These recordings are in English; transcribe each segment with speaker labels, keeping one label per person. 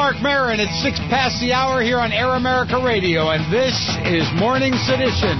Speaker 1: Marc Maron. It's 6 past the hour here on Air America Radio, and this is Morning Sedition.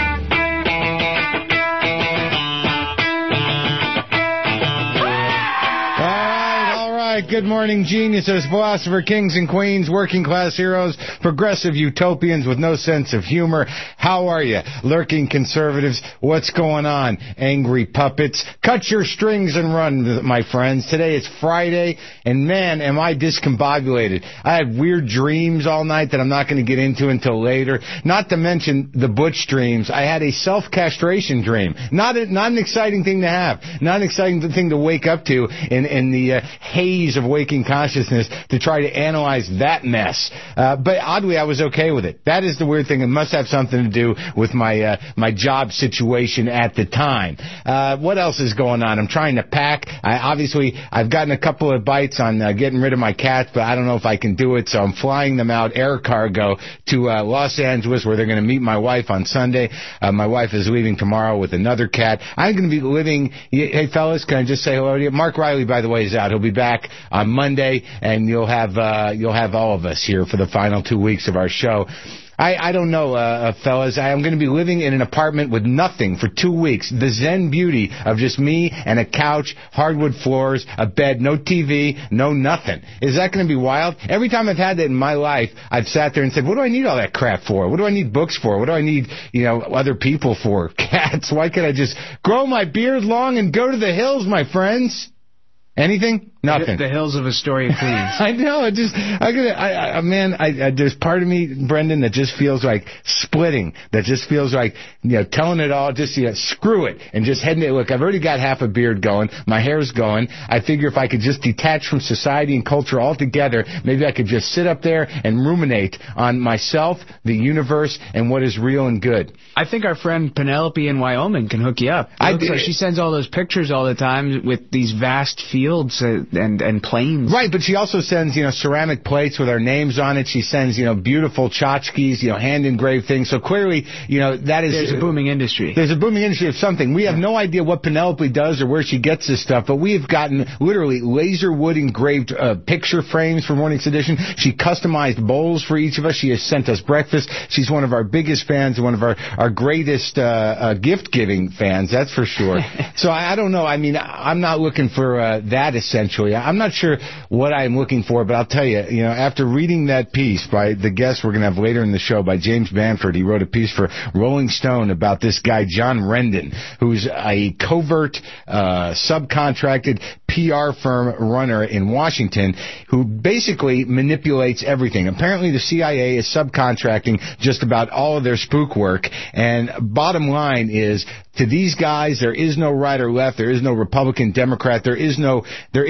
Speaker 1: Good morning, geniuses, philosopher kings and queens, working class heroes, progressive utopians with no sense of humor. How are you? Lurking conservatives, what's going on? Angry puppets, cut your strings and run, my friends. Today is Friday, and man, am I discombobulated. I had weird dreams all night that I'm not going to get into until later. Not to mention the butch dreams. I had a self-castration dream. Not an exciting thing to have. Not an exciting thing to wake up to in the haze of waking consciousness to try to analyze that mess. But oddly, I was okay with it. That is the weird thing. It must have something to do with my job situation at the time. What else is going on? I'm trying to pack. I've gotten a couple of bites on getting rid of my cats, but I don't know if I can do it, so I'm flying them out air cargo to Los Angeles, where they're going to meet my wife on Sunday. My wife is leaving tomorrow with another cat. I'm going to be living... Hey, fellas, can I just say hello to you? Mark Riley, by the way, is out. He'll be back on Monday, and you'll have all of us here for the final 2 weeks of our show. I don't know, fellas. I'm going to be living in an apartment with nothing for 2 weeks. The zen beauty of just me and a couch, hardwood floors, a bed, no TV, no nothing. Is that going to be wild? Every time I've had that in my life, I've sat there and said, what do I need all that crap for? What do I need books for? What do I need, other people for? Cats. Why can't I just grow my beard long and go to the hills, my friends? Anything? Nothing.
Speaker 2: The hills of Astoria, Queens.
Speaker 1: I know. There's part of me, Brendan, that just feels like splitting. That just feels like, telling it all, just, screw it, and just heading it. Look, I've already got half a beard going. My hair's going. I figure if I could just detach from society and culture altogether, maybe I could just sit up there and ruminate on myself, the universe, and what is real and good.
Speaker 2: I think our friend Penelope in Wyoming can hook you up. Like she sends all those pictures all the time with these vast fields and plains.
Speaker 1: Right, but she also sends, ceramic plates with our names on it. She sends, beautiful tchotchkes, hand-engraved things. So clearly, that is...
Speaker 2: There's a booming industry.
Speaker 1: There's a booming industry of something. We have no idea what Penelope does or where she gets this stuff, but we have gotten literally laser wood engraved picture frames for Morning Sedition. She customized bowls for each of us. She has sent us breakfast. She's one of our biggest fans and one of our greatest gift-giving fans, that's for sure. So I don't know. I mean, I'm not looking for that essentially. I'm not sure what I'm looking for, but I'll tell you, after reading that piece by the guest we're going to have later in the show by James Bamford, he wrote a piece for Rolling Stone about this guy, John Rendon, who's a covert, subcontracted PR firm runner in Washington who basically manipulates everything. Apparently the CIA is subcontracting just about all of their spook work, and bottom line is, to these guys, there is no right or left. There is no Republican, Democrat. There is no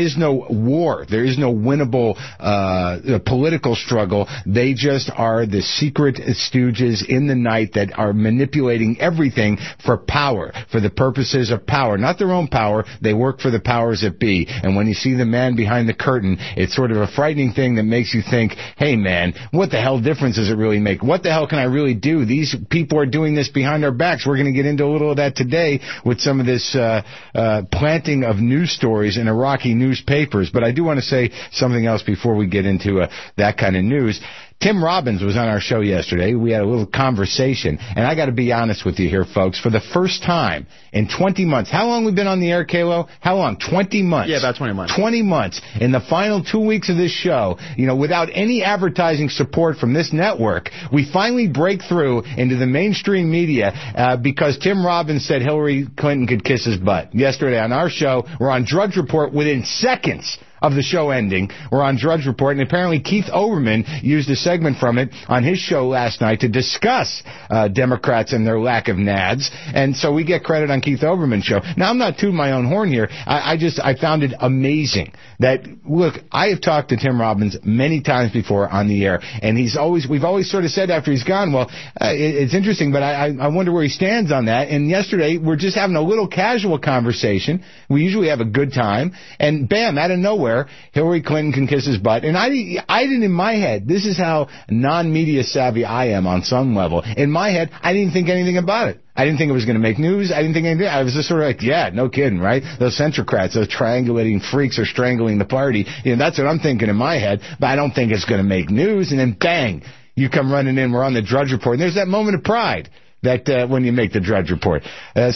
Speaker 1: war. There is no winnable political struggle. They just are the secret stooges in the night that are manipulating everything for power, for the purposes of power. Not their own power. They work for the powers that be. And when you see the man behind the curtain, it's sort of a frightening thing that makes you think, hey, man, what the hell difference does it really make? What the hell can I really do? These people are doing this behind our backs. We're going to get into a little of that today with some of this planting of news stories in Iraqi newspapers. But I do want to say something else before we get into that kind of news. Tim Robbins was on our show yesterday. We had a little conversation, and I got to be honest with you here, folks. For the first time in 20 months, how long we've been on the air, Kalo? How long? 20 months.
Speaker 2: Yeah, about 20 months.
Speaker 1: 20 months. In the final 2 weeks of this show, without any advertising support from this network, we finally break through into the mainstream media because Tim Robbins said Hillary Clinton could kiss his butt. Yesterday on our show, we're on Drudge Report within seconds of the show ending. We're on Drudge Report, and apparently Keith Olbermann used a segment from it on his show last night to discuss Democrats and their lack of nads, and so we get credit on Keith Olbermann's show. Now, I'm not tooting my own horn here. I found it amazing that, look, I have talked to Tim Robbins many times before on the air, and we've always sort of said after he's gone, well, it's interesting, but I wonder where he stands on that. And yesterday, we're just having a little casual conversation. We usually have a good time, and bam, out of nowhere, everywhere. Hillary Clinton can kiss his butt. And I didn't, in my head, this is how non-media savvy I am on some level. In my head, I didn't think anything about it. I didn't think it was going to make news. I didn't think anything. I was just sort of like, yeah, no kidding, right? Those centrocrats, those triangulating freaks are strangling the party. That's what I'm thinking in my head, but I don't think it's going to make news. And then bang, you come running in, we're on the Drudge Report. And there's that moment of pride that when you make the Drudge Report. But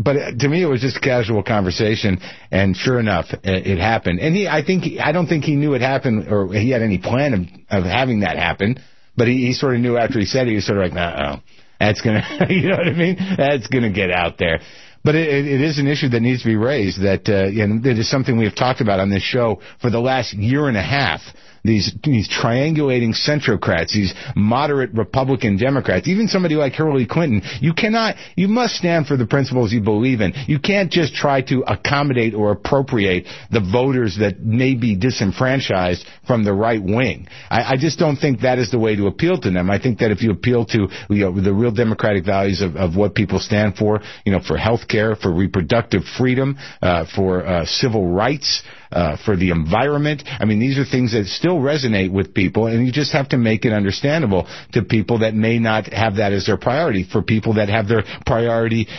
Speaker 1: to me, it was just a casual conversation, and sure enough, it happened. And I don't think he knew it happened, or he had any plan of having that happen, but he sort of knew after he said it. He was sort of like, no, that's going to, you know what I mean? That's going to get out there. But it is an issue that needs to be raised, that it is something we have talked about on this show for the last year and a half. These triangulating centrocrats, these moderate Republican Democrats, even somebody like Hillary Clinton, you must stand for the principles you believe in. You can't just try to accommodate or appropriate the voters that may be disenfranchised from the right wing. I just don't think that is the way to appeal to them. I think that if you appeal to the real democratic values of what people stand for health care, for reproductive freedom, for civil rights, for the environment. I mean, these are things that still resonate with people, and you just have to make it understandable to people that may not have that as their priority. For people that have their priority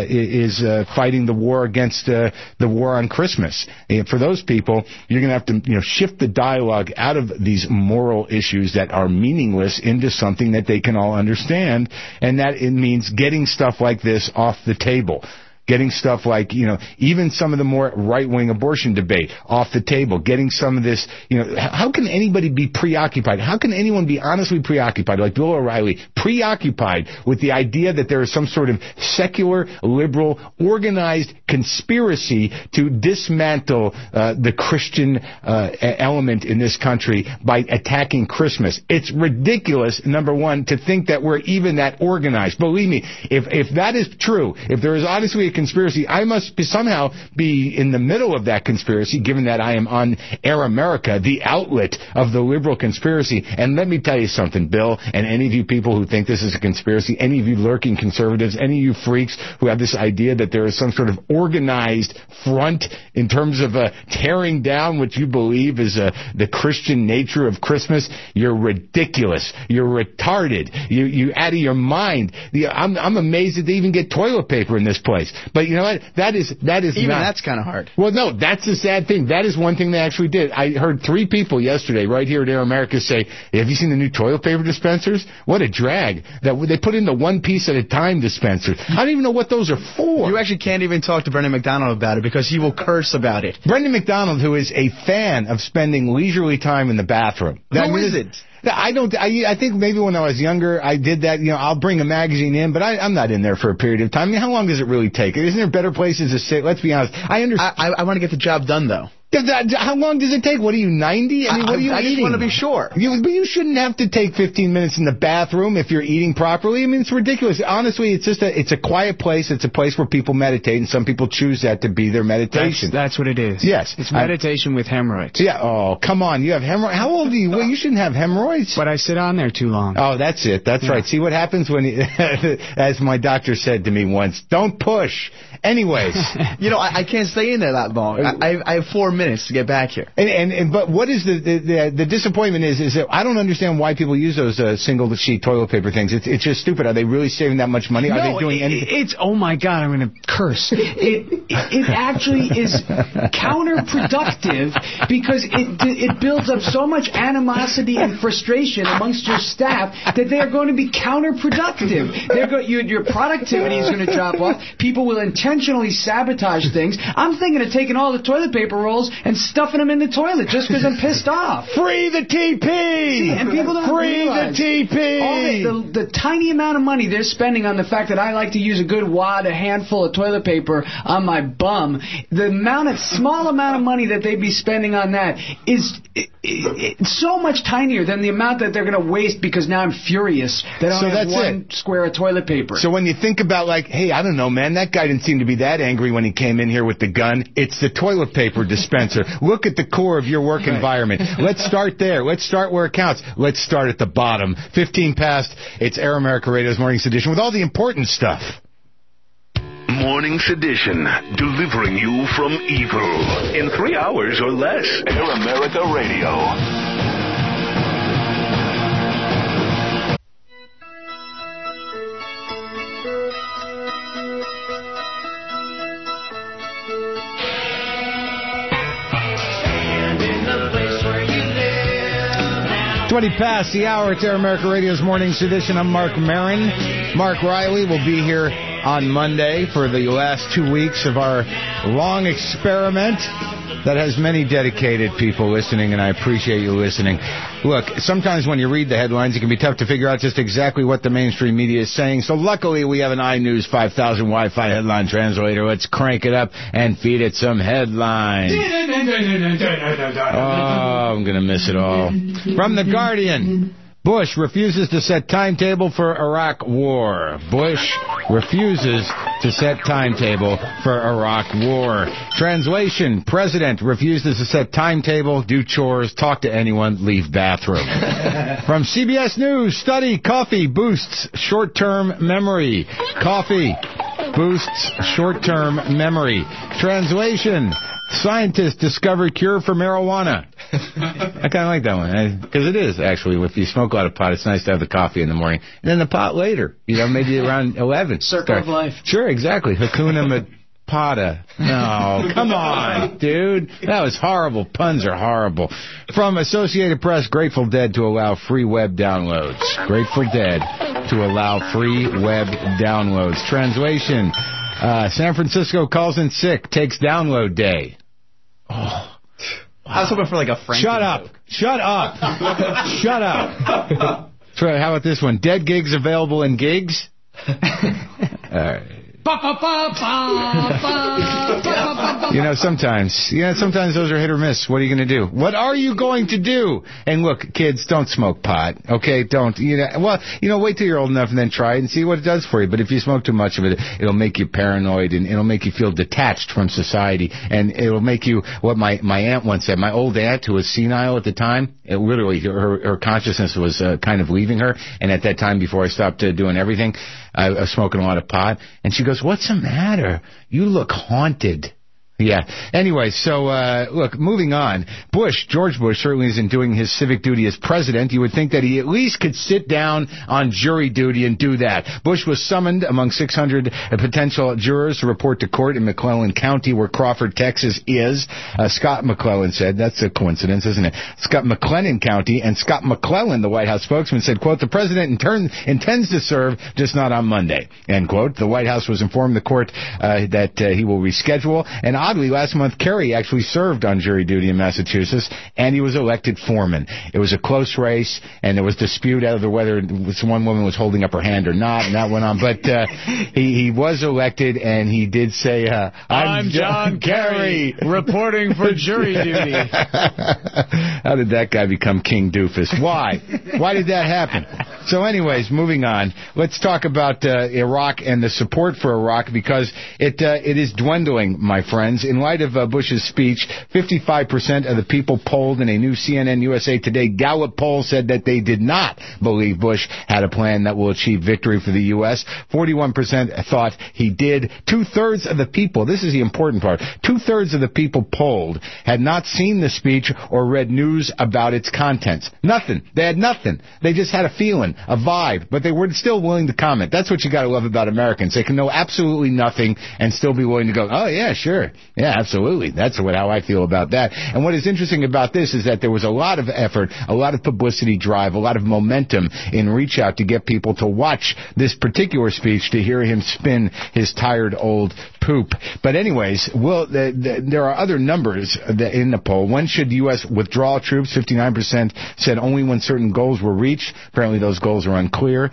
Speaker 1: is fighting the war against the war on Christmas. And for those people, you're going to have to shift the dialogue out of these moral issues that are meaningless into something that they can all understand, and that it means getting stuff like this off the table. Getting stuff like, even some of the more right-wing abortion debate off the table. Getting some of this, how can anybody be preoccupied? How can anyone be honestly preoccupied, like Bill O'Reilly, preoccupied with the idea that there is some sort of secular, liberal, organized conspiracy to dismantle the Christian element in this country by attacking Christmas? It's ridiculous, number one, to think that we're even that organized. Believe me, if that is true, if there is honestly a conspiracy, I must somehow be in the middle of that conspiracy, given that I am on Air America, the outlet of the liberal conspiracy. And let me tell you something, Bill, and any of you people who think this is a conspiracy, any of you lurking conservatives, any of you freaks who have this idea that there is some sort of organized front in terms of tearing down what you believe is the Christian nature of Christmas, you're ridiculous. You're retarded. You're out of your mind. I'm amazed that they even get toilet paper in this place. But you know what? That is even not, that's
Speaker 2: kind of hard.
Speaker 1: Well, no, that's the sad thing. That is one thing they actually did. I heard 3 people yesterday right here at Air America say, have you seen the new toilet paper dispensers? What a drag. That they put in the one piece at a time dispensers. I don't even know what those are for.
Speaker 2: You actually can't even talk to Brendan McDonald about it because he will curse about it.
Speaker 1: Brendan McDonald, who is a fan of spending leisurely time in the bathroom.
Speaker 2: Who is it?
Speaker 1: I think maybe when I was younger, I did that. I'll bring a magazine in, but I'm not in there for a period of time. I mean, how long does it really take? Isn't there better places to sit? Let's be honest. I
Speaker 2: want to get the job done, though.
Speaker 1: How long does it take? What are you, 90? I mean, what are you eating?
Speaker 2: I just want to be sure.
Speaker 1: But you shouldn't have to take 15 minutes in the bathroom if you're eating properly. I mean, it's ridiculous. Honestly, it's a quiet place. It's a place where people meditate, and some people choose that to be their meditation.
Speaker 2: That's what it is.
Speaker 1: Yes.
Speaker 2: It's meditation with hemorrhoids.
Speaker 1: Yeah. Oh, come on. You have hemorrhoids? How old are you? Well, you shouldn't have hemorrhoids.
Speaker 2: But I sit on there too long.
Speaker 1: Oh, that's it. That's right. See what happens when, as my doctor said to me once, don't push. Anyways.
Speaker 2: I can't stay in there that long. I have 4 minutes to get back here.
Speaker 1: But what is the disappointment is that I don't understand why people use those single sheet toilet paper things. It's just stupid. Are they really saving that much money? Are they doing anything?
Speaker 2: Oh my God, I'm going to curse. It actually is counterproductive because it builds up so much animosity and frustration amongst your staff that they are going to be counterproductive. Your productivity is going to drop off. People will intentionally sabotage things. I'm thinking of taking all the toilet paper rolls and stuffing them in the toilet just because I'm pissed off.
Speaker 1: Free the TP!
Speaker 2: See, and people don't realize
Speaker 1: the TP!
Speaker 2: All the tiny amount of money they're spending on the fact that I like to use a handful of toilet paper on my bum, the small amount of money that they'd be spending on that is so much tinier than the amount that they're going to waste because now I'm furious that I only have one square of toilet paper.
Speaker 1: So when you think about hey, I don't know, man, that guy didn't seem to be that angry when he came in here with the gun. It's the toilet paper dispenser. Look at the core of your work environment. Let's start there. Let's start where it counts. Let's start at the bottom. 15 past. It's Air America Radio's Morning Edition with all the important stuff.
Speaker 3: Morning Sedition, delivering you from evil in 3 hours or less. Air America Radio.
Speaker 1: Past the hour. It's Air America Radio's Morning Sedition. I'm Mark Maron. Mark Riley will be here on Monday for the last 2 weeks of our long experiment that has many dedicated people listening, and I appreciate you listening. Look, sometimes when you read the headlines, it can be tough to figure out just exactly what the mainstream media is saying. So luckily, we have an iNews 5000 Wi-Fi headline translator. Let's crank it up and feed it some headlines. Oh, I'm going to miss it all. From The Guardian. Bush refuses to set timetable for Iraq war. Bush refuses to set timetable for Iraq war. Translation, President refuses to set timetable, do chores, talk to anyone, leave bathroom. From CBS News, study, coffee boosts short-term memory. Coffee boosts short-term memory. Translation, scientists discover cure for marijuana. I kind of like that one, because it is, actually. If you smoke a lot of pot, it's nice to have the coffee in the morning. And then the pot later, maybe around 11.
Speaker 2: Circle of life.
Speaker 1: Sure, exactly. Hakuna Matata. No, come on, dude. That was horrible. Puns are horrible. From Associated Press, Grateful Dead to allow free web downloads. Grateful Dead to allow free web downloads. Translation, San Francisco calls in sick, takes download day. Oh.
Speaker 4: I was hoping for like a Frankie
Speaker 1: Shut up.
Speaker 4: joke.
Speaker 1: Shut up. Shut up. So how about this one? Dead gigs available in gigs? All right. Sometimes those are hit or miss. What are you going to do? What are you going to do? And look, kids, don't smoke pot, okay? Don't. Wait till you're old enough and then try it and see what it does for you. But if you smoke too much of it, it'll make you paranoid and it'll make you feel detached from society. And it'll make you, what my aunt once said, my old aunt who was senile at the time, literally her consciousness was kind of leaving her. And at that time, before I stopped doing everything, I was smoking a lot of pot. And she goes, "What's the matter? You look haunted." Yeah. Anyway, so, look, moving on. George Bush certainly isn't doing his civic duty as president. You would think that he at least could sit down on jury duty and do that. Bush was summoned among 600 potential jurors to report to court in McClellan County, where Crawford, Texas is. Scott McClellan said, that's a coincidence, isn't it? Scott McLennan County, and Scott McClellan, the White House spokesman, said, quote, "The president intends to serve, just not on Monday," end quote. The White House was informed the court that he will reschedule, and oddly, last month, Kerry actually served on jury duty in Massachusetts, and he was elected foreman. It was a close race, and there was dispute over whether one woman was holding up her hand or not, and that went on. But he was elected, and he did say, I'm John Kerry,
Speaker 2: reporting for jury duty.
Speaker 1: How did that guy become King Doofus? Why? Why did that happen? So anyways, moving on. Let's talk about Iraq and the support for Iraq, because it is dwindling, my friends. In light of Bush's speech, 55% of the people polled in a new CNN USA Today Gallup poll said that they did not believe Bush had a plan that will achieve victory for the U.S. 41% thought he did. Two-thirds of the people, this is the important part, two-thirds of the people polled had not seen the speech or read news about its contents. Nothing. They had nothing. They just had a feeling, a vibe, but they were still willing to comment. That's what you got to love about Americans. They can know absolutely nothing and still be willing to go, oh, yeah, sure. Yeah, absolutely. That's how I feel about that. And what is interesting about this is that there was a lot of effort, a lot of publicity drive, a lot of momentum in reach out to get people to watch this particular speech, to hear him spin his tired old poop. But anyways, there are other numbers in the poll. When should U.S. withdraw troops? 59% said only when certain goals were reached. Apparently those goals are unclear.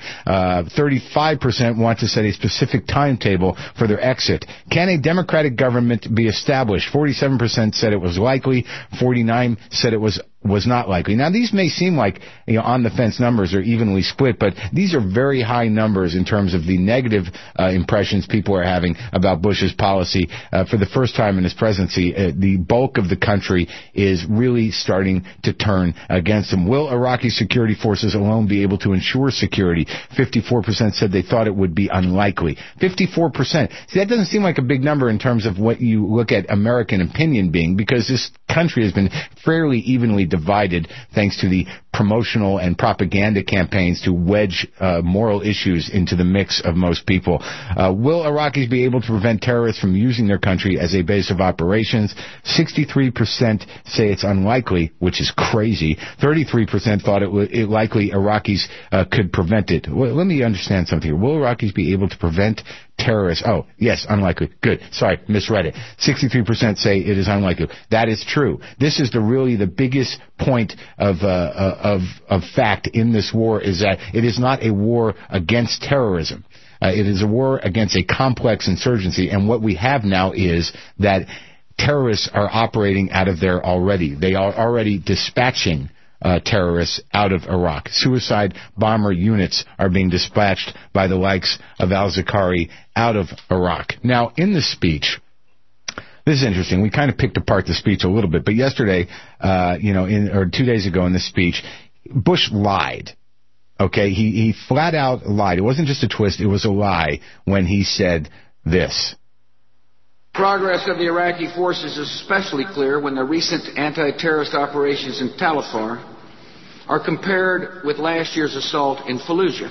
Speaker 1: 35% want to set a specific timetable for their exit. Can a democratic government be established? 47% said it was likely. 49% said it was was not likely. Now, these may seem like, on-the-fence numbers are evenly split, but these are very high numbers in terms of the negative impressions people are having about Bush's policy. For the first time in his presidency, the bulk of the country is really starting to turn against him. Will Iraqi security forces alone be able to ensure security? 54% said they thought it would be unlikely. 54%. See, that doesn't seem like a big number in terms of what you look at American opinion being, because this country has been fairly evenly divided thanks to the promotional and propaganda campaigns to wedge moral issues into the mix of most people. Will Iraqis be able to prevent terrorists from using their country as a base of operations? 63% say it's unlikely, which is crazy. 33% thought it likely Iraqis could prevent it. Well, let me understand something here. Will Iraqis be able to prevent terrorists? Oh, yes, unlikely. Good. Sorry, misread it. 63% say it is unlikely. That is true. This is really the biggest point of fact in this war, is that it is not a war against terrorism. It is a war against a complex insurgency, and what we have now is that terrorists are operating out of there already. They are already dispatching terrorists out of Iraq. Suicide bomber units are being dispatched by the likes of al-Zakari out of Iraq. Now, in the speech, this is interesting. We kind of picked apart the speech a little bit, but yesterday, or 2 days ago in the speech, Bush lied. Okay, he flat out lied. It wasn't just a twist, it was a lie when he said this.
Speaker 5: Progress of the Iraqi forces is especially clear when the recent anti-terrorist operations in Tal Afar are compared with last year's assault in Fallujah.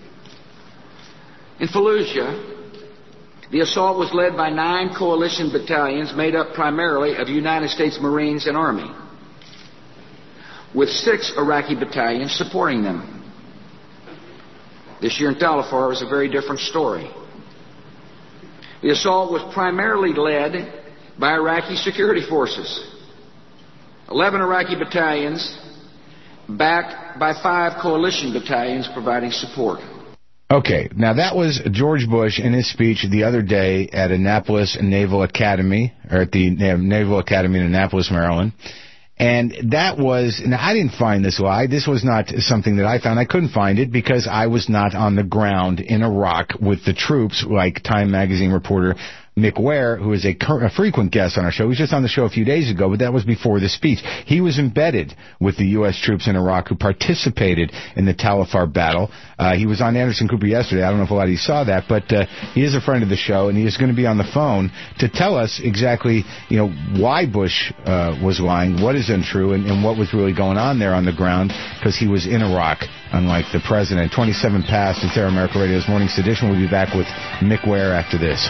Speaker 5: In Fallujah, the assault was led by 9 coalition battalions made up primarily of United States Marines and Army, with 6 Iraqi battalions supporting them. This year in Tal Afar was a very different story. The assault was primarily led by Iraqi security forces. 11 Iraqi battalions backed by 5 coalition battalions providing support.
Speaker 1: Okay, now that was George Bush in his speech the other day at Annapolis Naval Academy, or at the Naval Academy in Annapolis, Maryland. And that was, now I didn't find this lie. This was not something that I found. I couldn't find it because I was not on the ground in Iraq with the troops, like Time magazine reporter Mick Ware, who is a frequent guest on our show. He was just on the show a few days ago, but that was before the speech. He was embedded with the U.S. troops in Iraq who participated in the Tal Afar battle. He was on Anderson Cooper yesterday. I don't know if a lot of you saw that, but he is a friend of the show, and he is going to be on the phone to tell us exactly, why Bush was lying, what is untrue, and what was really going on there on the ground, because he was in Iraq, unlike the president. 27 past. It's Air America Radio's Morning Sedition. We'll be back with Mick Ware after this.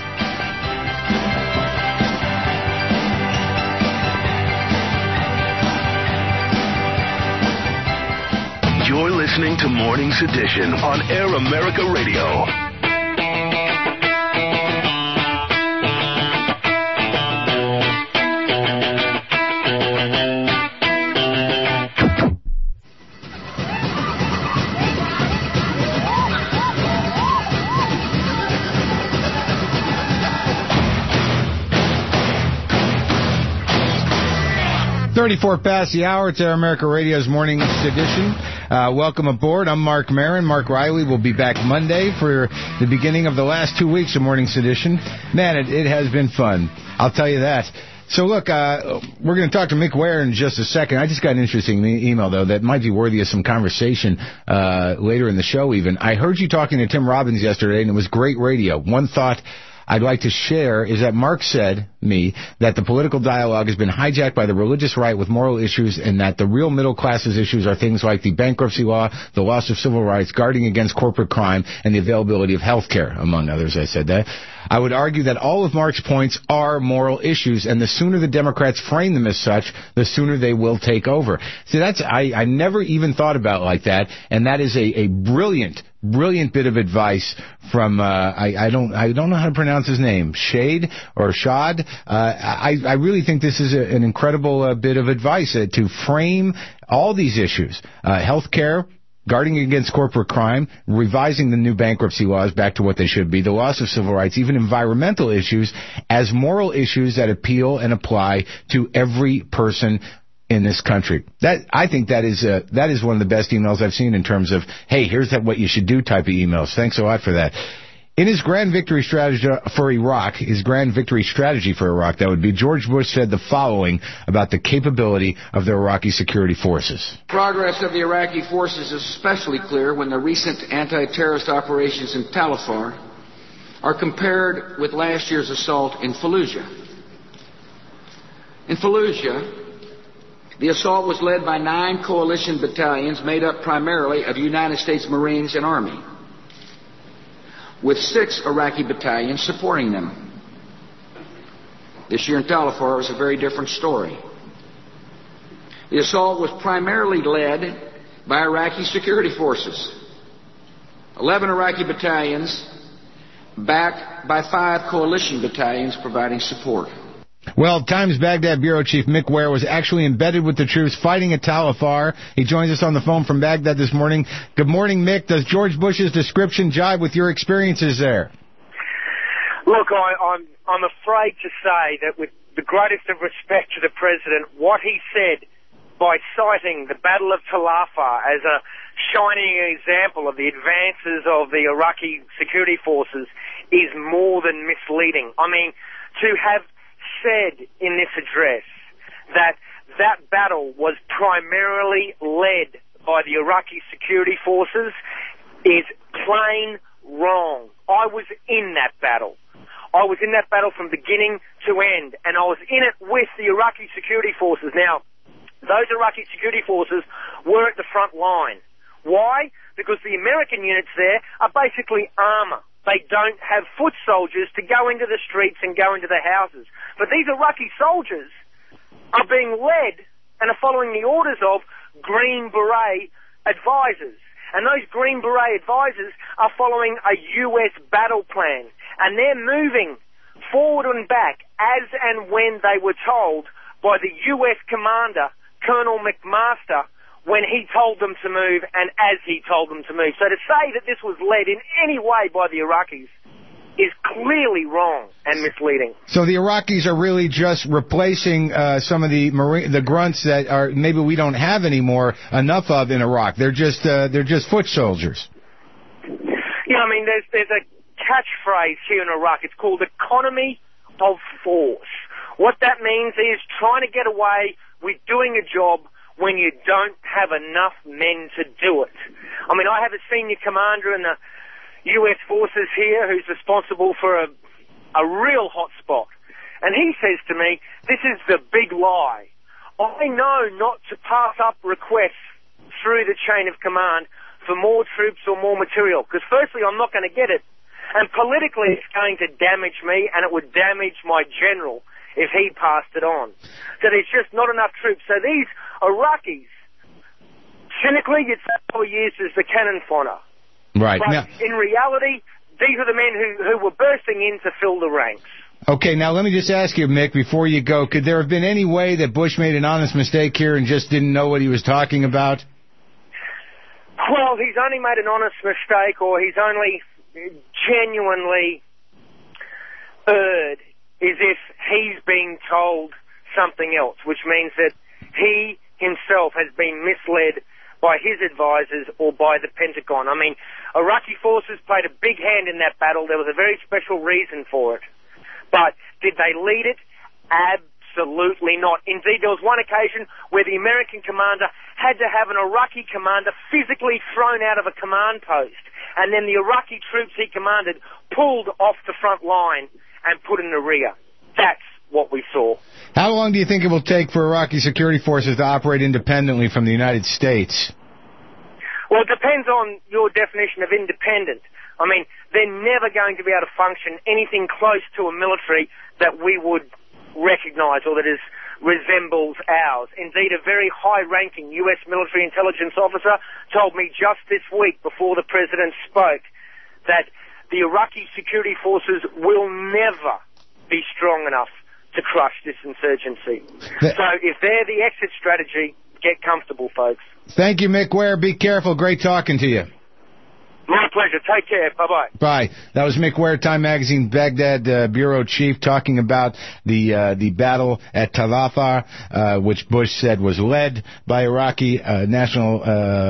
Speaker 3: You're listening to Morning Sedition on Air America Radio.
Speaker 1: Thirty-four past the hour. It's Air America Radio's Morning Sedition. Welcome aboard. I'm Mark Maron. Mark Riley will be back Monday for the beginning of the last 2 weeks of Morning Sedition. Man, it has been fun. I'll tell you that. So, look, we're going to talk to Mick Ware in just a second. I just got an interesting email, though, that might be worthy of some conversation later in the show, even. I heard you talking to Tim Robbins yesterday, and it was great radio. One thought I'd like to share is that Mark said that the political dialogue has been hijacked by the religious right with moral issues, and that the real middle class's issues are things like the bankruptcy law, the loss of civil rights, guarding against corporate crime, and the availability of health care, among others. I said that. I would argue that all of Mark's points are moral issues, and the sooner the Democrats frame them as such, the sooner they will take over. See, I never even thought about it like that, and that is a brilliant bit of advice from I don't know how to pronounce his name, Shad. I really think this is an incredible bit of advice to frame all these issues: health care, guarding against corporate crime, revising the new bankruptcy laws back to what they should be, the loss of civil rights, even environmental issues, as moral issues that appeal and apply to every person in this country. I think that is one of the best emails I've seen in terms of, hey, here's what you should do type of emails. Thanks a lot for that. In his grand victory strategy for Iraq, that would be, George Bush said the following about the capability of the Iraqi security forces.
Speaker 5: Progress of the Iraqi forces is especially clear when the recent anti-terrorist operations in Tal Afar are compared with last year's assault in Fallujah. In Fallujah, the assault was led by 9 coalition battalions made up primarily of United States Marines and Army, with 6 Iraqi battalions supporting them. This year in Tal Afar was a very different story. The assault was primarily led by Iraqi security forces. 11 Iraqi battalions backed by 5 coalition battalions providing support.
Speaker 1: Well, Times Baghdad Bureau Chief Mick Ware was actually embedded with the troops fighting at Tal Afar. He joins us on the phone from Baghdad this morning. Good morning, Mick. Does George Bush's description jive with your experiences there?
Speaker 6: Look, I'm afraid to say that with the greatest of respect to the President, what he said by citing the Battle of Tal Afar as a shining example of the advances of the Iraqi security forces is more than misleading. I mean, to have said in this address that battle was primarily led by the Iraqi security forces is plain wrong. I was in that battle. I was in that battle from beginning to end, and I was in it with the Iraqi security forces. Now, those Iraqi security forces were at the front line. Why? Because the American units there are basically armor. They don't have foot soldiers to go into the streets and go into the houses. But these Iraqi soldiers are being led and are following the orders of Green Beret advisors. And those Green Beret advisors are following a U.S. battle plan. And they're moving forward and back as and when they were told by the U.S. commander, Colonel McMaster, when he told them to move and as he told them to move. So to say that this was led in any way by the Iraqis is clearly wrong and misleading.
Speaker 1: So the Iraqis are really just replacing some of the grunts that are maybe we don't have anymore enough of in Iraq. They're just foot soldiers.
Speaker 6: Yeah, I mean, there's a catchphrase here in Iraq. It's called economy of force. What that means is trying to get away with doing a job when you don't have enough men to do it. I mean, I have a senior commander in the U.S. forces here who's responsible for a real hot spot. And he says to me, this is the big lie. I know not to pass up requests through the chain of command for more troops or more material, because firstly, I'm not going to get it. And politically, it's going to damage me, and it would damage my general if he passed it on. So there's just not enough troops. So these Iraqis, cynically, you'd say they were used as the cannon fodder.
Speaker 1: Right.
Speaker 6: But
Speaker 1: now,
Speaker 6: in reality, these are the men who were bursting in to fill the ranks.
Speaker 1: Okay, now let me just ask you, Mick, before you go, could there have been any way that Bush made an honest mistake here and just didn't know what he was talking about?
Speaker 6: Well, he's only made an honest mistake, or he's only genuinely erred is if he's being told something else, which means that he himself has been misled by his advisors or by the Pentagon. I mean, Iraqi forces played a big hand in that battle. There was a very special reason for it. But did they lead it? Absolutely not. Indeed, there was one occasion where the American commander had to have an Iraqi commander physically thrown out of a command post. And then the Iraqi troops he commanded pulled off the front line and put in the rear. That's what we saw.
Speaker 1: How long do you think it will take for Iraqi security forces to operate independently from the United States?
Speaker 6: Well, it depends on your definition of independent. I mean, they're never going to be able to function anything close to a military that we would recognize or that resembles ours. Indeed, a very high-ranking U.S. military intelligence officer told me just this week before the president spoke that the Iraqi security forces will never be strong enough to crush this insurgency. So if they're the exit strategy, get comfortable, folks.
Speaker 1: Thank you, Mick Ware. Be careful. Great talking to you.
Speaker 6: My pleasure. Take care. Bye-bye.
Speaker 1: Bye. That was Mick Ware, Time Magazine Baghdad Bureau Chief, talking about the battle at Tal Afar, which Bush said was led by Iraqi national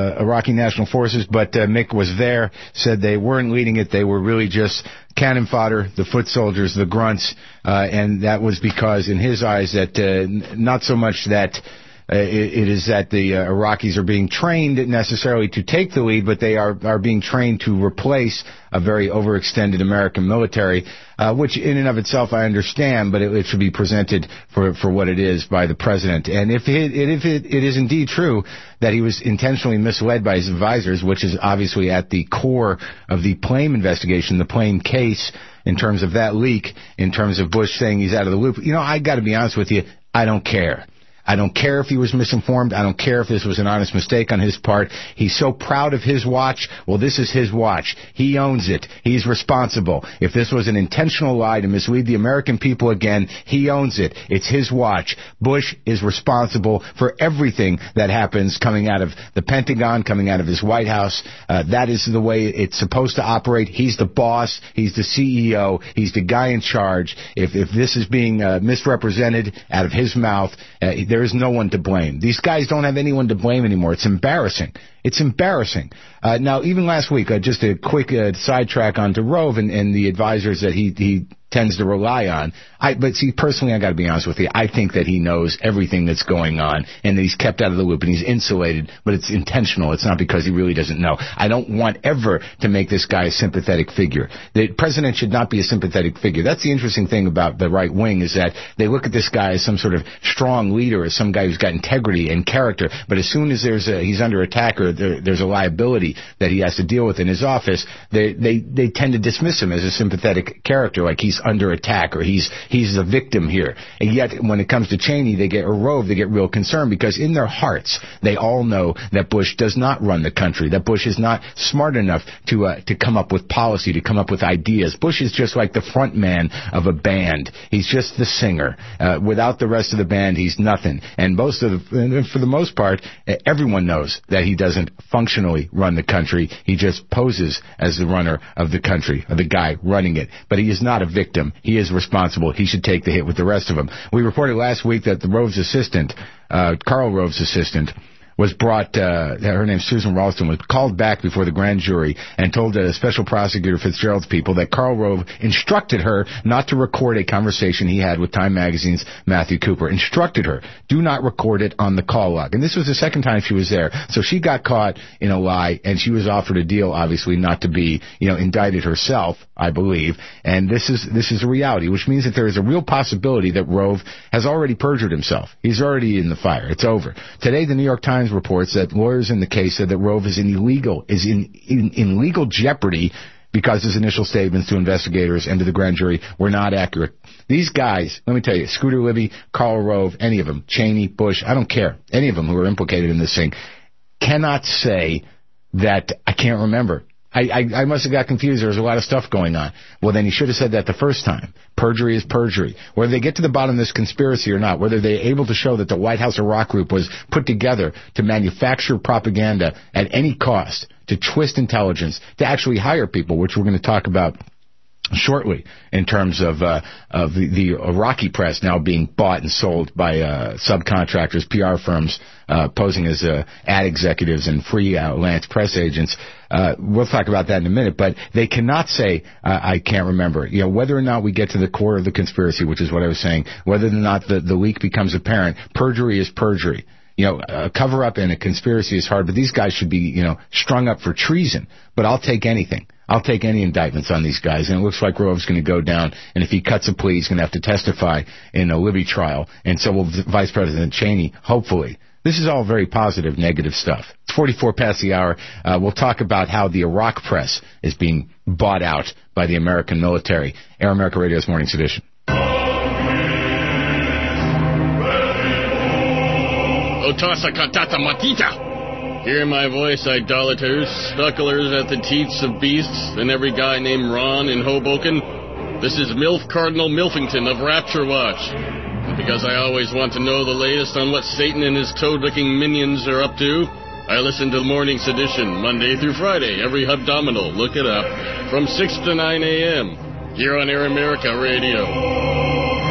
Speaker 1: forces, but Mick was there, said they weren't leading it. They were really just cannon fodder, the foot soldiers, the grunts, and that was because, in his eyes, that not so much that it is that the Iraqis are being trained necessarily to take the lead, but they are being trained to replace a very overextended American military, which in and of itself I understand, but it should be presented for what it is by the president. And if it is indeed true that he was intentionally misled by his advisors, which is obviously at the core of the Plame investigation, the Plame case, in terms of that leak, in terms of Bush saying he's out of the loop, I got to be honest with you, I don't care. I don't care if he was misinformed. I don't care if this was an honest mistake on his part. He's so proud of his watch. Well, this is his watch. He owns it. He's responsible. If this was an intentional lie to mislead the American people again, he owns it. It's his watch. Bush is responsible for everything that happens coming out of the Pentagon, coming out of his White House. That is the way it's supposed to operate. He's the boss. He's the CEO. He's the guy in charge. If this is being misrepresented out of his mouth, there is no one to blame. These guys don't have anyone to blame anymore. It's embarrassing. It's embarrassing. Now, even last week, just a quick sidetrack onto Rove and the advisors that he tends to rely on. But see, personally, I got to be honest with you. I think that he knows everything that's going on and that he's kept out of the loop and he's insulated, but it's intentional. It's not because he really doesn't know. I don't want ever to make this guy a sympathetic figure. The president should not be a sympathetic figure. That's the interesting thing about the right wing, is that they look at this guy as some sort of strong leader, as some guy who's got integrity and character, but as soon as he's under attack or there's a liability that he has to deal with in his office, they tend to dismiss him as a sympathetic character, like he's under attack or he's the victim here. And yet, when it comes to Cheney, or Rove, they get real concerned because in their hearts, they all know that Bush does not run the country, that Bush is not smart enough to come up with policy, to come up with ideas. Bush is just like the front man of a band. He's just the singer. Without the rest of the band, he's nothing. And for the most part, everyone knows that he doesn't functionally run the country. He just poses as the runner of the country, or the guy running it. But he is not a victim. He is responsible. He should take the hit with the rest of them. We reported last week that Rove's assistant, Karl Rove's assistant, was brought, her name's Susan Ralston, was called back before the grand jury and told Special Prosecutor Fitzgerald's people that Karl Rove instructed her not to record a conversation he had with Time Magazine's Matthew Cooper. Instructed her, do not record it on the call log. And this was the second time she was there. So she got caught in a lie, and she was offered a deal, obviously, not to be, indicted herself, I believe. And this is a reality, which means that there is a real possibility that Rove has already perjured himself. He's already in the fire. It's over. Today, the New York Times reports that lawyers in the case said that Rove is in legal jeopardy because his initial statements to investigators and to the grand jury were not accurate. These guys, let me tell you, Scooter Libby, Karl Rove, any of them, Cheney, Bush, I don't care, any of them who are implicated in this thing, cannot say that I can't remember. I must have got confused. There was a lot of stuff going on. Well, then he should have said that the first time. Perjury is perjury. Whether they get to the bottom of this conspiracy or not, whether they're able to show that the White House Iraq Group was put together to manufacture propaganda at any cost, to twist intelligence, to actually hire people, which we're going to talk about shortly, in terms of the Iraqi press now being bought and sold by subcontractors, PR firms, posing as ad executives and freelance press agents. We'll talk about that in a minute, but they cannot say, I can't remember. Whether or not we get to the core of the conspiracy, which is what I was saying, whether or not the leak becomes apparent, perjury is perjury. A cover-up and a conspiracy is hard, but these guys should be, strung up for treason. But I'll take anything. I'll take any indictments on these guys, and it looks like Rove's going to go down, and if he cuts a plea, he's going to have to testify in a Libby trial, and so will Vice President Cheney, hopefully. This is all very positive, negative stuff. It's 44 past the hour. We'll talk about how the Iraq press is being bought out by the American military. Air America Radio's Morning's Edition.
Speaker 7: Otasa katata matita. Hear my voice, idolaters, snucklers at the teats of beasts, and every guy named Ron in Hoboken. This is MILF Cardinal Milfington of Rapture Watch. And because I always want to know the latest on what Satan and his toad-licking minions are up to, I listen to the Morning Sedition Monday through Friday, every hebdomadal. Look it up. From 6 to 9 a.m. here on Air America Radio.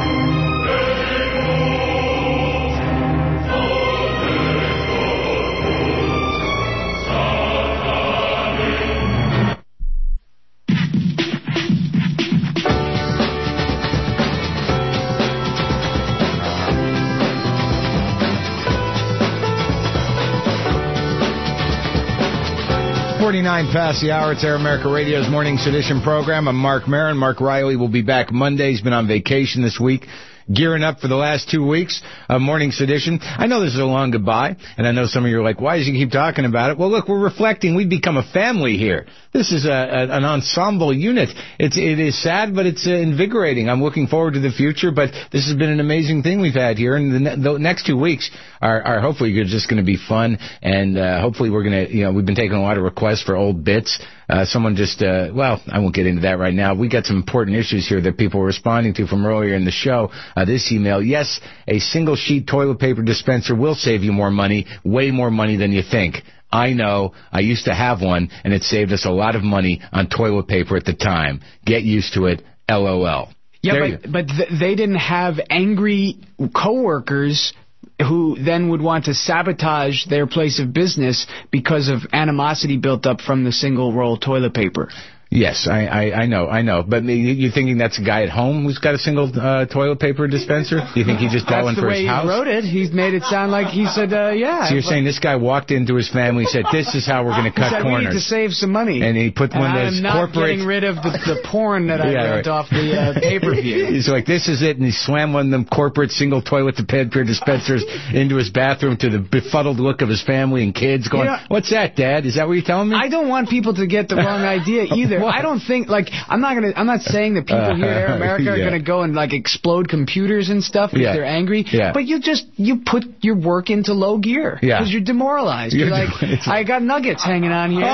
Speaker 1: 49 past the hour. It's Air America Radio's Morning Sedition program. I'm Mark Maron. Mark Riley will be back Monday. He's been on vacation this week, gearing up for the last 2 weeks of Morning Sedition. I know this is a long goodbye, and I know some of you are like, why does he keep talking about it? Well, look, we're reflecting. We've become a family here. This is an ensemble unit. It is sad, but it's invigorating. I'm looking forward to the future, but this has been an amazing thing we've had here, and the next 2 weeks are hopefully just going to be fun, and hopefully we're going to, we've been taking a lot of requests for old bits. Someone just, well, I won't get into that right now. We got some important issues here that people are responding to from earlier in the show. This email, yes, a single-sheet toilet paper dispenser will save you more money, way more money than you think. I know. I used to have one, and it saved us a lot of money on toilet paper at the time. Get used to it. LOL.
Speaker 2: Yeah, but they didn't have angry coworkers who then would want to sabotage their place of business because of animosity built up from the single-roll toilet paper.
Speaker 1: Yes, I know. But you're thinking that's a guy at home who's got a single toilet paper dispenser? You think he just got one for his house?
Speaker 2: That's the way he wrote it. He's made it sound like he said, yeah.
Speaker 1: So you're saying this guy walked into his family and said, this is how we're going to cut corners.
Speaker 2: We need to save some money.
Speaker 1: And he put one of those corporate...
Speaker 2: I'm not getting rid of the porn that I rent off the pay-per-view.
Speaker 1: He's like, this is it, and he slammed one of them corporate single toilet paper dispensers into his bathroom to the befuddled look of his family and kids going, what's that, Dad? Is that what you're telling me?
Speaker 2: I don't want people to get the wrong idea either. I don't think, I'm not saying that people here at Air America are going to go and explode computers and stuff if they're angry. Yeah. But you put your work into low gear because you're demoralized. You're like, I got nuggets hanging on here.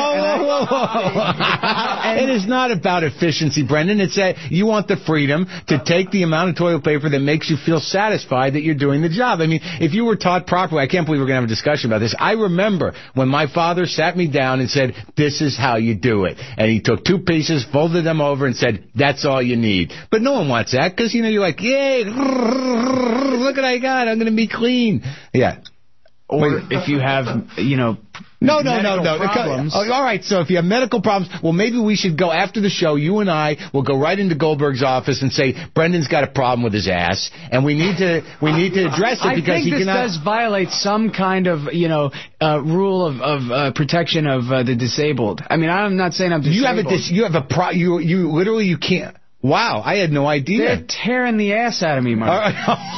Speaker 1: It is not about efficiency, Brendan. It's you want the freedom to take the amount of toilet paper that makes you feel satisfied that you're doing the job. I mean, if you were taught properly, I can't believe we're going to have a discussion about this. I remember when my father sat me down and said, this is how you do it. And he took 2 pieces, folded them over and said, that's all you need. But no one wants that because, you're like, yay, look what I got. I'm going to be clean. Yeah.
Speaker 2: Or if you have,
Speaker 1: No.
Speaker 2: problems.
Speaker 1: All right, so if you have medical problems, well, maybe we should go after the show. You and I will go right into Goldberg's office and say, Brendan's got a problem with his ass, and we need to address it because he cannot...
Speaker 2: I think this does violate some kind of, rule of protection of the disabled. I mean, I'm not saying I'm disabled.
Speaker 1: You literally, you can't... Wow, I had no idea.
Speaker 2: They're tearing the ass out of me, Mark.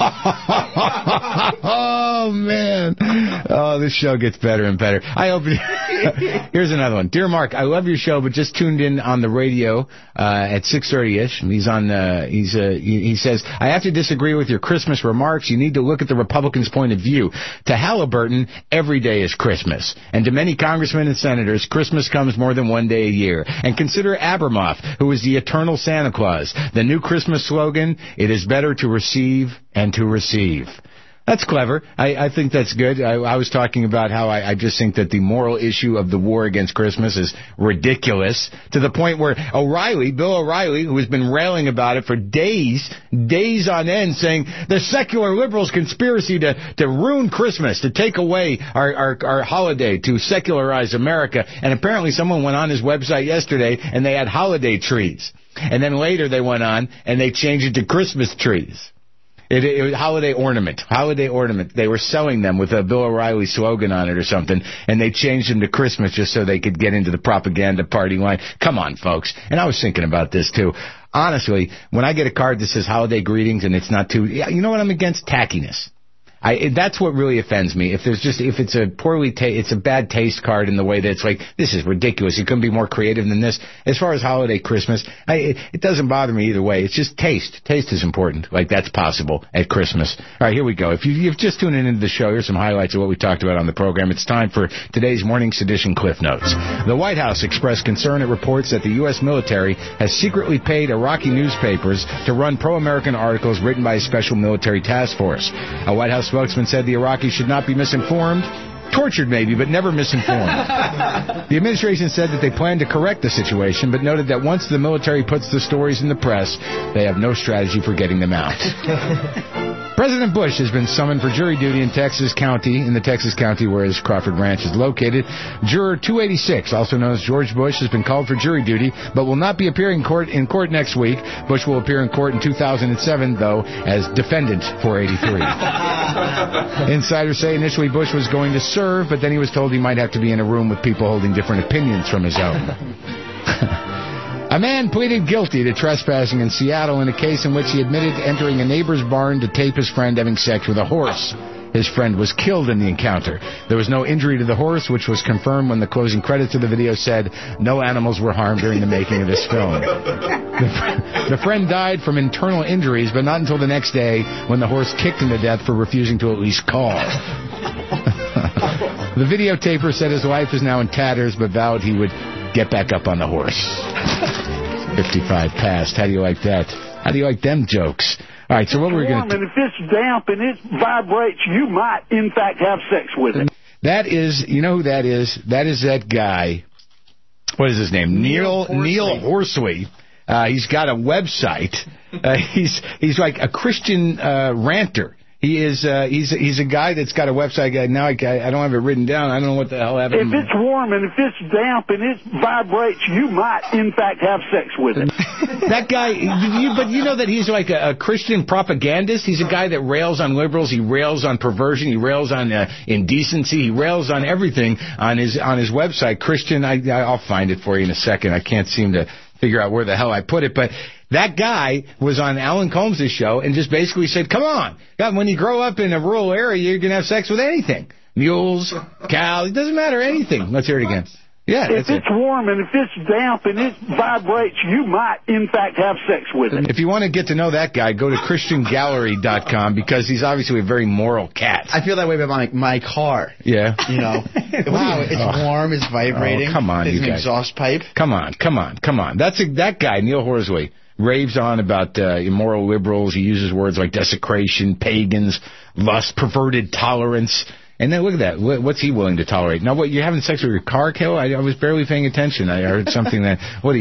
Speaker 1: Oh, man. Oh, this show gets better and better. Here's another one. Dear Mark, I love your show, but just tuned in on the radio at 6:30-ish. He's on. He says, I have to disagree with your Christmas remarks. You need to look at the Republicans' point of view. To Halliburton, every day is Christmas. And to many congressmen and senators, Christmas comes more than one day a year. And consider Abramoff, who is the eternal Santa Claus. The new Christmas slogan, it is better to receive and to receive. That's clever. I think that's good. I was talking about how I just think that the moral issue of the war against Christmas is ridiculous to the point where Bill O'Reilly, who has been railing about it for days on end, saying the secular liberals' conspiracy to ruin Christmas, to take away our holiday, to secularize America. And apparently someone went on his website yesterday and they had holiday trees. And then later they went on and they changed it to Christmas trees. It was holiday ornament. They were selling them with a Bill O'Reilly slogan on it or something, and they changed them to Christmas just so they could get into the propaganda party line. Come on, folks. And I was thinking about this, too. Honestly, when I get a card that says holiday greetings and it's not too... You know what I'm against? Tackiness. That's what really offends me. If it's it's a bad taste card in the way that it's like, this is ridiculous. You couldn't be more creative than this. As far as holiday Christmas, it doesn't bother me either way. It's just taste. Taste is important. That's possible at Christmas. All right, here we go. If you've just tuned into the show, here's some highlights of what we talked about on the program. It's time for today's Morning Sedition Cliff Notes. The White House expressed concern at reports that the U.S. military has secretly paid Iraqi newspapers to run pro-American articles written by a special military task force. A White House spokesman said the Iraqis should not be misinformed Tortured maybe, but never misinformed. The administration said that they plan to correct the situation, but noted that once the military puts the stories in the press, they have no strategy for getting them out. President Bush has been summoned for jury duty in the Texas county where his Crawford Ranch is located. Juror 286, also known as George Bush, has been called for jury duty, but will not be appearing in court next week. Bush will appear in court in 2007, though, as defendant 483. Insiders say initially Bush was going to serve, but then he was told he might have to be in a room with people holding different opinions from his own. A man pleaded guilty to trespassing in Seattle in a case in which he admitted entering a neighbor's barn to tape his friend having sex with a horse. His friend was killed in the encounter. There was no injury to the horse, which was confirmed when the closing credits of the video said no animals were harmed during the making of this film. The friend died from internal injuries, but not until the next day when the horse kicked him to death for refusing to at least call. The videotaper said his life is now in tatters, but vowed he would get back up on the horse. 55 past. How do you like that? How do you like them jokes? All right, so what were we going to do?
Speaker 8: And if it's damp and it vibrates, you might, in fact, have sex with it.
Speaker 1: That is, you know who that is? That is that guy. What is his name? Neil Horsley. He's got a website. He's like a Christian ranter. He is. He's a guy that's got a website. Now I don't have it written down. I don't know what the hell happened.
Speaker 8: If it's warm and if it's damp and it vibrates, you might, in fact, have sex with it.
Speaker 1: That guy, but you know that he's like a Christian propagandist. He's a guy that rails on liberals. He rails on perversion. He rails on indecency. He rails on everything on his website. Christian, I'll find it for you in a second. I can't seem to figure out where the hell I put it, but that guy was on Alan Combs' show and just basically said, come on, God, when you grow up in a rural area, you're going to have sex with anything. Mules, cows, it doesn't matter, anything. Let's hear it again. Yeah,
Speaker 8: if it's warm and if it's damp and it vibrates, you might, in fact, have sex with it.
Speaker 1: If you want to get to know that guy, go to ChristianGallery.com because he's obviously a very moral cat.
Speaker 4: I feel that way about my car.
Speaker 1: Yeah.
Speaker 4: You know, wow, it's warm, it's vibrating.
Speaker 1: Oh, come on,
Speaker 4: There's
Speaker 1: you
Speaker 4: an
Speaker 1: guys.
Speaker 4: exhaust pipe.
Speaker 1: Come on. That guy, Neil Horsley, raves on about immoral liberals. He uses words like desecration, pagans, lust, perverted tolerance. And then look at that. What's he willing to tolerate? Now, what, you're having sex with your car, Kel? I was barely paying attention. I heard something that...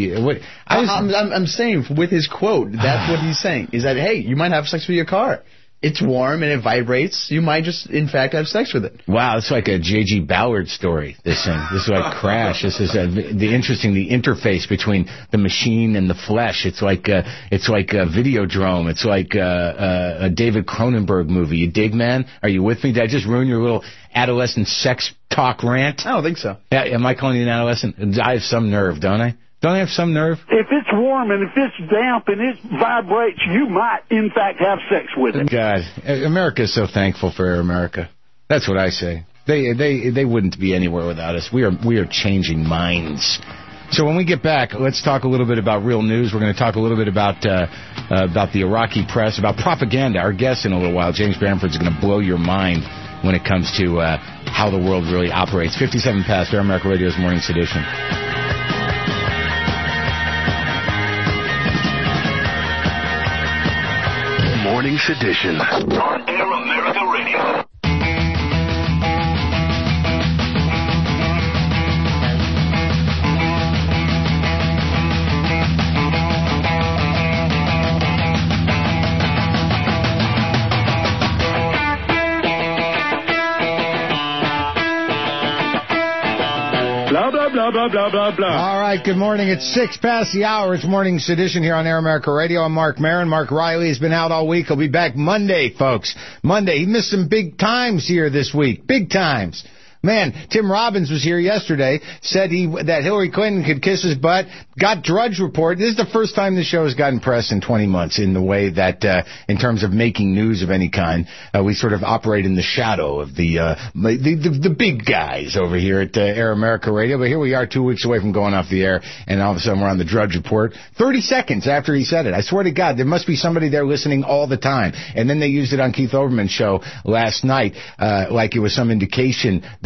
Speaker 1: I'm
Speaker 4: saying, with his quote, that's what he's saying. Is that, hey, you might have sex with your car. It's warm and it vibrates. You might just, in fact, have sex with it.
Speaker 1: Wow, it's like a J.G. Ballard story, this thing. This is like Crash. This is the interface between the machine and the flesh. It's like a Videodrome. It's like a David Cronenberg movie. You dig, man? Are you with me? Did I just ruin your little adolescent sex talk rant?
Speaker 4: I don't think so.
Speaker 1: Yeah, am I calling you an adolescent? I have some nerve, don't I? Don't I have some nerve?
Speaker 8: If it's warm and if it's damp and it vibrates, you might, in fact, have sex with it.
Speaker 1: God, America is so thankful for Air America. That's what I say. They wouldn't be anywhere without us. We are changing minds. So when we get back, let's talk a little bit about real news. We're going to talk a little bit about the Iraqi press, about propaganda. Our guest in a little while, James Bamford, is going to blow your mind when it comes to how the world really operates. 57 past, Air America Radio's Morning Sedition.
Speaker 3: Morning Sedition on Air America Radio.
Speaker 8: Blah, blah, blah, blah, blah, blah, blah.
Speaker 1: All right, good morning. It's 6 past the hour. It's Morning Sedition here on Air America Radio. I'm Mark Maron. Mark Riley has been out all week. He'll be back Monday, folks. Monday. He missed some big times here this week. Big times. Man, Tim Robbins was here yesterday, said that Hillary Clinton could kiss his butt, got Drudge Report. This is the first time the show has gotten press in 20 months in the way that, in terms of making news of any kind, we sort of operate in the shadow of the big guys over here at Air America Radio. But here we are 2 weeks away from going off the air, and all of a sudden we're on the Drudge Report 30 seconds after he said it. I swear to God, there must be somebody there listening all the time. And then they used it on Keith Olbermann's show last night, like it was some indication that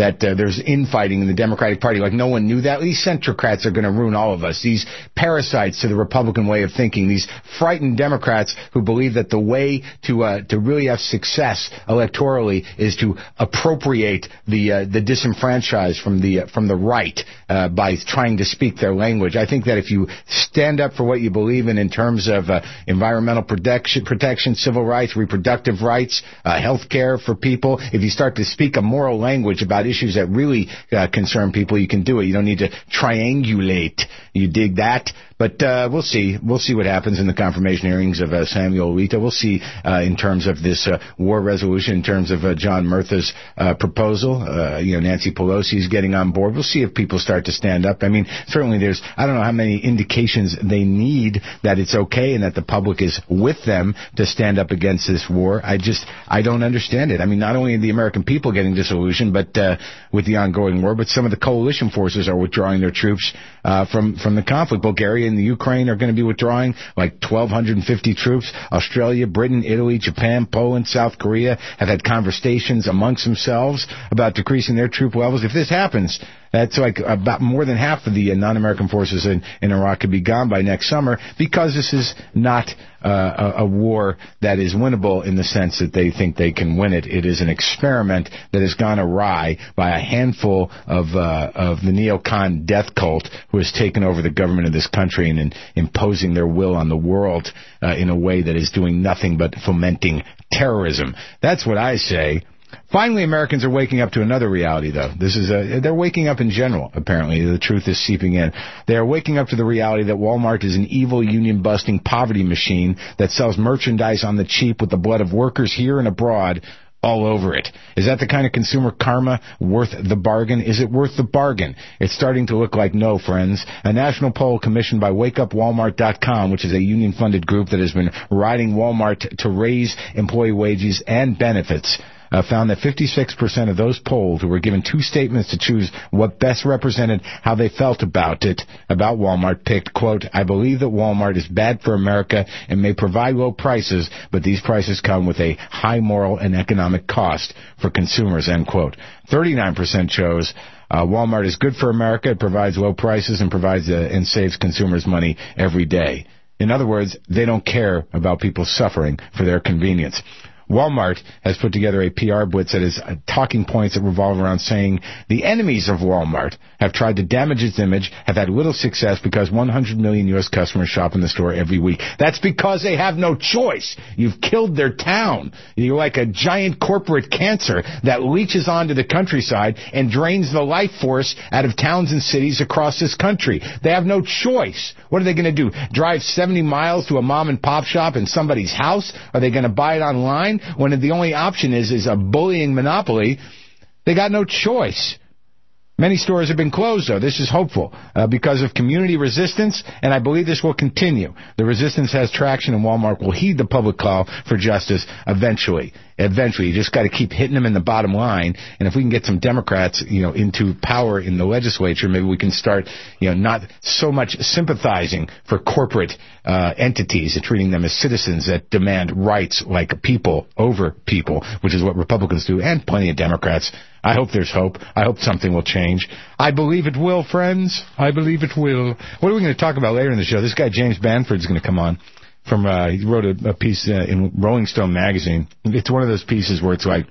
Speaker 1: that there's infighting in the Democratic Party. Like no one knew that. These centrocrats are going to ruin all of us. These parasites to the Republican way of thinking. These frightened Democrats who believe that the way to really have success electorally is to appropriate the disenfranchised from the right by trying to speak their language. I think that if you stand up for what you believe in terms of environmental protection, civil rights, reproductive rights, health care for people, if you start to speak a moral language about issues that really concern people, you can do it. You don't need to triangulate. You dig that? But we'll see. We'll see what happens in the confirmation hearings of Samuel Alito. We'll see in terms of this war resolution, in terms of John Murtha's proposal. Nancy Pelosi's getting on board. We'll see if people start to stand up. I mean, certainly I don't know how many indications they need that it's okay and that the public is with them to stand up against this war. I don't understand it. I mean, not only the American people getting disillusioned, but with the ongoing war, but some of the coalition forces are withdrawing their troops from the conflict. Bulgaria and the Ukraine are going to be withdrawing like 1,250 troops. Australia, Britain, Italy, Japan, Poland, South Korea have had conversations amongst themselves about decreasing their troop levels. If this happens, that's like about more than half of the non-American forces in Iraq could be gone by next summer, because this is not a war that is winnable in the sense that they think they can win it. It is an experiment that has gone awry by a handful of the neocon death cult who has taken over the government of this country and imposing their will on the world in a way that is doing nothing but fomenting terrorism. That's what I say. Finally, Americans are waking up to another reality, though. They're waking up in general, apparently. The truth is seeping in. They are waking up to the reality that Walmart is an evil, union-busting poverty machine that sells merchandise on the cheap with the blood of workers here and abroad all over it. Is that the kind of consumer karma worth the bargain? Is it worth the bargain? It's starting to look like no, friends. A national poll commissioned by WakeUpWalmart.com, which is a union-funded group that has been riding Walmart to raise employee wages and benefits, found that 56% of those polled who were given two statements to choose what best represented how they felt about Walmart, picked, quote, "I believe that Walmart is bad for America and may provide low prices, but these prices come with a high moral and economic cost for consumers," end quote. 39% chose Walmart is good for America, it provides low prices and provides and saves consumers money every day. In other words, they don't care about people suffering for their convenience. Walmart has put together a PR blitz that is talking points that revolve around saying the enemies of Walmart have tried to damage its image, have had little success because 100 million U.S. customers shop in the store every week. That's because they have no choice. You've killed their town. You're like a giant corporate cancer that leaches onto the countryside and drains the life force out of towns and cities across this country. They have no choice. What are they going to do? Drive 70 miles to a mom and pop shop in somebody's house? Are they going to buy it online? When the only option is a bullying monopoly, they got no choice. Many stores have been closed, though. This is hopeful because of community resistance, and I believe this will continue. The resistance has traction, and Walmart will heed the public call for justice eventually. Eventually, you just got to keep hitting them in the bottom line, and if we can get some Democrats, into power in the legislature, maybe we can start, not so much sympathizing for corporate entities and treating them as citizens that demand rights like people over people, which is what Republicans do, and plenty of Democrats. I hope there's hope. I hope something will change. I believe it will, friends. I believe it will. What are we going to talk about later in the show? This guy, James Banford, is going to come on. He wrote a piece in Rolling Stone magazine. It's one of those pieces where it's like,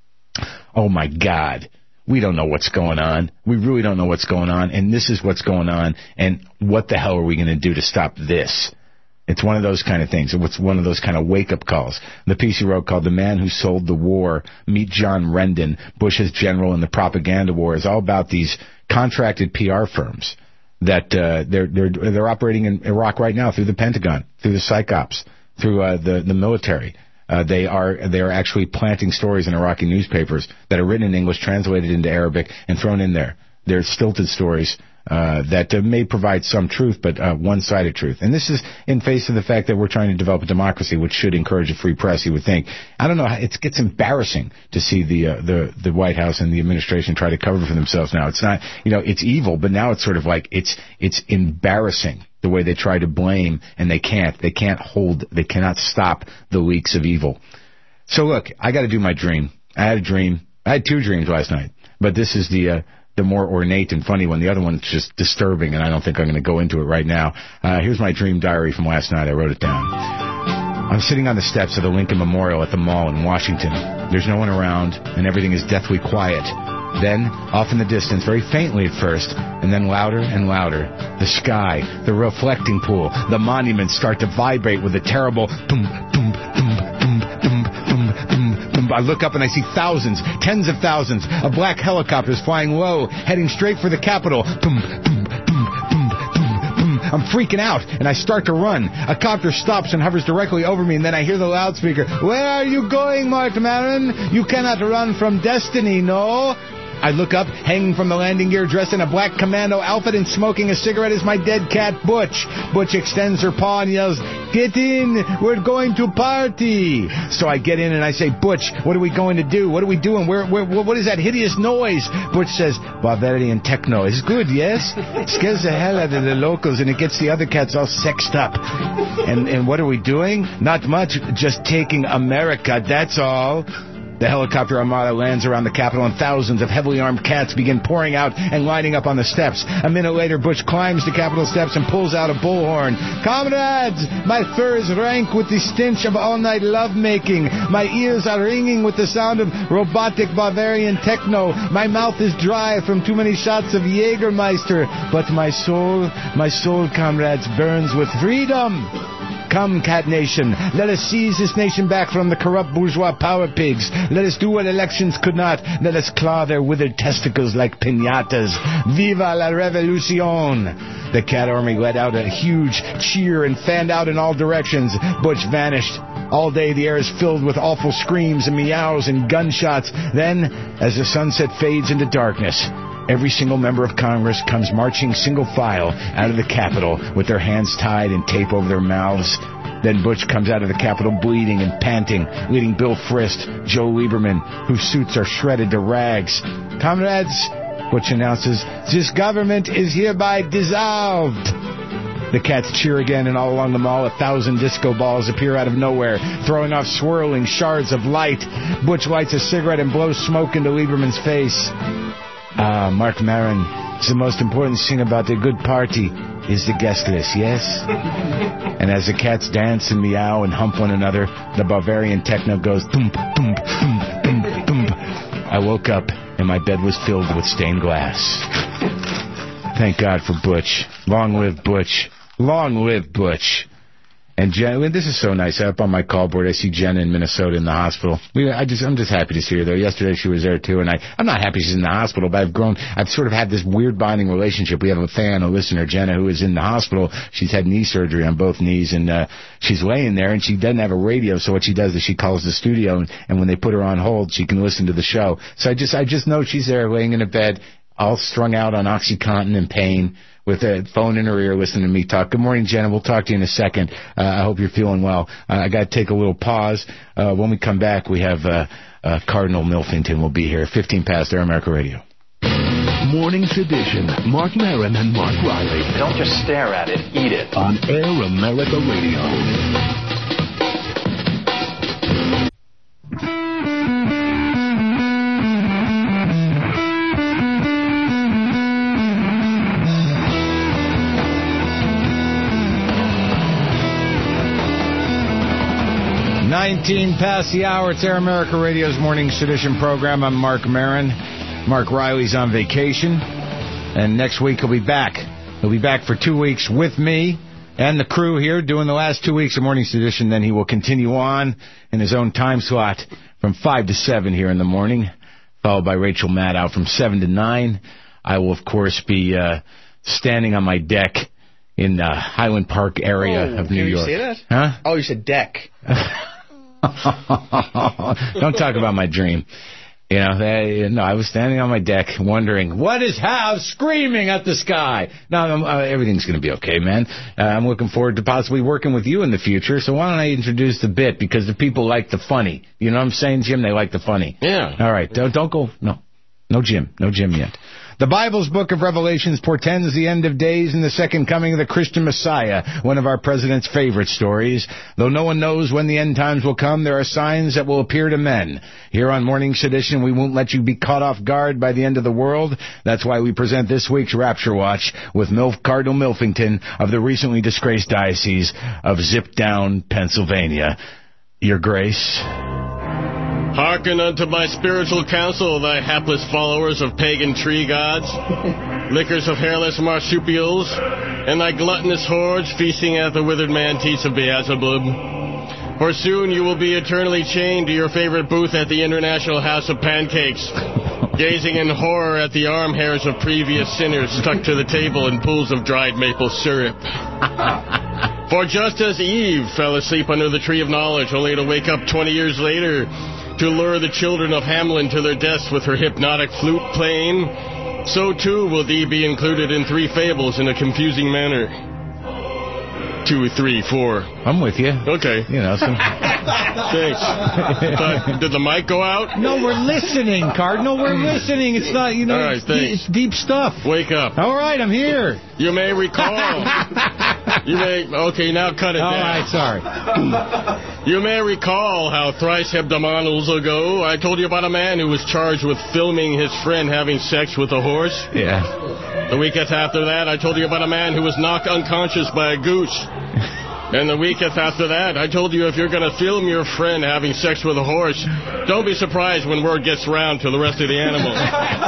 Speaker 1: oh, my God, we don't know what's going on. We really don't know what's going on, and this is what's going on, and what the hell are we going to do to stop this? It's one of those kind of things. It's one of those kind of wake-up calls. The piece he wrote called The Man Who Sold the War, Meet John Rendon, Bush's General in the Propaganda War, is all about these contracted PR firms that they're operating in Iraq right now through the Pentagon, through the psych ops, through the military. They are actually planting stories in Iraqi newspapers that are written in English, translated into Arabic, and thrown in there. They're stilted stories that may provide some truth, but one-sided truth. And this is in face of the fact that we're trying to develop a democracy, which should encourage a free press, you would think. I don't know. It gets embarrassing to see the White House and the administration try to cover for themselves now. It's not, it's evil, but now it's sort of like it's embarrassing the way they try to blame, and they cannot stop the leaks of evil. So look, I got to do my dream. I had a dream. I had two dreams last night. But this is the more ornate and funny one. The other one's just disturbing, and I don't think I'm going to go into it right now. Here's my dream diary from last night. I wrote it down. I'm sitting on the steps of the Lincoln Memorial at the mall in Washington. There's no one around, and everything is deathly quiet. Then, off in the distance, very faintly at first, and then louder and louder, the sky, the reflecting pool, the monuments start to vibrate with a terrible boom, boom, boom, boom, boom, boom, boom, boom. I look up and I see thousands, tens of thousands of black helicopters flying low, heading straight for the Capitol. Boom, boom, boom, boom, boom, boom. I'm freaking out, and I start to run. A copter stops and hovers directly over me, and then I hear the loudspeaker. Where are you going, Mark Maron? You cannot run from destiny, no? I look up, hanging from the landing gear, dressed in a black commando outfit and smoking a cigarette is my dead cat, Butch. Butch extends her paw and yells, "Get in! We're going to party!" So I get in and I say, "Butch, what are we going to do? What are we doing? What is that hideous noise?" Butch says, "Bavarian techno." It's good, yes? It scares the hell out of the locals and it gets the other cats all sexed up. And what are we doing? Not much, just taking America, that's all. The helicopter armada lands around the Capitol, and thousands of heavily armed cats begin pouring out and lining up on the steps. A minute later, Butch climbs the Capitol steps and pulls out a bullhorn. "Comrades, my fur is rank with the stench of all-night lovemaking. My ears are ringing with the sound of robotic Bavarian techno. My mouth is dry from too many shots of Jägermeister. But my soul, comrades, burns with freedom. Come, Cat Nation, let us seize this nation back from the corrupt bourgeois power pigs. Let us do what elections could not. Let us claw their withered testicles like piñatas. Viva la revolucion!" The cat army let out a huge cheer and fanned out in all directions. Butch vanished. All day the air is filled with awful screams and meows and gunshots. Then, as the sunset fades into darkness, every single member of Congress comes marching single file out of the Capitol with their hands tied and tape over their mouths. Then Butch comes out of the Capitol bleeding and panting, leading Bill Frist, Joe Lieberman, whose suits are shredded to rags. "Comrades," Butch announces, "this government is hereby dissolved." The cats cheer again, and all along the mall, 1,000 disco balls appear out of nowhere, throwing off swirling shards of light. Butch lights a cigarette and blows smoke into Lieberman's face. Mark Maron, the most important thing about a good party is the guest list, yes? And as the cats dance and meow and hump one another, the Bavarian techno goes boom, boom, boom, boom, boom. I woke up and my bed was filled with stained glass. Thank God for Butch. Long live Butch. Long live Butch. And Jen, this is so nice. Up on my call board, I see Jen in Minnesota in the hospital. I'm just happy to see her there. Yesterday she was there too, and I'm not happy she's in the hospital, but I've sort of had this weird bonding relationship. We have a fan, a listener, Jenna, who is in the hospital. She's had knee surgery on both knees, and she's laying there, and she doesn't have a radio, so what she does is she calls the studio, and when they put her on hold, she can listen to the show. So I just know she's there laying in a bed, all strung out on OxyContin and pain, with a phone in her ear listening to me talk. Good morning, Jenna. We'll talk to you in a second. I hope you're feeling well. I got to take a little pause. When we come back, we have Cardinal Milfington will be here. 15 past Air America Radio.
Speaker 3: Morning Sedition. Mark Maron and Mark Riley.
Speaker 9: Don't just stare at it. Eat it.
Speaker 3: On Air America Radio.
Speaker 1: 19 past the hour. It's Air America Radio's Morning Sedition program. I'm Mark Maron. Mark Riley's on vacation. And next week he'll be back. He'll be back for 2 weeks with me and the crew here doing the last 2 weeks of Morning Sedition. Then he will continue on in his own time slot from 5 to 7 here in the morning, followed by Rachel Maddow from 7 to 9. I will, of course, be standing on my deck in the Highland Park area of New York.
Speaker 4: Did you say that?
Speaker 1: Huh?
Speaker 4: Oh, you said deck.
Speaker 1: Don't talk about my dream. You know, no, I was standing on my deck wondering, what is Hav screaming at the sky? No, everything's going to be okay, man. I'm looking forward to possibly working with you in the future, so why don't I introduce the bit, because the people like the funny. You know what I'm saying, Jim? They like the funny.
Speaker 7: Yeah.
Speaker 1: All right, don't go, no Jim yet. The Bible's book of Revelations portends the end of days and the second coming of the Christian Messiah, one of our president's favorite stories. Though no one knows when the end times will come, there are signs that will appear to men. Here on Morning Sedition, we won't let you be caught off guard by the end of the world. That's why we present this week's Rapture Watch with Cardinal Milfington of the recently disgraced Diocese of Zipdown, Pennsylvania. Your Grace.
Speaker 7: Hearken unto my spiritual counsel, thy hapless followers of pagan tree gods, lickers of hairless marsupials, and thy gluttonous hordes feasting at the withered man-teats of Beelzebub. For soon you will be eternally chained to your favorite booth at the International House of Pancakes, gazing in horror at the arm hairs of previous sinners stuck to the table in pools of dried maple syrup. For just as Eve fell asleep under the tree of knowledge, only to wake up 20 years later to lure the children of Hamelin to their deaths with her hypnotic flute playing, so too will thee be included in 3 fables in a confusing manner. 2, 3, 4.
Speaker 1: I'm with you.
Speaker 7: Okay.
Speaker 1: You know, some...
Speaker 7: Thanks. Did the mic go out?
Speaker 1: No, we're listening, Cardinal. We're listening. It's not, you know,
Speaker 7: all right,
Speaker 1: it's deep stuff.
Speaker 7: Wake up.
Speaker 1: All right, I'm here.
Speaker 7: You may recall. Okay, now cut it down.
Speaker 1: All right, sorry.
Speaker 7: You may recall how thrice hebdomadals ago I told you about a man who was charged with filming his friend having sex with a horse.
Speaker 1: Yeah.
Speaker 7: The week after that, I told you about a man who was knocked unconscious by a goose. And the week after that, I told you if you're going to film your friend having sex with a horse, don't be surprised when word gets around to the rest of the animals.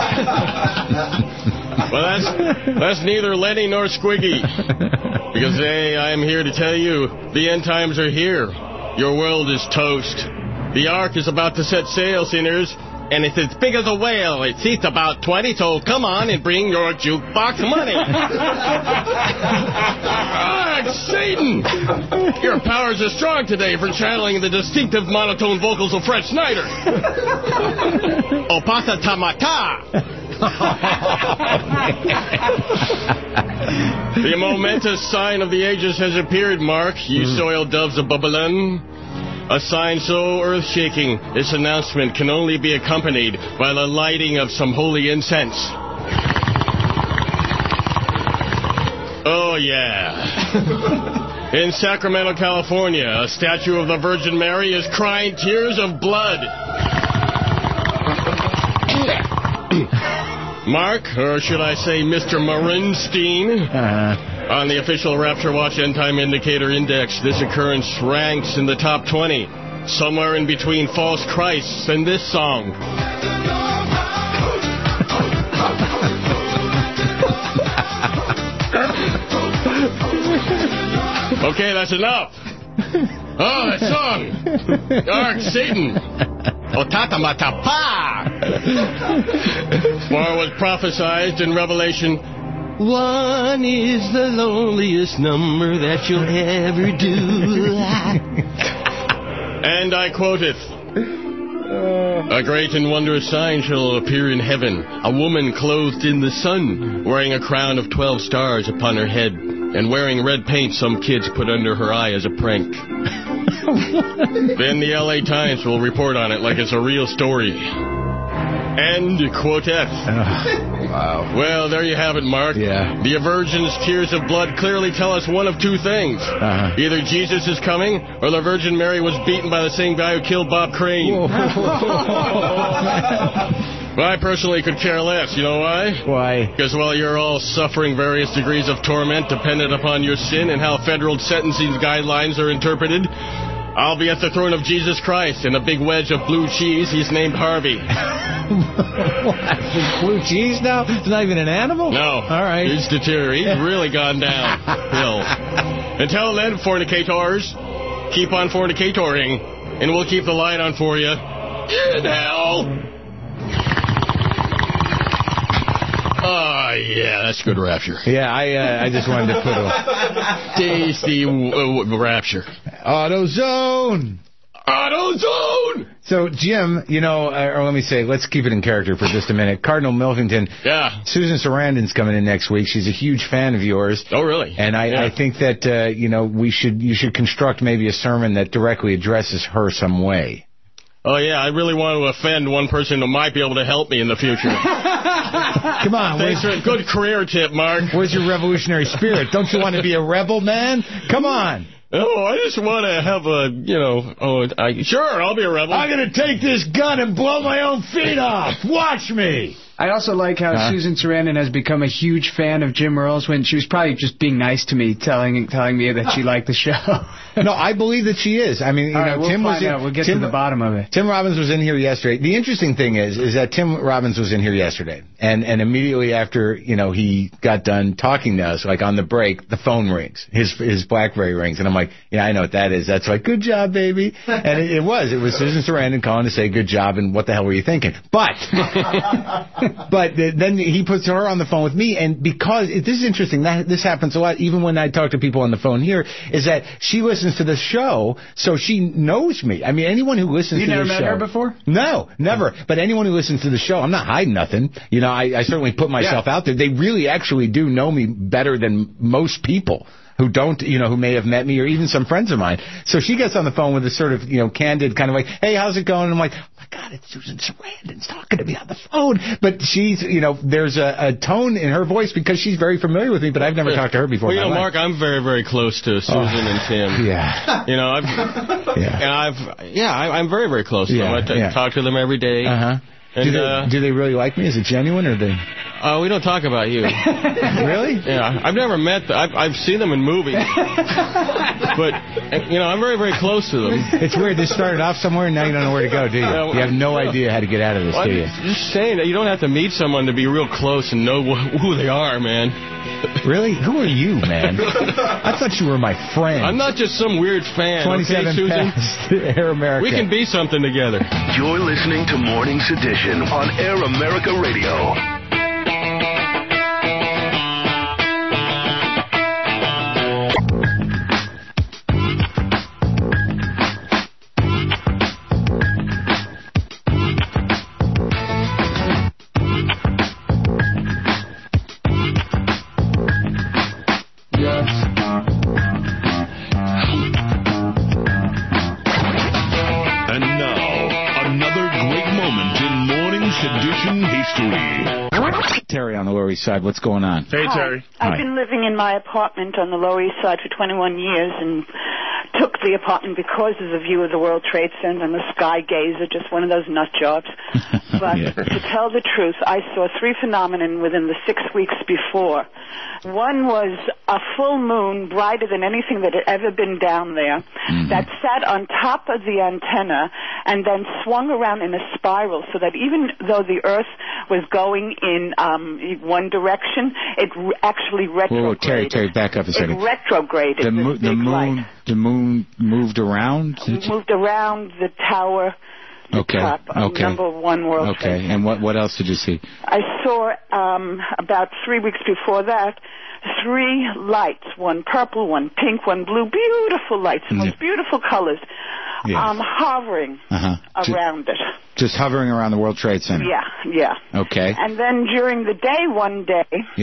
Speaker 7: Well, that's neither Lenny nor Squiggy. Because today I am here to tell you the end times are here. Your world is toast. The ark is about to set sail, sinners. And it's as big as a whale. It seats about 20, so come on and bring your jukebox money. Satan! Your powers are strong today for channeling the distinctive monotone vocals of Fred Snyder. Opasa Tamata! The momentous sign of the ages has appeared, Mark, you soiled doves of Babylon. A sign so earth-shaking, this announcement can only be accompanied by the lighting of some holy incense. Oh, yeah. In Sacramento, California, a statue of the Virgin Mary is crying tears of blood. Mark, or should I say Mr. Marinstein, on the official Rapture Watch End Time Indicator Index, this occurrence ranks in the top 20, somewhere in between False Christs and this song. Okay, that's enough. Oh, that song. Ark, Satan. Otatamatapa. For it was prophesied in Revelation, 1 is the loneliest number that you'll ever do. And I quoteth, a great and wondrous sign shall appear in heaven, a woman clothed in the sun, wearing a crown of 12 stars upon her head, and wearing red paint some kids put under her eye as a prank. Then the LA Times will report on it like it's a real story. And quoteth.
Speaker 1: Wow.
Speaker 7: Well, there you have it, Mark.
Speaker 1: Yeah.
Speaker 7: The Virgin's tears of blood clearly tell us one of 2 things. Either Jesus is coming, or the Virgin Mary was beaten by the same guy who killed Bob Crane. Well, I personally could care less. You know why?
Speaker 1: Why?
Speaker 7: Because while you're all suffering various degrees of torment dependent upon your sin and how federal sentencing guidelines are interpreted, I'll be at the throne of Jesus Christ in a big wedge of blue cheese. He's named Harvey.
Speaker 1: What? Blue cheese now? It's not even an animal?
Speaker 7: No.
Speaker 1: All right.
Speaker 7: He's deteriorated. He's really gone downhill. Until then, fornicators, keep on fornicatoring, and we'll keep the light on for you. In hell. Oh, yeah, that's good rapture.
Speaker 1: Yeah, I just wanted to put a...
Speaker 7: Tasty rapture.
Speaker 1: AutoZone!
Speaker 7: AutoZone!
Speaker 1: So, Jim, you know, or let me say, let's keep it in character for just a minute. Cardinal Milfington.
Speaker 7: Yeah.
Speaker 1: Susan Sarandon's coming in next week. She's a huge fan of yours.
Speaker 7: Oh, really?
Speaker 1: And I think that, you know, you should construct maybe a sermon that directly addresses her some way.
Speaker 7: Oh, yeah, I really want to offend one person who might be able to help me in the future.
Speaker 1: Come on.
Speaker 7: Thanks for a good career tip, Mark.
Speaker 1: Where's your revolutionary spirit? Don't you want to be a rebel, man? Come on.
Speaker 7: Oh, I just want to have sure, I'll be a rebel.
Speaker 1: I'm going to take this gun and blow my own feet off. Watch me.
Speaker 2: I also like how Susan Sarandon has become a huge fan of Jim Earls when she was probably just being nice to me, telling me that she liked the show.
Speaker 1: No, I believe that she is. I mean, Tim was in.
Speaker 2: We'll get to the bottom of it.
Speaker 1: Tim Robbins was in here yesterday. The interesting thing is that Tim Robbins was in here yesterday, and immediately after he got done talking to us, like on the break, the phone rings. His BlackBerry rings, and I'm like, yeah, I know what that is. That's like, good job, baby. And it was Susan Sarandon calling to say good job, and what the hell were you thinking? But then he puts her on the phone with me, and because this is interesting, this happens a lot, even when I talk to people on the phone here, is that she listens to the show, so she knows me. I mean, anyone who listens to the show...
Speaker 2: You never met her before?
Speaker 1: No, never. But anyone who listens to the show, I'm not hiding nothing. I certainly put myself out there. They really actually do know me better than most people who don't, who may have met me, or even some friends of mine. So she gets on the phone with a sort of, candid kind of like, hey, how's it going? And I'm like, oh my God, it's Susan Sarandon's talking to me on the phone. But she's, there's a tone in her voice because she's very familiar with me, but I've never talked to her before.
Speaker 7: Well, Mark, I'm very, very close to Susan and Tim.
Speaker 1: Yeah.
Speaker 7: I'm very, very close to them. I talk to them every day.
Speaker 1: Uh-huh. And, do they really like me? Is it genuine, or they...
Speaker 7: we don't talk about you.
Speaker 1: Really?
Speaker 7: Yeah, I've never met them. I've seen them in movies. But, I'm very, very close to them.
Speaker 1: It's weird. This started off somewhere, and now you don't know where to go, do you? You have no idea how to get out of this, do you?
Speaker 7: I'm just saying that you don't have to meet someone to be real close and know who they are, man.
Speaker 1: Really? Who are you, man? I thought you were my friend.
Speaker 7: I'm not just some weird fan.
Speaker 1: 27
Speaker 7: Susan?
Speaker 1: past Air America.
Speaker 7: We can be something together.
Speaker 3: You're listening to Morning Sedition on Air America Radio.
Speaker 1: Terry on the Lower East Side. What's going on?
Speaker 7: Hey, Terry.
Speaker 10: I've been living in my apartment on the Lower East Side for 21 years and took the apartment because of the view of the World Trade Center. I'm a sky gazer, just one of those nut jobs. But to tell the truth, I saw 3 phenomena within the 6 weeks before. One was a full moon, brighter than anything that had ever been down there, that sat on top of the antenna and then swung around in a spiral, so that even though the Earth was going in one direction, it actually retrograded.
Speaker 1: Terry, back up a second.
Speaker 10: It retrograded.
Speaker 1: The moon moved around?
Speaker 10: Moved around the tower. Top of number 1 World Trade Center.
Speaker 1: And what else did you see?
Speaker 10: I saw, about 3 weeks before that, 3 lights, one purple, one pink, one blue, beautiful lights, the most beautiful colors, hovering around it.
Speaker 1: Just hovering around the World Trade Center?
Speaker 10: Yeah.
Speaker 1: Okay.
Speaker 10: And then during the day, one day,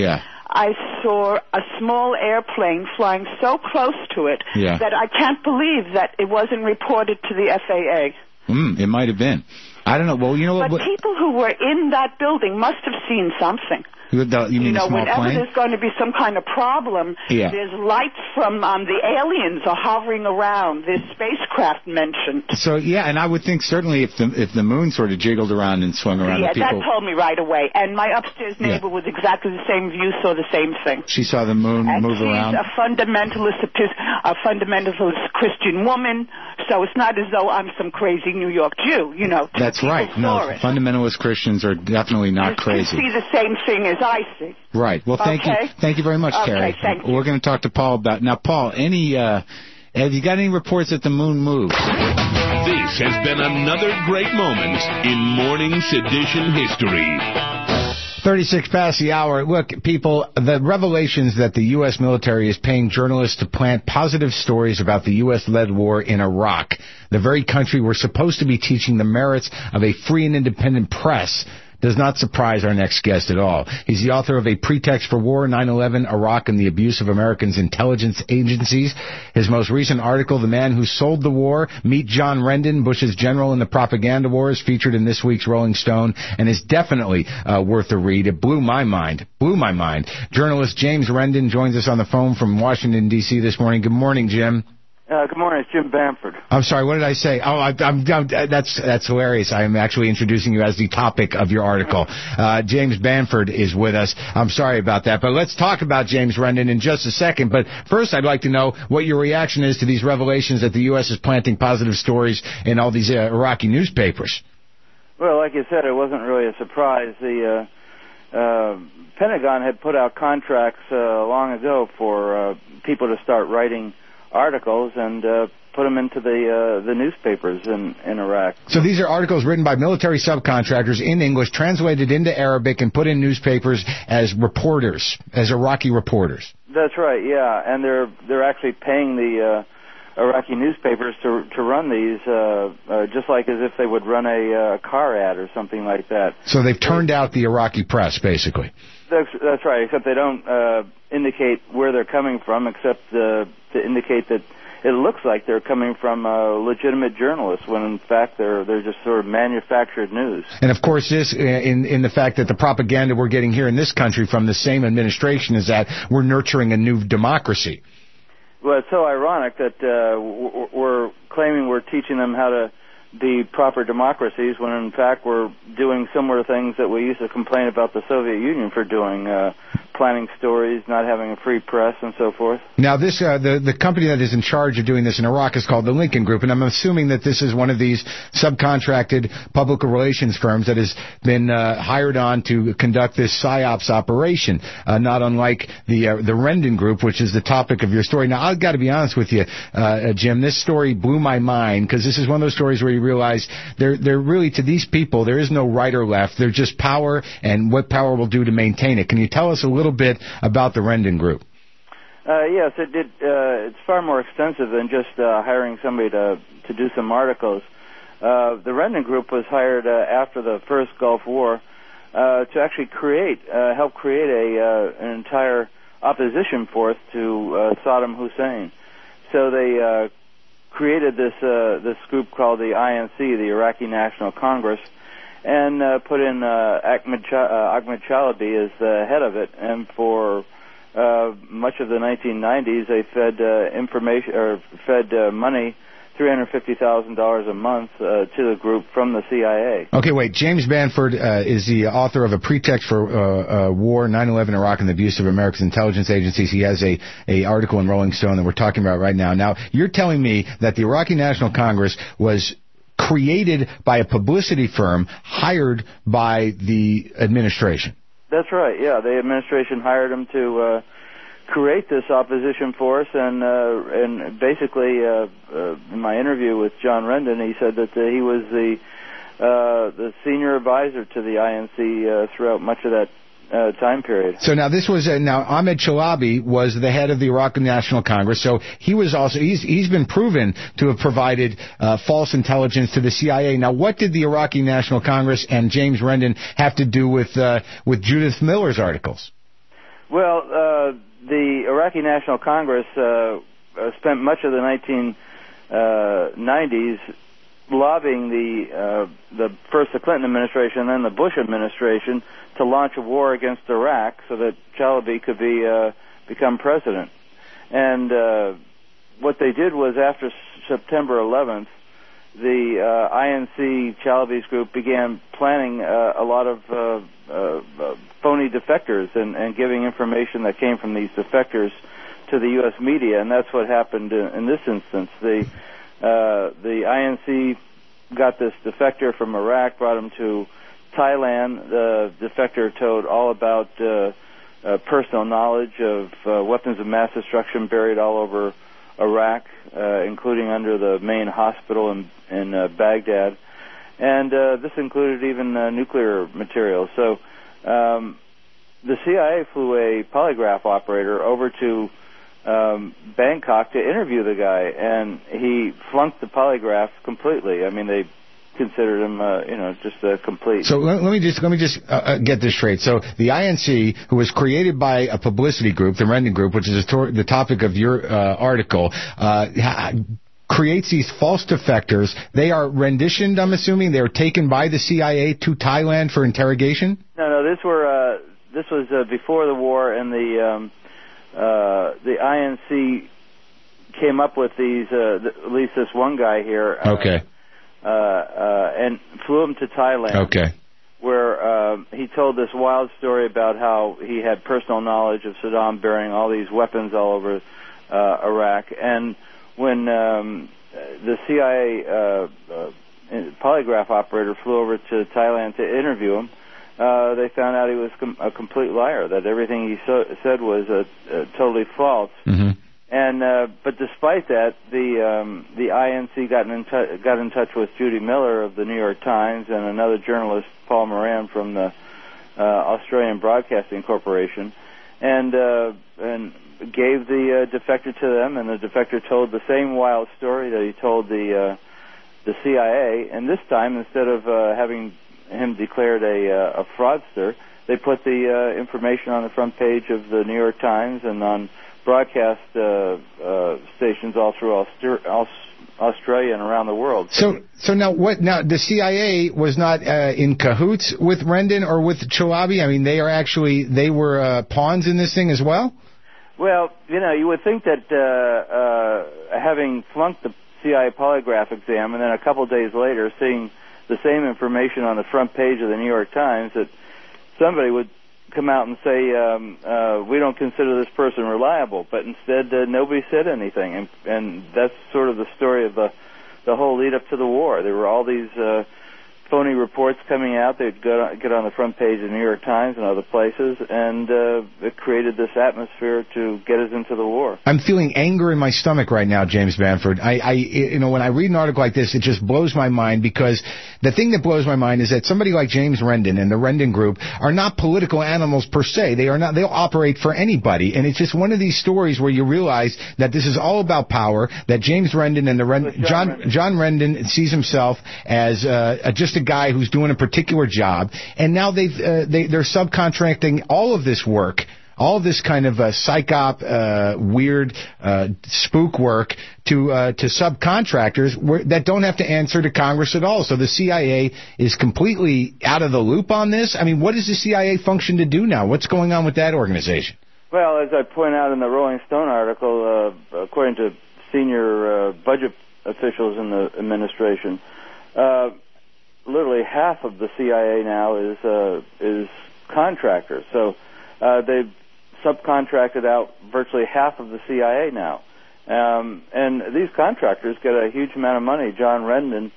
Speaker 10: I saw a small airplane flying so close to it that I can't believe that it wasn't reported to the FAA.
Speaker 1: It might have been. I don't know. Well, you know what?
Speaker 10: But people who were in that building must have seen something.
Speaker 1: You mean a small
Speaker 10: whenever
Speaker 1: plane?
Speaker 10: there's going to be some kind of problem, there's lights from the aliens are hovering around. There's spacecraft mentioned.
Speaker 1: So, and I would think certainly if the moon sort of jiggled around and swung around,
Speaker 10: that told me right away. And my upstairs neighbor with exactly the same view saw the same thing.
Speaker 1: She saw the moon move around.
Speaker 10: She's a fundamentalist Christian woman, so it's not as though I'm some crazy New York Jew,
Speaker 1: That's right. No, fundamentalist Christians are definitely not crazy.
Speaker 10: You see the same thing as I see.
Speaker 1: Right. Well, thank you very much, Terry.
Speaker 10: Thank you.
Speaker 1: We're going to talk to Paul about now. Paul, have you got any reports that the moon moved?
Speaker 3: This has been another great moment in Morning Sedition history.
Speaker 1: 36 past the hour. Look, people, the revelations that the U.S. military is paying journalists to plant positive stories about the U.S.-led war in Iraq, the very country we're supposed to be teaching the merits of a free and independent press, does not surprise our next guest at all. He's the author of A Pretext for War, 9/11, Iraq, and the Abuse of Americans' Intelligence Agencies. His most recent article, The Man Who Sold the War, Meet John Rendon, Bush's General in the Propaganda Wars, featured in this week's Rolling Stone, and is definitely worth a read. It blew my mind. Journalist James Rendon joins us on the phone from Washington, D.C. this morning. Good morning, Jim.
Speaker 11: Good morning. It's Jim Bamford.
Speaker 1: I'm sorry, what did I say? Oh, that's hilarious. I'm actually introducing you as the topic of your article. James Bamford is with us. I'm sorry about that, but let's talk about James Rendon in just a second. But first, I'd like to know what your reaction is to these revelations that the U.S. is planting positive stories in all these Iraqi newspapers.
Speaker 11: Well, like you said, it wasn't really a surprise. The Pentagon had put out contracts long ago for people to start writing articles and put them into the newspapers in Iraq.
Speaker 1: So these are articles written by military subcontractors in English, translated into Arabic, and put in newspapers as reporters, as Iraqi reporters.
Speaker 11: That's right, yeah, and they're actually paying the Iraqi newspapers to run these just like as if they would run a car ad or something like that.
Speaker 1: So they've turned out the Iraqi press, basically.
Speaker 11: That's right, except they don't indicate where they're coming from, except to indicate that it looks like they're coming from legitimate journalists, when in fact they're just sort of manufactured news.
Speaker 1: And of course, this in the fact that the propaganda we're getting here in this country from the same administration is that we're nurturing a new democracy.
Speaker 11: Well, it's so ironic that we're claiming we're teaching them how to be proper democracies, when in fact we're doing similar things that we used to complain about the Soviet Union for doing, planning stories, not having a free press, and so forth.
Speaker 1: Now, this the company that is in charge of doing this in Iraq is called the Lincoln Group, and I'm assuming that this is one of these subcontracted public relations firms that has been hired on to conduct this PSYOPs operation, not unlike the Rendon Group, which is the topic of your story. Now, I've got to be honest with you, Jim, this story blew my mind, because this is one of those stories where you realize they're really, to these people, there is no right or left. They're just power and what power will do to maintain it. Can you tell us a little bit about the Rendon Group?
Speaker 11: Yes, it did. It's far more extensive than just hiring somebody to do some articles. The Rendon Group was hired after the first Gulf War to actually help create an entire opposition force to Saddam Hussein. So they created this group called the INC, the Iraqi National Congress, and put in Ahmed Chalabi as the head of it. And for much of the 1990s, they fed money, $350,000 a month to the group from the CIA.
Speaker 1: Okay, wait. James Bamford is the author of A Pretext for War, 9/11, Iraq, and the Abuse of America's Intelligence Agencies. He has a article in Rolling Stone that we're talking about right now. Now, you're telling me that the Iraqi National Congress was created by a publicity firm hired by the administration.
Speaker 11: That's right, yeah. The administration hired him to create this opposition force, and basically in my interview with John Rendon, he said that he was the senior advisor to the INC throughout much of that time period.
Speaker 1: So now this was now Ahmed Chalabi was the head of the Iraqi National Congress. So he was also he's been proven to have provided false intelligence to the CIA. Now, what did the Iraqi National Congress and James Rendon have to do with Judith Miller's articles?
Speaker 11: Well, the Iraqi National Congress spent much of the 1990s lobbying first the Clinton administration and then the Bush administration to launch a war against Iraq so that Chalabi could become president. And what they did was, after September 11th, the INC Chalabi's group began planning a lot of phony defectors and giving information that came from these defectors to the U.S. media, and that's what happened in this instance. The INC got this defector from Iraq, brought him to Thailand. The defector told all about personal knowledge of weapons of mass destruction buried all over Iraq, including under the main hospital in Baghdad. And this included even nuclear material. So the CIA flew a polygraph operator over to Bangkok to interview the guy, and he flunked the polygraph completely. I mean, they considered him, just a complete.
Speaker 1: So let me just get this straight. So the INC, who was created by a publicity group, the Rendon Group, which is the topic of your article, creates these false defectors. They are renditioned, I'm assuming. They are taken by the CIA to Thailand for interrogation?
Speaker 11: No, this was before the war, and the INC came up with these, at least this one guy here.
Speaker 1: Okay.
Speaker 11: And flew him to Thailand.
Speaker 1: Okay.
Speaker 11: Where he told this wild story about how he had personal knowledge of Saddam burying all these weapons all over Iraq. And when the CIA polygraph operator flew over to Thailand to interview him, they found out he was a complete liar, that everything he said was totally false.
Speaker 1: Mm-hmm.
Speaker 11: And but despite that, the INC got in touch with Judy Miller of the New York Times and another journalist, Paul Moran from the Australian Broadcasting Corporation, and gave the defector to them. And the defector told the same wild story that he told the CIA. And this time, instead of having him declared a fraudster, they put the information on the front page of the New York Times and on broadcast stations all through Australia and around the world.
Speaker 1: So now what? Now the CIA was not in cahoots with Rendon or with Chalabi. I mean, they were pawns in this thing as well.
Speaker 11: Well, you would think that having flunked the CIA polygraph exam and then a couple days later seeing the same information on the front page of the New York Times, that somebody would come out and say, we don't consider this person reliable. But instead, nobody said anything. And that's sort of the story of the whole lead up to the war. There were all these phony reports coming out. They'd get on the front page of the New York Times and other places, and it created this atmosphere to get us into the war.
Speaker 1: I'm feeling anger in my stomach right now, James Bamford. When I read an article like this, it just blows my mind, because the thing that blows my mind is that somebody like James Rendon and the Rendon Group are not political animals per se. They are not. They'll operate for anybody, and it's just one of these stories where you realize that this is all about power. That James Rendon and John Rendon sees himself as just a guy who's doing a particular job, and now they're subcontracting all of this work, all of this kind of psyop, weird spook work to subcontractors that don't have to answer to Congress at all. So the CIA is completely out of the loop on this. I mean, what is the CIA function to do now? What's going on with that organization?
Speaker 11: Well, as I point out in the Rolling Stone article, according to senior budget officials in the administration, literally half of the CIA now is contractors. So they've subcontracted out virtually half of the CIA now. And these contractors get a huge amount of money. John Rendon,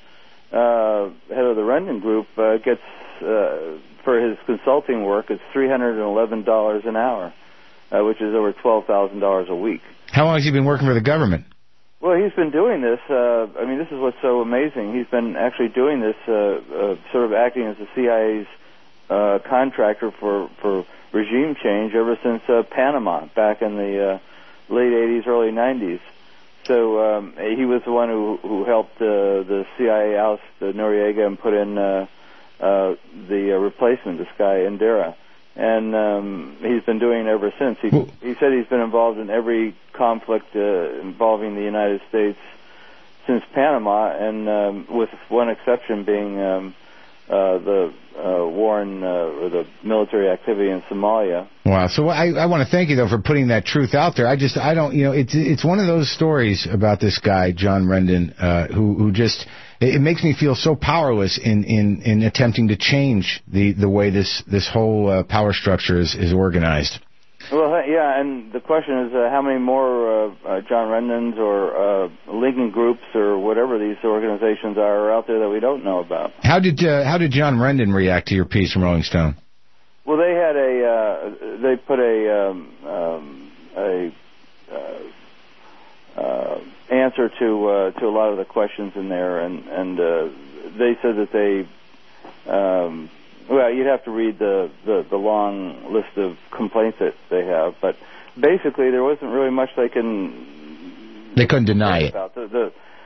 Speaker 11: head of the Rendon Group, gets, for his consulting work, it's $311 an hour, which is over $12,000 a week.
Speaker 1: How long has he been working for the government?
Speaker 11: Well, he's been doing this. This is what's so amazing. He's been actually doing this, sort of acting as the CIA's contractor for regime change ever since Panama, back in the late 80s, early 90s. So he was the one who helped the CIA oust Noriega and put in the replacement, this guy Indira. And he's been doing it ever since. He said he's been involved in every conflict involving the United States since Panama, and with one exception being the war or the military activity in Somalia.
Speaker 1: Wow. So I want to thank you, though, for putting that truth out there. I don't, it's one of those stories about this guy, John Rendon, who just, it makes me feel so powerless in attempting to change the way this whole power structure is organized.
Speaker 11: Well, yeah, and the question is how many more John Rendons or Lincoln Groups or whatever these organizations are out there that we don't know about.
Speaker 1: How did John Rendon react to your piece from Rolling Stone?
Speaker 11: Well, they had they put a answer to a lot of the questions in there, and they said that they. Well, you'd have to read the long list of complaints that they have, but basically there wasn't really much they couldn't
Speaker 1: deny it.
Speaker 11: About.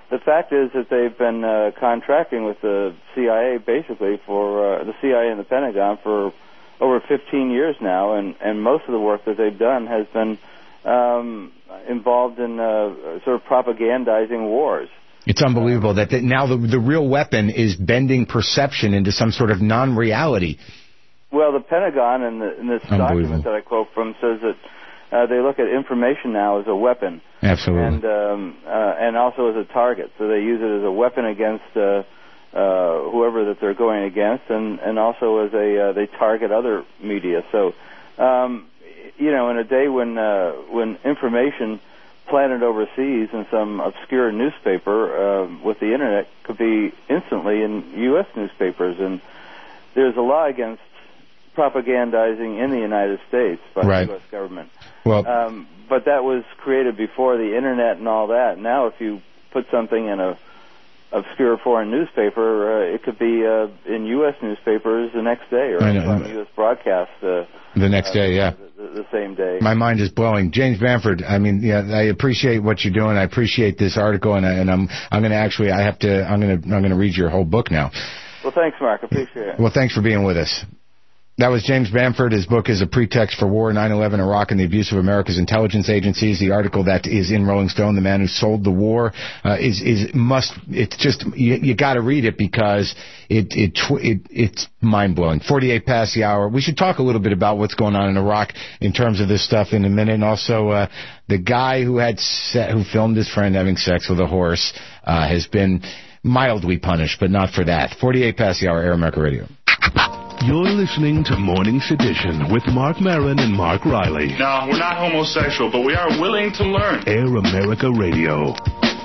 Speaker 11: the fact is that they've been contracting with the CIA, basically, for the CIA and the Pentagon for over 15 years now, and most of the work that they've done has been involved in sort of propagandizing wars.
Speaker 1: It's unbelievable that now the real weapon is bending perception into some sort of non-reality.
Speaker 11: Well, the Pentagon, in this document that I quote from, says that they look at information now as a weapon.
Speaker 1: Absolutely.
Speaker 11: And also as a target. So they use it as a weapon against whoever that they're going against, and also as they target other media. So, in a day when information planted overseas in some obscure newspaper with the internet could be instantly in U.S. newspapers, and there's a law against propagandizing in the United States by the U.S. government.
Speaker 1: Well,
Speaker 11: but that was created before the internet and all that. Now, if you put something in a obscure foreign newspaper, it could be in U.S. newspapers the next day, or on U.S. broadcast the
Speaker 1: next day,
Speaker 11: the same day.
Speaker 1: My mind is blowing. James Bamford, I mean, I appreciate what you're doing. I appreciate this article, and I'm going to read your whole book now.
Speaker 11: Well, thanks, Mark. I appreciate it.
Speaker 1: Well, thanks for being with us. That was James Bamford. His book is A Pretext for War, 9/11, Iraq, and the Abuse of America's Intelligence Agencies. The article that is in Rolling Stone, The Man Who Sold the War, it's just, you got to read it because it's mind-blowing. 48 past the hour. We should talk a little bit about what's going on in Iraq in terms of this stuff in a minute. And also, the guy who filmed his friend having sex with a horse, has been mildly punished, but not for that. 48 past the hour, Air America Radio.
Speaker 3: You're listening to Morning Sedition with Mark Maron and Mark Riley.
Speaker 12: No, we're not homosexual, but we are willing to learn.
Speaker 3: Air America Radio.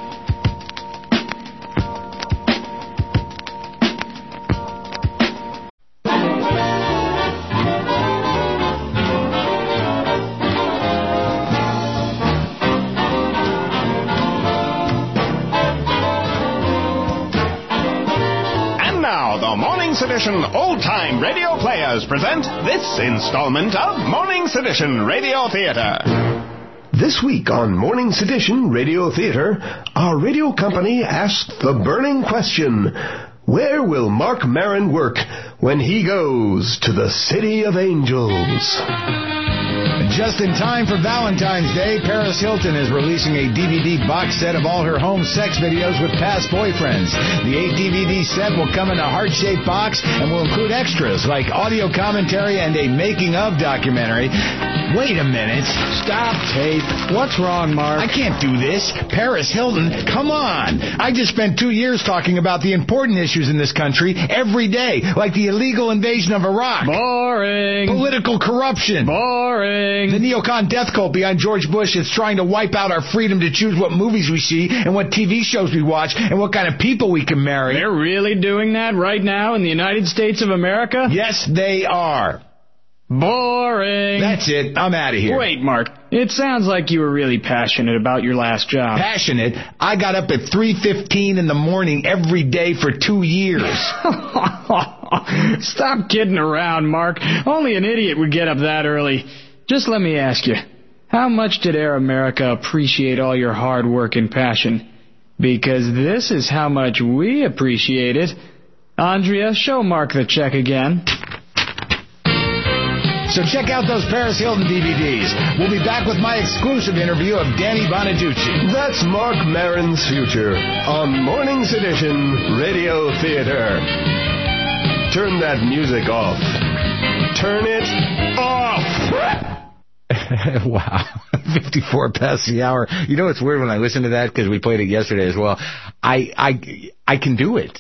Speaker 13: Sedition old-time radio players present this installment of Morning Sedition Radio Theater.
Speaker 14: This week on Morning Sedition Radio Theater, our radio company asked the burning question, where will Mark Maron work when he goes to the City of Angels?
Speaker 1: Just in time for Valentine's Day, Paris Hilton is releasing a DVD box set of all her home sex videos with past boyfriends. The 8-DVD set will come in a heart-shaped box and will include extras like audio commentary and a making-of documentary. Wait a minute.
Speaker 2: Stop tape. What's wrong, Mark?
Speaker 1: I can't do this. Paris Hilton, come on. I just spent 2 years talking about the important issues in this country every day, like the illegal invasion of Iraq.
Speaker 2: Boring.
Speaker 1: Political corruption.
Speaker 2: Boring.
Speaker 1: The neocon death cult behind George Bush is trying to wipe out our freedom to choose what movies we see and what TV shows we watch and what kind of people we can marry.
Speaker 2: They're really doing that right now in the United States of America?
Speaker 1: Yes, they are.
Speaker 2: Boring.
Speaker 1: That's it. I'm out of here.
Speaker 2: Wait, Mark. It sounds like you were really passionate about your last job.
Speaker 1: Passionate? I got up at 3:15 in the morning every day for 2 years.
Speaker 2: Stop kidding around, Mark. Only an idiot would get up that early. Just let me ask you, how much did Air America appreciate all your hard work and passion? Because this is how much we appreciate it. Andrea, show Mark the check again.
Speaker 1: So check out those Paris Hilton DVDs. We'll be back with my exclusive interview of Danny Bonaducci.
Speaker 14: That's Mark Maron's future on Morning Sedition Radio Theater. Turn that music off. Turn it off.
Speaker 1: Wow. 54 past the hour. You know what's weird when I listen to that, because we played it yesterday as well. I can do it.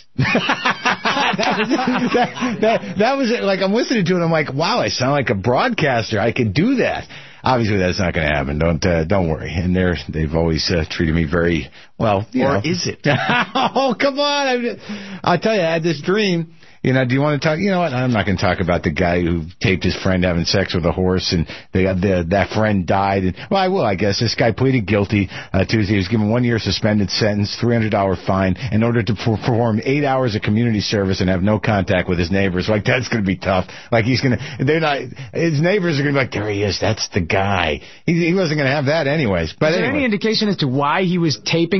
Speaker 1: that was it. Like, I'm listening to it, I'm like, wow, I sound like a broadcaster. I could do that. Obviously, that's not going to happen. Don't worry. And they've always treated me very well.
Speaker 4: Or is it?
Speaker 1: Oh, come on! I'll tell you, I had this dream. Do you want to talk? You know what? I'm not going to talk about the guy who taped his friend having sex with a horse, and that friend died. And, well, I will, I guess. This guy pleaded guilty Tuesday. He was given 1 year suspended sentence, $300 fine, in order to perform 8 hours of community service and have no contact with his neighbors. Like, that's going to be tough. Like, his neighbors are going to be like, there he is. That's the guy. He wasn't going to have that anyways. But
Speaker 2: is there any indication as to why he was taping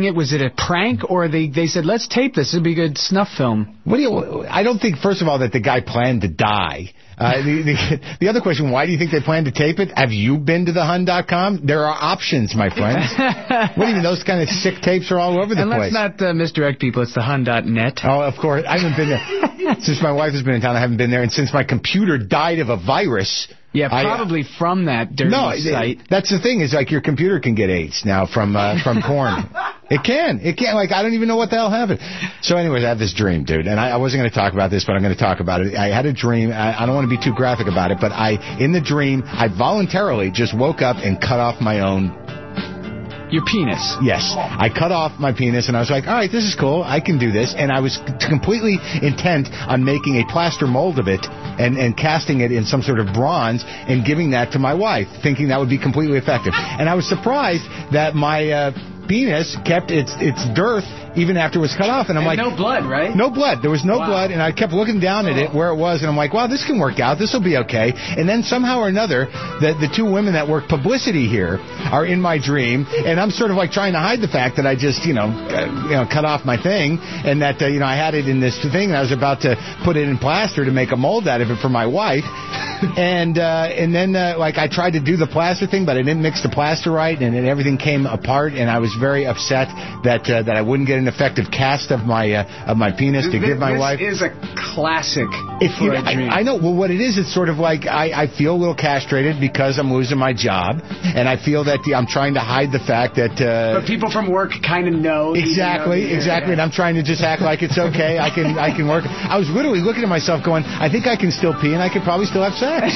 Speaker 2: it? Was it a prank, or they said, let's tape this? It'd be a good snuff film.
Speaker 1: I don't think, first of all, that the guy planned to die. The other question, why do you think they plan to tape it? Have you been to thehun.com? There are options, my friends. What do you mean? Those kind of sick tapes are all over the place.
Speaker 2: And let's not misdirect people. It's thehun.net.
Speaker 1: Oh, of course. I haven't been there. Since my wife has been in town, I haven't been there. And since my computer died of a virus...
Speaker 2: Yeah, probably from that dirty site.
Speaker 1: That's the thing, is like your computer can get AIDS now from porn. It can. Like, I don't even know what the hell happened. So anyways, I have this dream, dude. And I wasn't going to talk about this, but I'm going to talk about it. I had a dream. I don't want to be too graphic about it, but in the dream, I voluntarily just woke up and cut off my own...
Speaker 2: Your penis.
Speaker 1: Yes. I cut off my penis, and I was like, all right, this is cool. I can do this. And I was completely intent on making a plaster mold of it and casting it in some sort of bronze and giving that to my wife, thinking that would be completely effective. And I was surprised that my penis kept its dearth even after it was cut off. And I'm like...
Speaker 2: no blood, right?
Speaker 1: No blood. There was no blood, and I kept looking down at it where it was, and I'm like, wow, this can work out. This will be okay. And then somehow or another, the two women that work publicity here are in my dream, and I'm sort of like trying to hide the fact that I just, cut off my thing, and that, I had it in this thing, and I was about to put it in plaster to make a mold out of it for my wife. And then I tried to do the plaster thing, but I didn't mix the plaster right, and everything came apart, and I was very upset that I wouldn't get an effective cast of my penis to give my wife.
Speaker 2: This is a classic
Speaker 1: for a dream. I know. Well, what it is, it's sort of like I feel a little castrated because I'm losing my job, and I feel that I'm trying to hide the fact that...
Speaker 2: but people from work kind of know.
Speaker 1: Exactly, and I'm trying to just act like it's okay. I can work. I was literally looking at myself going, I think I can still pee, and I could probably still have sex.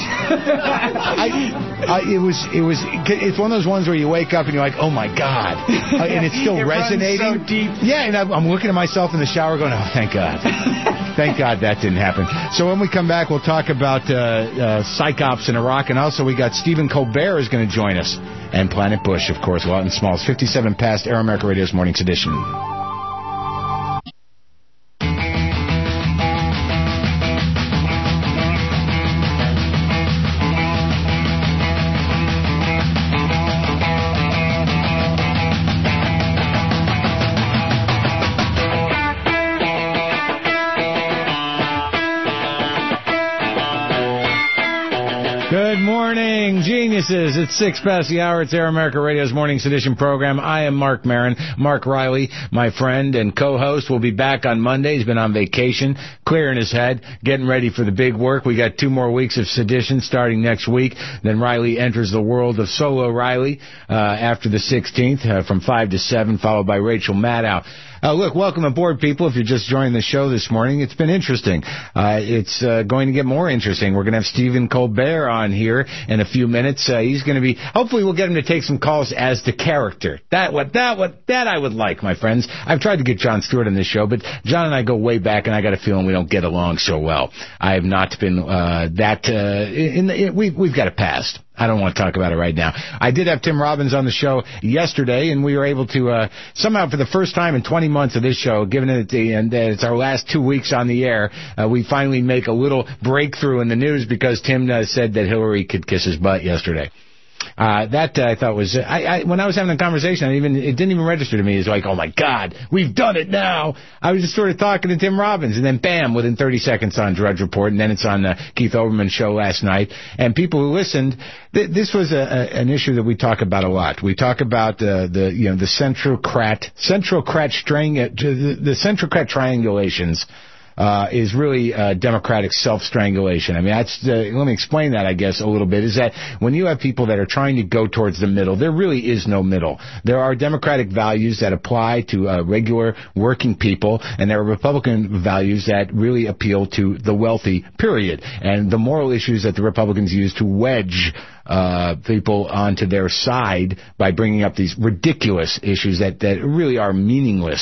Speaker 1: It's one of those ones where you wake up and you're like, oh my God, and it's still resonating.
Speaker 2: Runs so deep.
Speaker 1: Yeah, and I'm looking at myself in the shower going, oh, thank God. Thank God that didn't happen. So when we come back, we'll talk about psych ops in Iraq, and also we got Stephen Colbert is going to join us, and Planet Bush, of course, Lawton Smalls, 57 past Air America Radio's Morning's Edition. Good morning, geniuses. It's 6 past the hour. It's Air America Radio's Morning's Edition program. I am Mark Maron. Mark Riley, my friend and co-host, will be back on Monday. He's been on vacation, clearing his head, getting ready for the big work. We got 2 more weeks of Sedition starting next week. Then Riley enters the world of Solo Riley after the 16th from 5 to 7, followed by Rachel Maddow. Look, welcome aboard, people. If you're just joining the show this morning, it's been interesting. It's going to get more interesting. We're going to have Stephen Colbert on here in a few minutes. He's going to be, hopefully we'll get him to take some calls as the character. That I would like, my friends. I've tried to get Jon Stewart on this show, but John and I go way back, and I got a feeling we don't get along so well. I have not been we've got a past. I don't want to talk about it right now. I did have Tim Robbins on the show yesterday, and we were able to, somehow for the first time in 20 months of this show, given that it's our last 2 weeks on the air, we finally make a little breakthrough in the news because Tim said that Hillary could kiss his butt yesterday. That I thought was when I was having a conversation, it didn't even register to me. It's like, oh my God, we've done it now. I was just sort of talking to Tim Robbins, and then bam, within 30 seconds on Drudge Report, and then it's on Keith Olbermann's show last night. And people who listened, this was an issue that we talk about a lot. We talk about the centrocrat triangulations. Is really democratic self-strangulation. I mean, let me explain that, I guess, a little bit, is that when you have people that are trying to go towards the middle, there really is no middle. There are democratic values that apply to regular working people, and there are Republican values that really appeal to the wealthy, period. And the moral issues that the Republicans use to wedge people onto their side by bringing up these ridiculous issues that really are meaningless.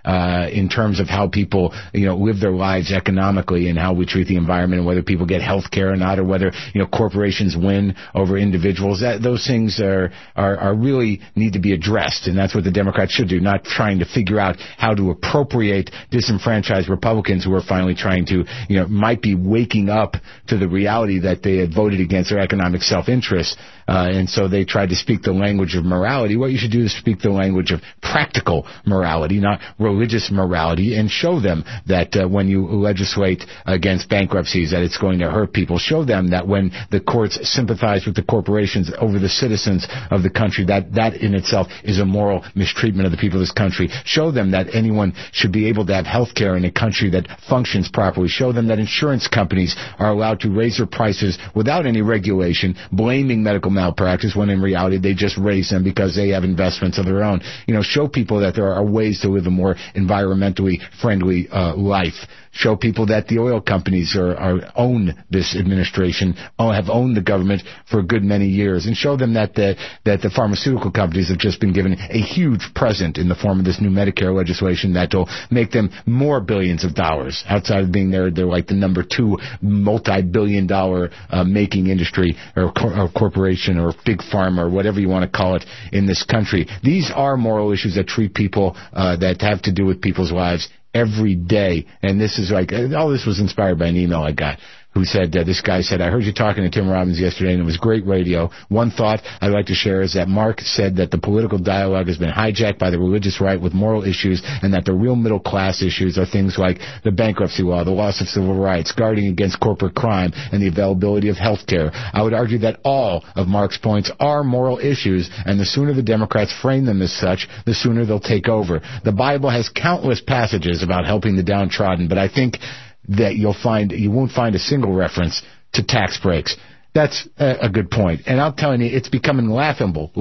Speaker 1: in terms of how people, live their lives economically and how we treat the environment and whether people get health care or not, or whether, corporations win over individuals. Those things are really need to be addressed, and that's what the Democrats should do, not trying to figure out how to appropriate disenfranchised Republicans who are finally trying to, might be waking up to the reality that they had voted against their economic self-interest, and so they tried to speak the language of morality. What you should do is speak the language of practical morality, not religious morality, and show them that when you legislate against bankruptcies, that it's going to hurt people. Show them that when the courts sympathize with the corporations over the citizens of the country, that in itself is a moral mistreatment of the people of this country. Show them that anyone should be able to have health care in a country that functions properly. Show them that insurance companies are allowed to raise their prices without any regulation, blaming medical malpractice when in reality they just raise them because they have investments of their own. Show people that there are ways to live a more environmentally friendly life. Show people that the oil companies own this administration, have owned the government for a good many years, and show them that the pharmaceutical companies have just been given a huge present in the form of this new Medicare legislation that will make them more billions of dollars. Outside of being they're like the number 2 multi-billion-dollar making industry or corporation or big pharma or whatever you want to call it in this country. These are moral issues that treat people that have to do with people's lives every day. And this is all this was inspired by an email I got who said, this guy said, I heard you talking to Tim Robbins yesterday and it was great radio. One thought I'd like to share is that Mark said that the political dialogue has been hijacked by the religious right with moral issues, and that the real middle class issues are things like the bankruptcy law, the loss of civil rights, guarding against corporate crime, and the availability of health care. I would argue that all of Mark's points are moral issues, and the sooner the Democrats frame them as such, the sooner they'll take over. The Bible has countless passages about helping the downtrodden, but I think that you won't find a single reference to tax breaks. That's a good point. And I'm telling you, it's becoming laughable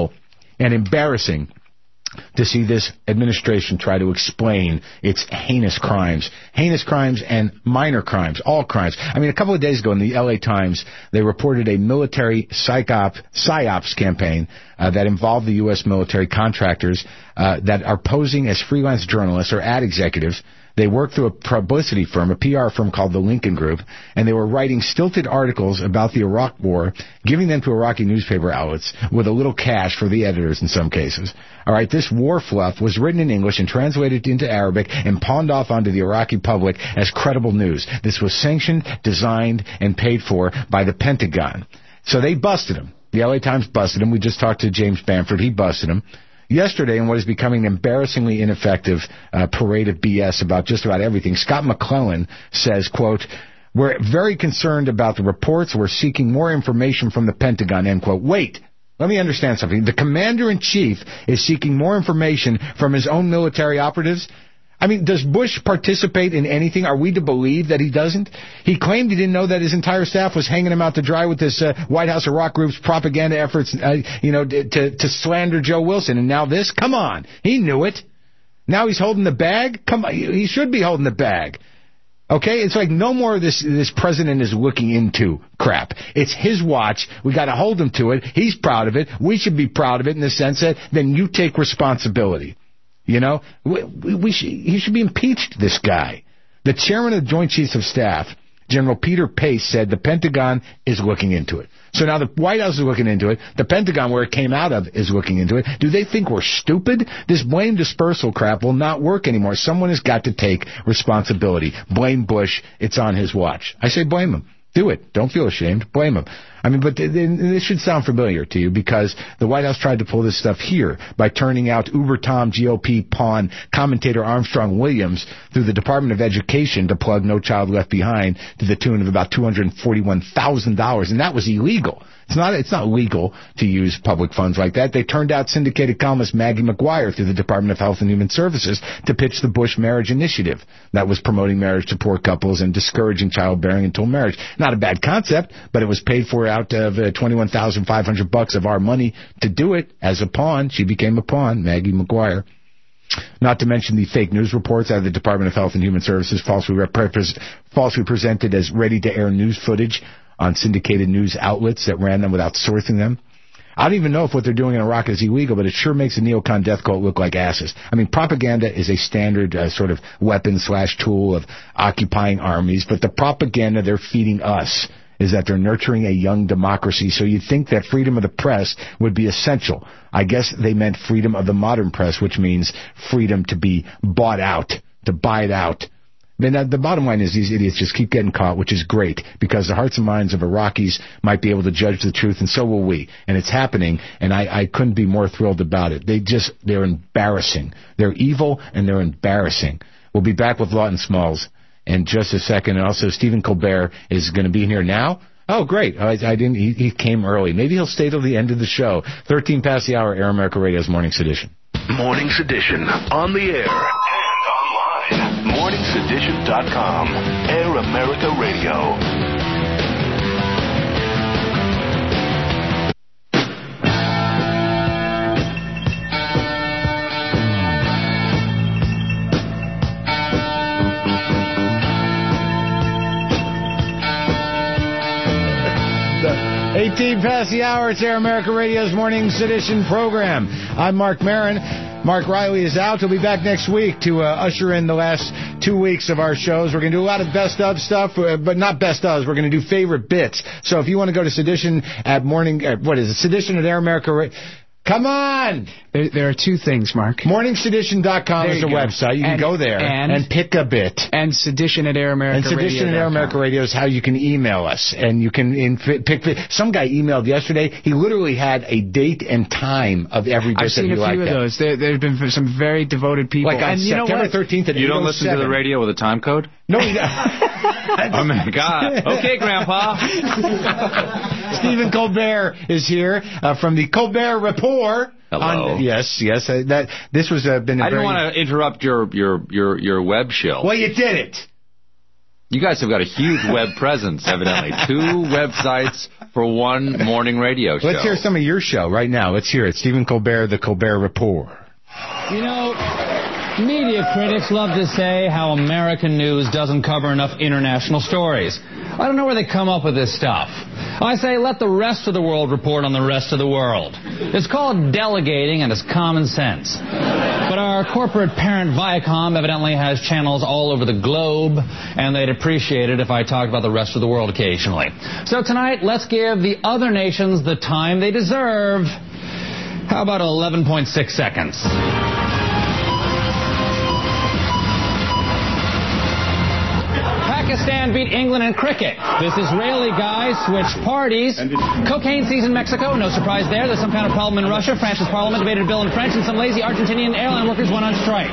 Speaker 1: and embarrassing to see this administration try to explain its heinous crimes and minor crimes, all crimes. I mean, a couple of days ago in the LA Times, they reported a military psyops campaign that involved the U.S. military contractors that are posing as freelance journalists or ad executives. They worked through a publicity firm, a PR firm called the Lincoln Group, and they were writing stilted articles about the Iraq War, giving them to Iraqi newspaper outlets with a little cash for the editors in some cases. All right, this war fluff was written in English and translated into Arabic and pawned off onto the Iraqi public as credible news. This was sanctioned, designed, and paid for by the Pentagon. So they busted him. The LA Times busted him. We just talked to James Bamford. He busted him. Yesterday, in what is becoming an embarrassingly ineffective parade of BS about just about everything, Scott McClellan says, quote, "We're very concerned about the reports. We're seeking more information from the Pentagon," end quote. Wait, let me understand something. The commander-in-chief is seeking more information from his own military operatives? I mean, does Bush participate in anything? Are we to believe that he doesn't? He claimed he didn't know that his entire staff was hanging him out to dry with this White House Iraq Group's propaganda efforts, to slander Joe Wilson. And now this? Come on. He knew it. Now he's holding the bag? Come on. He should be holding the bag. Okay? It's like no more of this president is looking into crap. It's his watch. We got to hold him to it. He's proud of it. We should be proud of it in the sense that then you take responsibility. He should be impeached, this guy. The chairman of the Joint Chiefs of Staff, General Peter Pace, said the Pentagon is looking into it. So now the White House is looking into it. The Pentagon, where it came out of, is looking into it. Do they think we're stupid? This blame dispersal crap will not work anymore. Someone has got to take responsibility. Blame Bush. It's on his watch. I say blame him. Do it. Don't feel ashamed. Blame him. I mean, but this should sound familiar to you because the White House tried to pull this stuff here by turning out Uber Tom GOP pawn commentator Armstrong Williams through the Department of Education to plug No Child Left Behind to the tune of about $241,000, and that was illegal. It's not legal to use public funds like that. They turned out syndicated columnist Maggie McGuire through the Department of Health and Human Services to pitch the Bush Marriage Initiative that was promoting marriage to poor couples and discouraging childbearing until marriage. Not a bad concept, but it was paid for out of $21,500 of our money to do it as a pawn. She became a pawn, Maggie McGuire. Not to mention the fake news reports out of the Department of Health and Human Services, falsely presented as ready-to-air news footage on syndicated news outlets that ran them without sourcing them. I don't even know if what they're doing in Iraq is illegal, but it sure makes the neocon death cult look like asses. I mean, propaganda is a standard sort of weapon/tool of occupying armies, but the propaganda they're feeding us is that they're nurturing a young democracy. So you'd think that freedom of the press would be essential. I guess they meant freedom of the modern press, which means freedom to be bought out, to buy it out. I mean, the bottom line is these idiots just keep getting caught, which is great, because the hearts and minds of Iraqis might be able to judge the truth, and so will we. And it's happening, and I couldn't be more thrilled about it. They're embarrassing. They're evil, and they're embarrassing. We'll be back with Lawton Smalls in just a second. And also, Stephen Colbert is going to be here now. Oh, great. I didn't. He came early. Maybe he'll stay till the end of the show. 13 past the hour, Air America Radio's Morning Sedition.
Speaker 3: Morning Sedition, on the air and online. MorningSedition.com. Air America Radio.
Speaker 1: Hey, 18 past the hour. It's Air America Radio's Morning Sedition program. I'm Mark Maron. Mark Riley is out. He'll be back next week to usher in the last 2 weeks of our shows. We're going to do a lot of best of stuff, but not best ofs. We're going to do favorite bits. So if you want to go to Sedition at Sedition at Air America Radio. Come on!
Speaker 2: There are two things, Mark.
Speaker 1: MorningSedition.com is the website. You can go there and pick a bit.
Speaker 2: And Sedition at Air America Radio.
Speaker 1: And Sedition at Air America Radio is how you can email us. And you can pick. Some guy emailed yesterday. He literally had a date and time of every bit
Speaker 2: I've seen a few of those. There have been some very devoted people.
Speaker 1: Like on September 13th at 8:07.
Speaker 15: You don't listen to the radio with a time code?
Speaker 1: No,
Speaker 15: oh, my God. Okay, Grandpa.
Speaker 1: Stephen Colbert is here from the Colbert Report.
Speaker 15: Hello.
Speaker 1: Yes. This was been.
Speaker 15: I didn't want to interrupt your web show.
Speaker 1: Well, you did it.
Speaker 15: You guys have got a huge web presence, evidently. 2 websites for one morning radio show.
Speaker 1: Let's hear some of your show right now. Let's hear it. Stephen Colbert, the Colbert Report.
Speaker 16: You know, media critics love to say how American news doesn't cover enough international stories. I don't know where they come up with this stuff. I say let the rest of the world report on the rest of the world. It's called delegating, and it's common sense. But our corporate parent Viacom evidently has channels all over the globe, and they'd appreciate it if I talked about the rest of the world occasionally. So tonight, let's give the other nations the time they deserve. How about 11.6 seconds? Pakistan beat England in cricket. This Israeli guy switched parties. Cocaine season in Mexico. No surprise there. There's some kind of problem in Russia. France's parliament debated a bill in French, and some lazy Argentinian airline workers went on strike.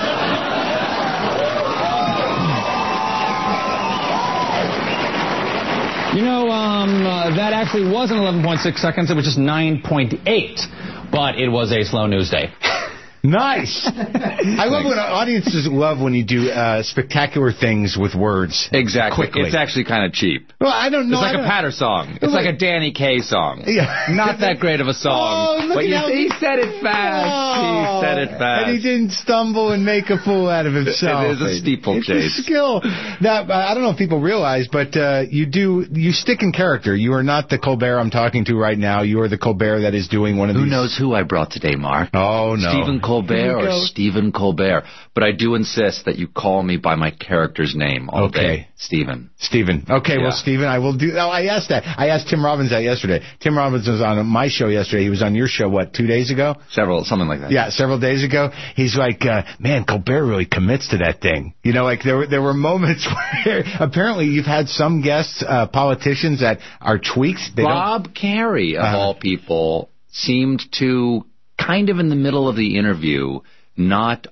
Speaker 16: You know, that actually wasn't 11.6 seconds. It was just 9.8. But it was a slow news day.
Speaker 1: Nice. I love when audiences love when you do spectacular things with words.
Speaker 15: Exactly.
Speaker 1: Quickly.
Speaker 15: It's actually kind of cheap.
Speaker 1: Well, I don't know.
Speaker 15: It's like a patter song. It's like a Danny Kaye song.
Speaker 1: Yeah.
Speaker 15: Not that great of a song. But he said it fast.
Speaker 1: Oh,
Speaker 15: he said it fast.
Speaker 1: And he didn't stumble and make a fool out of himself.
Speaker 15: It is a steeplechase.
Speaker 1: It's a skill. Now, I don't know if people realize, but you stick in character. You are not the Colbert I'm talking to right now. You are the Colbert that is doing one of these.
Speaker 15: Who knows who I brought today, Mark?
Speaker 1: Oh, no.
Speaker 15: Stephen Colbert or Stephen Colbert. But I do insist that you call me by my character's name all day. Stephen.
Speaker 1: Okay, yeah. Well, Stephen, I will do. Oh, I asked that. I asked Tim Robbins that yesterday. Tim Robbins was on my show yesterday. He was on your show, 2 days ago?
Speaker 15: Something like that.
Speaker 1: Yeah, several days ago. He's like, man, Colbert really commits to that thing. You know, like there were moments where apparently you've had some guests, politicians that are tweaked.
Speaker 15: Bob Carey, of all people, seemed to kind of in the middle of the interview not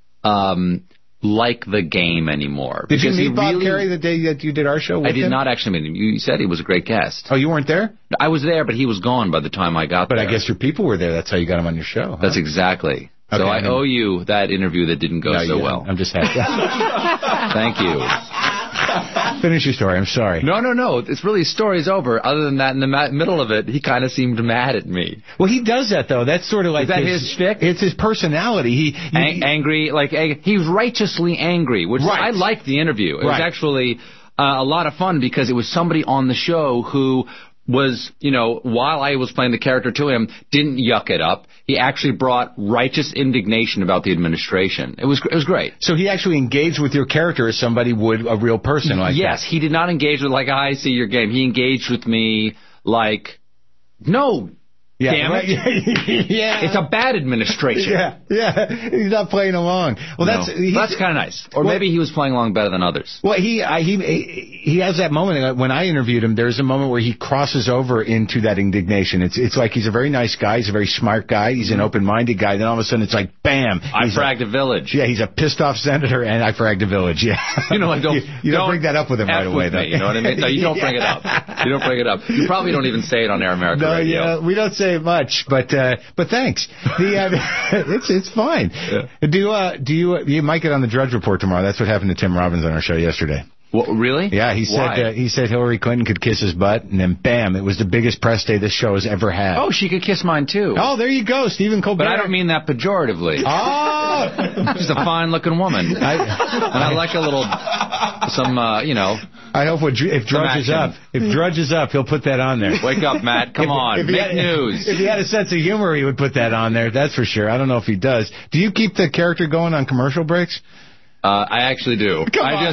Speaker 15: like the game anymore.
Speaker 1: Did you meet Bob Carey the day that you did our show with him?
Speaker 15: I did not actually meet him. You said he was a great guest.
Speaker 1: Oh, you weren't there?
Speaker 15: I was there, but he was gone by the time I got there.
Speaker 1: But I guess your people were there. That's how you got him on your show. Huh?
Speaker 15: That's exactly. Okay, so I owe you that interview that didn't go so well.
Speaker 1: I'm just happy.
Speaker 15: Thank you.
Speaker 1: Finish your story. I'm sorry.
Speaker 15: No. It's really story's over. Other than that, in the middle of it, he kind of seemed mad at me.
Speaker 1: Well, he does that, though. That's sort of like...
Speaker 15: Is that his shtick?
Speaker 1: It's his personality.
Speaker 15: Angry. He was righteously angry, which I liked the interview. It was actually a lot of fun because it was somebody on the show who was, you know, while I was playing the character to him, didn't yuck it up. He actually brought righteous indignation about the administration. It was great.
Speaker 1: So he actually engaged with your character as somebody would a real person like that.
Speaker 15: Yes, he did not engage with like, I see your game. He engaged with me like, no.
Speaker 1: Yeah,
Speaker 15: damn it.
Speaker 1: Yeah.
Speaker 15: It's a bad administration.
Speaker 1: Yeah. He's not playing along. Well,
Speaker 15: that's kind of nice. Or maybe he was playing along better than others.
Speaker 1: Well, he has that moment when I interviewed him. There's a moment where he crosses over into that indignation. It's like he's a very nice guy. He's a very smart guy. He's an open-minded guy. Then all of a sudden it's like, bam.
Speaker 15: I fragged a village.
Speaker 1: Yeah, he's a pissed-off senator, and I fragged a village. Yeah.
Speaker 15: You know, I don't.
Speaker 1: You don't bring that up with him right away, though.
Speaker 15: You know what I mean? No, you don't bring it up. You don't bring it up. You probably don't even say it on Air America Radio.
Speaker 1: Yeah, we don't say it much, but thanks. It's fine. Yeah. You might get on the Drudge Report tomorrow. That's what happened to Tim Robbins on our show yesterday.
Speaker 15: What, really?
Speaker 1: Yeah, he said Hillary Clinton could kiss his butt, and then bam, it was the biggest press day this show has ever had.
Speaker 15: Oh, she could kiss mine too.
Speaker 1: Oh, there you go, Stephen Colbert.
Speaker 15: But I don't mean that pejoratively.
Speaker 1: Oh,
Speaker 15: she's a fine-looking woman, and I like a little you know.
Speaker 1: I hope if Drudge is up, he'll put that on there.
Speaker 15: Wake up, Matt. Come on, make news.
Speaker 1: If he had a sense of humor, he would put that on there. That's for sure. I don't know if he does. Do you keep the character going on commercial breaks?
Speaker 15: I actually do.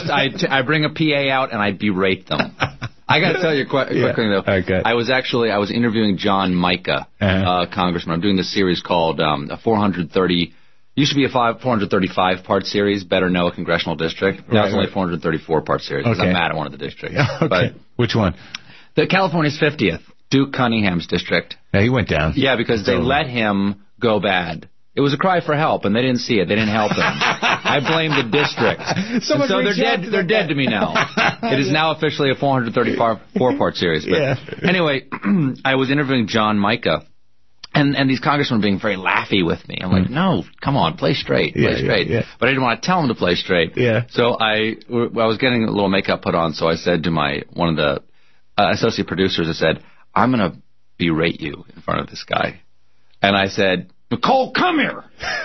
Speaker 15: I bring a PA out and I berate them. I got to tell you quickly though.
Speaker 1: Okay.
Speaker 15: I was interviewing John Mica, congressman. I'm doing this series called 430. Used to be a 435 part series. Better know a congressional district. Now it's only a 434 part series because I'm mad at one of the districts.
Speaker 1: Okay. But which one?
Speaker 15: The California's 50th, Duke Cunningham's district.
Speaker 1: Yeah, he went down.
Speaker 15: Yeah, because they let him go bad. It was a cry for help, and they didn't see it. They didn't help him. I blame the district. So they're dead. They're dead to me now. It is now officially a 434-part series. But anyway, I was interviewing John Mica, and these congressmen being very laughy with me. I'm like, no, come on, play straight, play straight. Yeah. But I didn't want to tell them to play straight.
Speaker 1: Yeah.
Speaker 15: So I was getting a little makeup put on, so I said to one of the associate producers, I said, I'm going to berate you in front of this guy. And I said, Nicole, come here.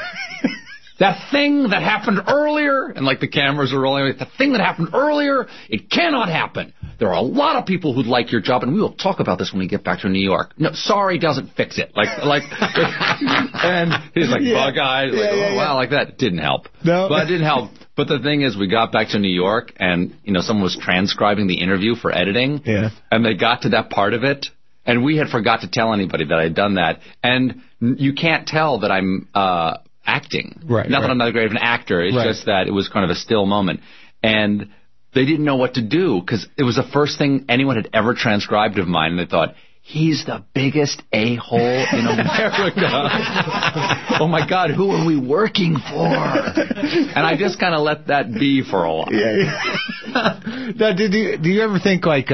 Speaker 15: That thing that happened earlier, and like the cameras are rolling, the thing that happened earlier, it cannot happen. There are a lot of people who'd like your job, and we will talk about this when we get back to New York. No, sorry doesn't fix it. And he's like, bug eyes, wow, like that. It didn't help.
Speaker 1: No.
Speaker 15: But it didn't help. But the thing is, we got back to New York, and, you know, someone was transcribing the interview for editing, and they got to that part of it, and we had forgot to tell anybody that I'd done that. And you can't tell that I'm acting. Not that I'm not great of an actor. It's just that it was kind of a still moment. And they didn't know what to do because it was the first thing anyone had ever transcribed of mine. And they thought, he's the biggest a-hole in America. Oh, my God, who are we working for? And I just kind of let that be for a while.
Speaker 1: Now, do you ever think, like,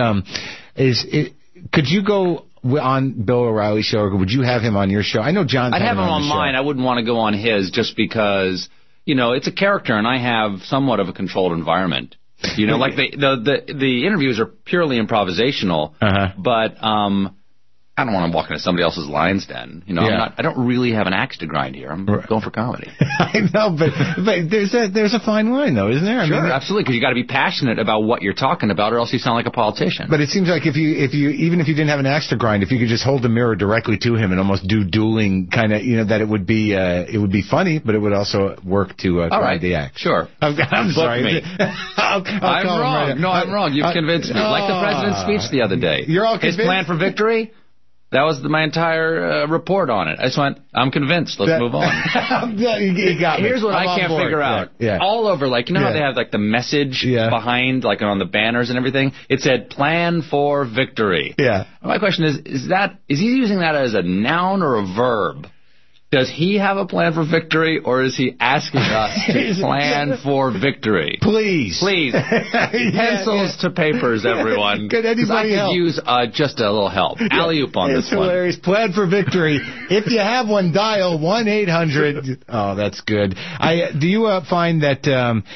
Speaker 1: could you go on Bill O'Reilly's show, or would you have him on your show? I know John's
Speaker 15: I'd have him on
Speaker 1: the
Speaker 15: mine. I wouldn't want to go on his just because, you know, it's a character, and I have somewhat of a controlled environment. You know, like the interviews are purely improvisational, but I don't want to walk into somebody else's lion's den. You know, I don't really have an axe to grind here. I'm going for comedy.
Speaker 1: I know, but there's a fine line, though, isn't there?
Speaker 15: Sure, absolutely, because you got to be passionate about what you're talking about, or else you sound like a politician.
Speaker 1: But it seems like if you even if you didn't have an axe to grind, if you could just hold the mirror directly to him and almost do dueling kind of, you know, that it would be funny, but it would also work to grind the axe.
Speaker 15: Sure.
Speaker 1: I'm sorry.
Speaker 15: Me. I'm wrong. No, I'm wrong. You've convinced me. Like the president's speech the other day.
Speaker 1: You're all convinced?
Speaker 15: His plan for victory? That was my entire report on it. I just went, I'm convinced. Let's move on.
Speaker 1: You got me.
Speaker 15: Here's what I can't figure out. All over, like, you know how they have, like, the message behind, like, on the banners and everything? It said, plan for victory.
Speaker 1: Yeah.
Speaker 15: My question is he using that as a noun or a verb? Does he have a plan for victory, or is he asking us to plan for victory?
Speaker 1: Please.
Speaker 15: Pencils to papers, everyone.
Speaker 1: Could anybody
Speaker 15: help? I could use just a little help. Alley-oop on this one.
Speaker 1: It's hilarious. Plan for victory. If you have one, dial 1-800. Oh, that's good. Do you find that...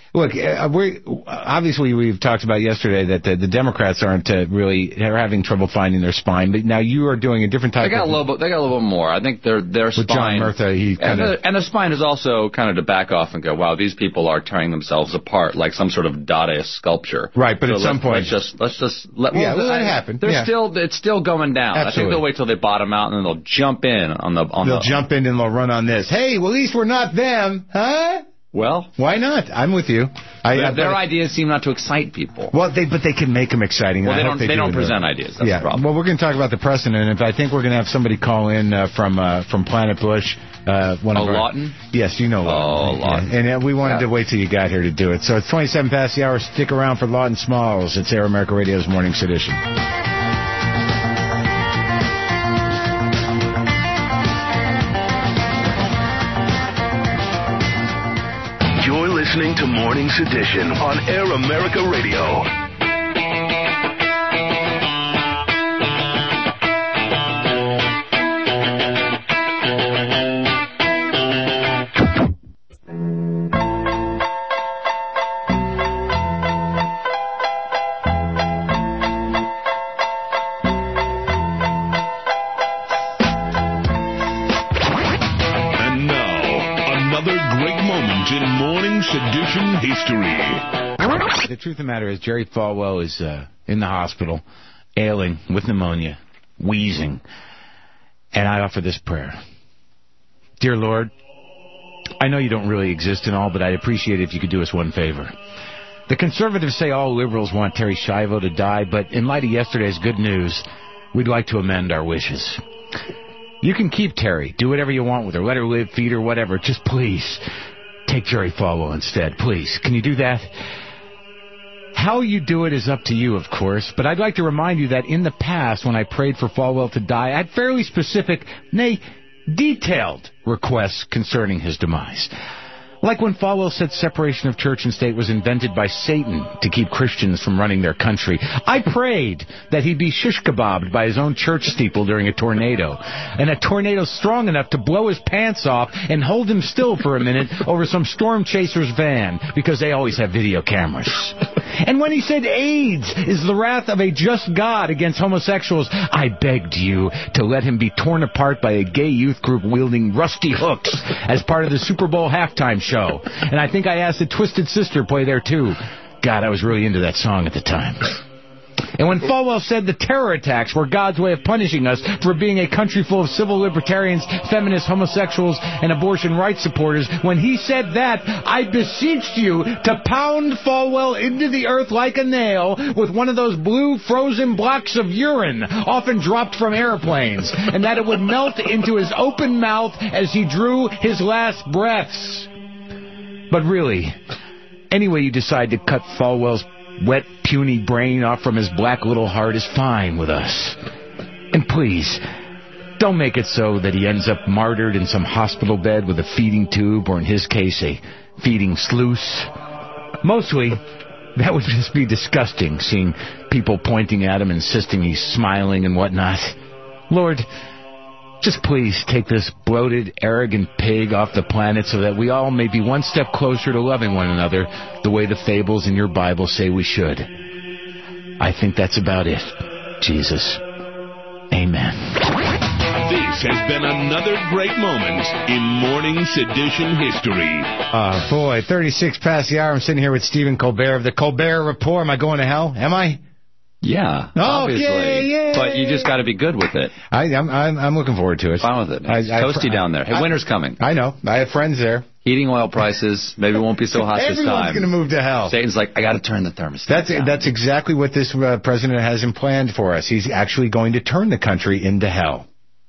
Speaker 1: Look, obviously we've talked about yesterday that the Democrats aren't really having trouble finding their spine, but now you are doing a different type. They got a little bit more. I think their spine. With John Murtha, and the spine is also kind of to back off and go, wow, these people are tearing themselves apart like some sort of Dadaist sculpture. Right, but at some point, let's just let it happen. It's still going down. Absolutely. I think they'll wait till they bottom out and then they'll jump in on the. They'll jump in and they'll run on this. Hey, well, at least we're not them, huh? Well, why not? I'm with you. Their ideas seem not to excite people. Well, but they can make them exciting. Well, they don't present ideas. That's the problem. Well, we're going to talk about the precedent, and I think we're going to have somebody call in from Planet Bush. Lawton? Yes, you know Lawton. Lawton. Yeah. And we wanted to wait till you got here to do it. So it's 27 past the hour. Stick around for Lawton Smalls. It's Air America Radio's Morning Sedition.
Speaker 3: Listening to Morning Sedition on Air America Radio.
Speaker 1: Sedition history. The truth of the matter is Jerry Falwell is in the hospital, ailing with pneumonia, wheezing, and I offer this prayer. Dear Lord, I know you don't really exist and all, but I'd appreciate it if you could do us one favor. The conservatives say all liberals want Terri Schiavo to die, but in light of yesterday's good news, we'd like to amend our wishes. You can keep Terri, do whatever you want with her, let her live, feed her, whatever, just please take Jerry Falwell instead, please. Can you do that? How you do it is up to you, of course, but I'd like to remind you that in the past, when I prayed for Falwell to die, I had fairly specific, nay, detailed requests concerning his demise. Like when Falwell said separation of church and state was invented by Satan to keep Christians from running their country. I prayed that he'd be shish kebabbed by his own church steeple during a tornado. And a tornado strong enough to blow his pants off and hold him still for a minute over some storm chaser's van, because they always have video cameras. And when he said AIDS is the wrath of a just God against homosexuals, I begged you to let him be torn apart by a gay youth group wielding rusty hooks as part of the Super Bowl halftime show. And I think I asked the Twisted Sister play there too. God, I was really into that song at the time. And when Falwell said the terror attacks were God's way of punishing us for being a country full of civil libertarians, feminists, homosexuals, and abortion rights supporters, when he said that, I beseeched you to pound Falwell into the earth like a nail with one of those blue frozen blocks of urine, often dropped from airplanes, and that it would melt into his open mouth as he drew his last breaths. But really, any way you decide to cut Falwell's wet, puny brain off from his black little heart is fine with us. And please, don't make it so that he ends up martyred in some hospital bed with a feeding tube, or in his case, a feeding sluice. Mostly, that would just be disgusting, seeing people pointing at him, insisting he's smiling and whatnot. Lord, just please take this bloated, arrogant pig off the planet so that we all may be one step closer to loving one another the way the fables in your Bible say we should. I think that's about it, Jesus. Amen.
Speaker 3: This has been another great moment in Morning Sedition history.
Speaker 1: Boy, 36 past the hour. I'm sitting here with Stephen Colbert of the Colbert Report. Am I going to hell? Am I?
Speaker 15: Yeah, obviously.
Speaker 1: Yay.
Speaker 15: But you just got to be good with it.
Speaker 1: I'm looking forward to it.
Speaker 15: Fine with it. It's toasty down there. Hey, winter's coming.
Speaker 1: I know. I have friends there.
Speaker 15: Heating oil prices maybe won't be so hot this time.
Speaker 1: Everyone's going to move to hell.
Speaker 15: Satan's like, I got to turn the thermostat down.
Speaker 1: That's exactly what this president has in planned for us. He's actually going to turn the country into hell.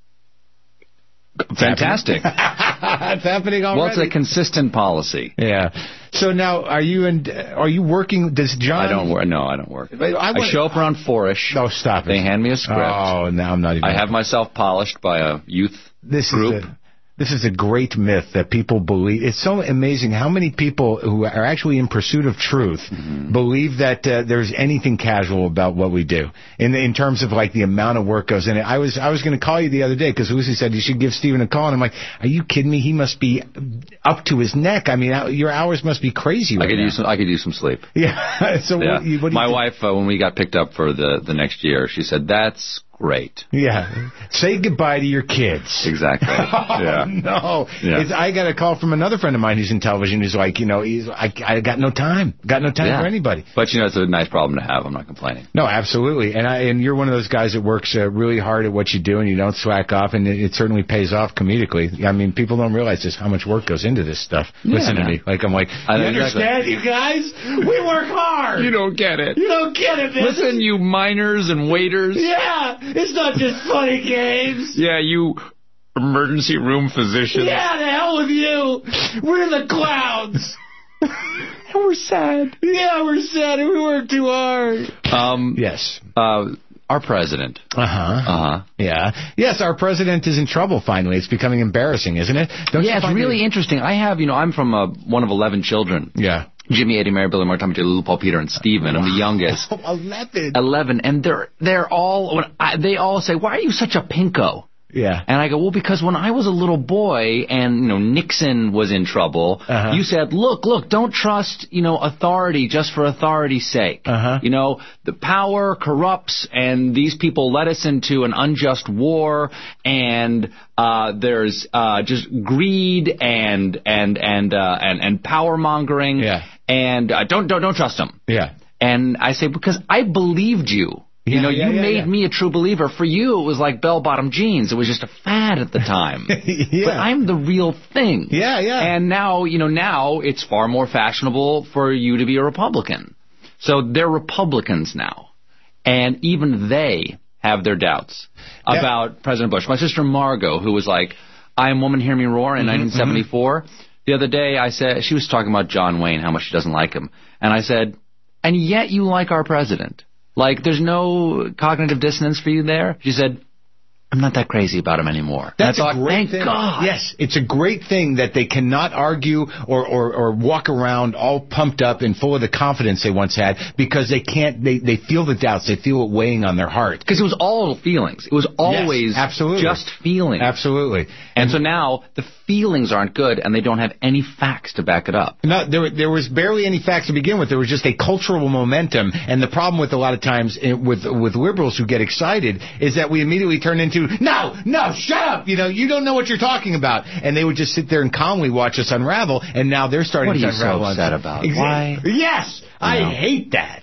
Speaker 15: Fantastic.
Speaker 1: It's happening already.
Speaker 15: Well, it's a consistent policy.
Speaker 1: Yeah. So now, are you working? Does John?
Speaker 15: I don't work. No, I don't work. I show up around 4-ish.
Speaker 1: Oh, stop it.
Speaker 15: They hand me a script.
Speaker 1: Oh, now I'm not even.
Speaker 15: I have myself polished by a youth group.
Speaker 1: This is a great myth that people believe. It's so amazing how many people who are actually in pursuit of truth believe that there's anything casual about what we do in terms of like the amount of work goes in it. I was going to call you the other day because Lucy said you should give Stephen a call, and I'm like, are you kidding me? He must be up to his neck. I mean, your hours must be crazy right now.
Speaker 15: I could use some sleep.
Speaker 1: Yeah. So
Speaker 15: yeah.
Speaker 1: What do you
Speaker 15: My
Speaker 1: think?
Speaker 15: wife, when we got picked up for the next year, she said, "That's great."
Speaker 1: Yeah. Say goodbye to your kids.
Speaker 15: Exactly. Yeah.
Speaker 1: No.
Speaker 15: Yeah.
Speaker 1: I got a call from another friend of mine who's in television who's like, I got no time. Got no time for anybody.
Speaker 15: But, it's a nice problem to have. I'm not complaining.
Speaker 1: No, absolutely. And you're one of those guys that works really hard at what you do, and you don't slack off, and it certainly pays off comedically. I mean, people don't realize just how much work goes into this stuff.
Speaker 15: Yeah,
Speaker 1: Listen to me. Like, I'm like, you understand, you guys? We work hard.
Speaker 15: You don't get it.
Speaker 1: You don't get it, man.
Speaker 15: Listen, you miners and waiters.
Speaker 1: Yeah. It's not just funny games.
Speaker 15: Yeah, you emergency room physicians.
Speaker 1: Yeah, the hell with you. We're the clowns.
Speaker 15: And we're sad.
Speaker 1: Yeah, we're sad, and we work too hard. Yes.
Speaker 15: Our president.
Speaker 1: Yeah. Yes, our president is in trouble finally. It's becoming embarrassing, isn't it?
Speaker 15: It's really interesting. I have, I'm from one of 11 children.
Speaker 1: Yeah.
Speaker 15: Jimmy, Eddie, Mary, Billy, Mark, Tommy, J. Lou, Paul, Peter, and Stephen. I'm the youngest.
Speaker 1: 11.
Speaker 15: 11, and they're all. They all say, "Why are you such a pinko?"
Speaker 1: Yeah.
Speaker 15: And I go, well, because when I was a little boy and, Nixon was in trouble, you said, look, don't trust, authority just for authority's sake. The power corrupts, and these people led us into an unjust war, and there's just greed and power mongering.
Speaker 1: Yeah.
Speaker 15: And don't trust them.
Speaker 1: Yeah.
Speaker 15: And I say, because I believed you. You made me a true believer. For you, it was like bell-bottom jeans. It was just a fad at the time. But I'm the real thing.
Speaker 1: Yeah.
Speaker 15: And now, now it's far more fashionable for you to be a Republican. So they're Republicans now. And even they have their doubts about President Bush. My sister Margot, who was like, I Am Woman, Hear Me Roar in 1974. The other day, I said, she was talking about John Wayne, how much she doesn't like him. And I said, and yet you like our president. Like, there's no cognitive dissonance for you there? She said, I'm not that crazy about him anymore.
Speaker 1: That's
Speaker 15: a
Speaker 1: great thing.
Speaker 15: God.
Speaker 1: Yes, it's a great thing that they cannot argue or walk around all pumped up and full of the confidence they once had because they can't. They feel the doubts. They feel it weighing on their heart.
Speaker 15: Because it was all feelings. It was always just feelings.
Speaker 1: Absolutely.
Speaker 15: And so now the feelings aren't good, and they don't have any facts to back it up.
Speaker 1: No, there was barely any facts to begin with. There was just a cultural momentum, and the problem with a lot of times with liberals who get excited is that we immediately turn into no, shut up. You don't know what you're talking about. And they would just sit there and calmly watch us unravel, and now they're starting to unravel.
Speaker 15: What are you so upset about?
Speaker 1: Why? Yes, I hate that.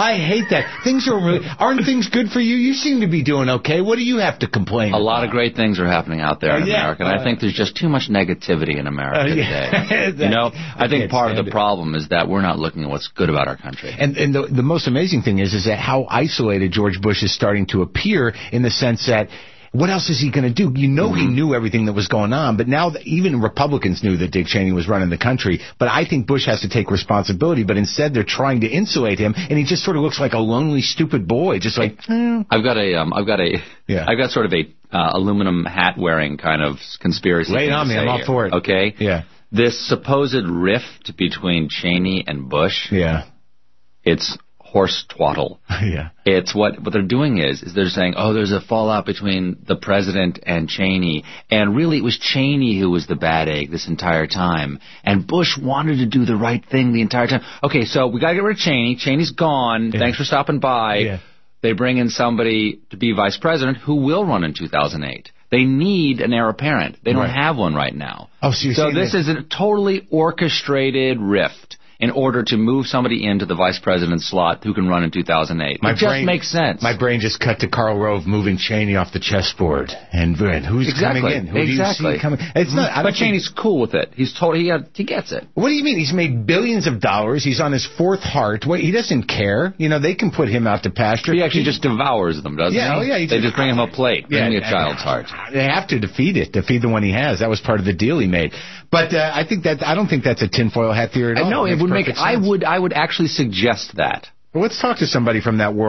Speaker 1: Things aren't things good for you? You seem to be doing okay. What do you have to complain about?
Speaker 15: A lot of great things are happening out there in America, and I think there's just too much negativity in America today. I think part of the problem is that we're not looking at what's good about our country.
Speaker 1: And the most amazing thing is that how isolated George Bush is starting to appear in the sense that what else is he going to do? He knew everything that was going on, but now even Republicans knew that Dick Cheney was running the country. But I think Bush has to take responsibility, but instead they're trying to insulate him, and he just sort of looks like a lonely, stupid boy, just like.
Speaker 15: I've got sort of a aluminum hat wearing kind of conspiracy.
Speaker 1: Lay it on me, I'm all for it.
Speaker 15: Okay.
Speaker 1: Yeah.
Speaker 15: This supposed rift between Cheney and Bush.
Speaker 1: Yeah.
Speaker 15: It's horse twaddle.
Speaker 1: Yeah.
Speaker 15: It's what they're doing is they're saying, there's a fallout between the president and Cheney, and really it was Cheney who was the bad egg this entire time, and Bush wanted to do the right thing the entire time. Okay, so we got to get rid of Cheney. Cheney's gone. Yeah. Thanks for stopping by. Yeah. They bring in somebody to be vice president who will run in 2008. They need an heir apparent. They don't have one right now. So this is a totally orchestrated rift in order to move somebody into the vice president slot who can run in 2008. It just makes sense.
Speaker 1: My brain just cut to Karl Rove moving Cheney off the chessboard. And who's coming in? Who do you see coming? It's not,
Speaker 15: but Cheney's cool with it. He gets it.
Speaker 1: What do you mean? He's made billions of dollars. He's on his fourth heart. He doesn't care. They can put him out to pasture.
Speaker 15: He actually just devours them, doesn't he?
Speaker 1: Yeah.
Speaker 15: They just bring him a plate. Bring me a child's heart.
Speaker 1: They have to defeat the one he has. That was part of the deal he made. But I don't think that's a tinfoil hat theory at all.
Speaker 15: No, it would make. I would actually suggest that.
Speaker 1: Well, let's talk to somebody from that world.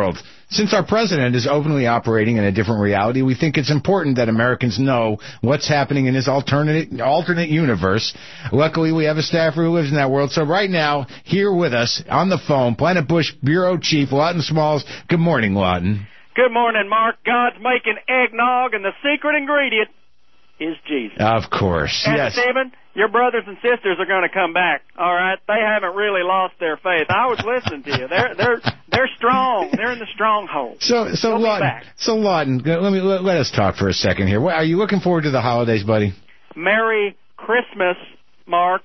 Speaker 1: Since our president is openly operating in a different reality, we think it's important that Americans know what's happening in his alternate universe. Luckily, we have a staffer who lives in that world. So right now, here with us on the phone, Planet Bush Bureau Chief Lawton Smalls. Good morning, Lawton.
Speaker 17: Good morning, Mark. God's making eggnog, and the secret ingredient is Jesus.
Speaker 1: Of course,
Speaker 17: and
Speaker 1: yes.
Speaker 17: Stephen, your brothers and sisters are going to come back. All right, they haven't really lost their faith. I was listening to you. They're strong. They're in the stronghold.
Speaker 1: So Lawton, let us talk for a second here. Are you looking forward to the holidays, buddy?
Speaker 17: Merry Christmas, Mark.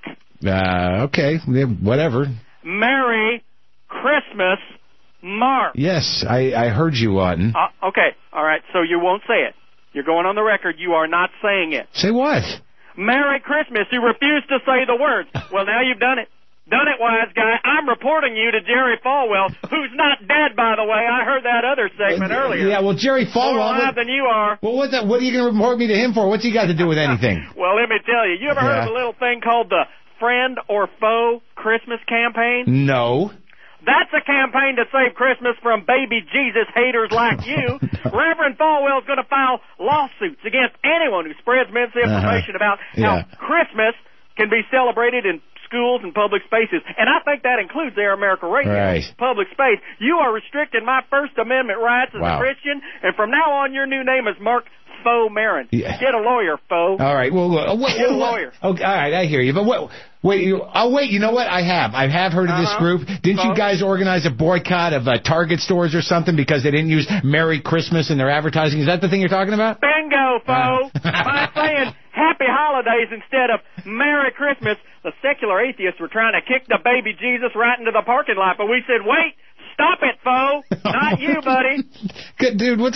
Speaker 1: Okay, whatever.
Speaker 17: Merry Christmas, Mark.
Speaker 1: Yes, I heard you, Lawton.
Speaker 17: Okay, all right. So you won't say it. You're going on the record. You are not saying it.
Speaker 1: Say what?
Speaker 17: Merry Christmas. You refuse to say the words. Well, now you've done it. Done it, wise guy. I'm reporting you to Jerry Falwell, who's not dead, by the way. I heard that other segment earlier.
Speaker 1: Yeah, well, Jerry Falwell...
Speaker 17: More alive than you are.
Speaker 1: Well, what are you going to report me to him for? What's he got to do with anything?
Speaker 17: Well, let me tell you. You ever heard of a little thing called the Friend or Foe Christmas campaign?
Speaker 1: No.
Speaker 17: That's a campaign to save Christmas from baby Jesus haters like you. Reverend Falwell's going to file lawsuits against anyone who spreads misinformation about how Christmas can be celebrated in schools and public spaces. And I think that includes Air America Radio, public space. You are restricting my First Amendment rights as a Christian, and from now on your new name is Mark Foe Marin. Yeah. Get a lawyer, Foe.
Speaker 1: All right. Well,
Speaker 17: get a lawyer.
Speaker 1: Okay, all right, I hear you. But wait. You know what? I have heard of this group. Didn't you guys organize a boycott of Target stores or something because they didn't use Merry Christmas in their advertising? Is that the thing you're talking about?
Speaker 17: Bingo, Foe. By saying Happy Holidays instead of Merry Christmas, the secular atheists were trying to kick the baby Jesus right into the parking lot, but we said, wait. Stop it, Foe. Not you, buddy.
Speaker 1: Good, dude, what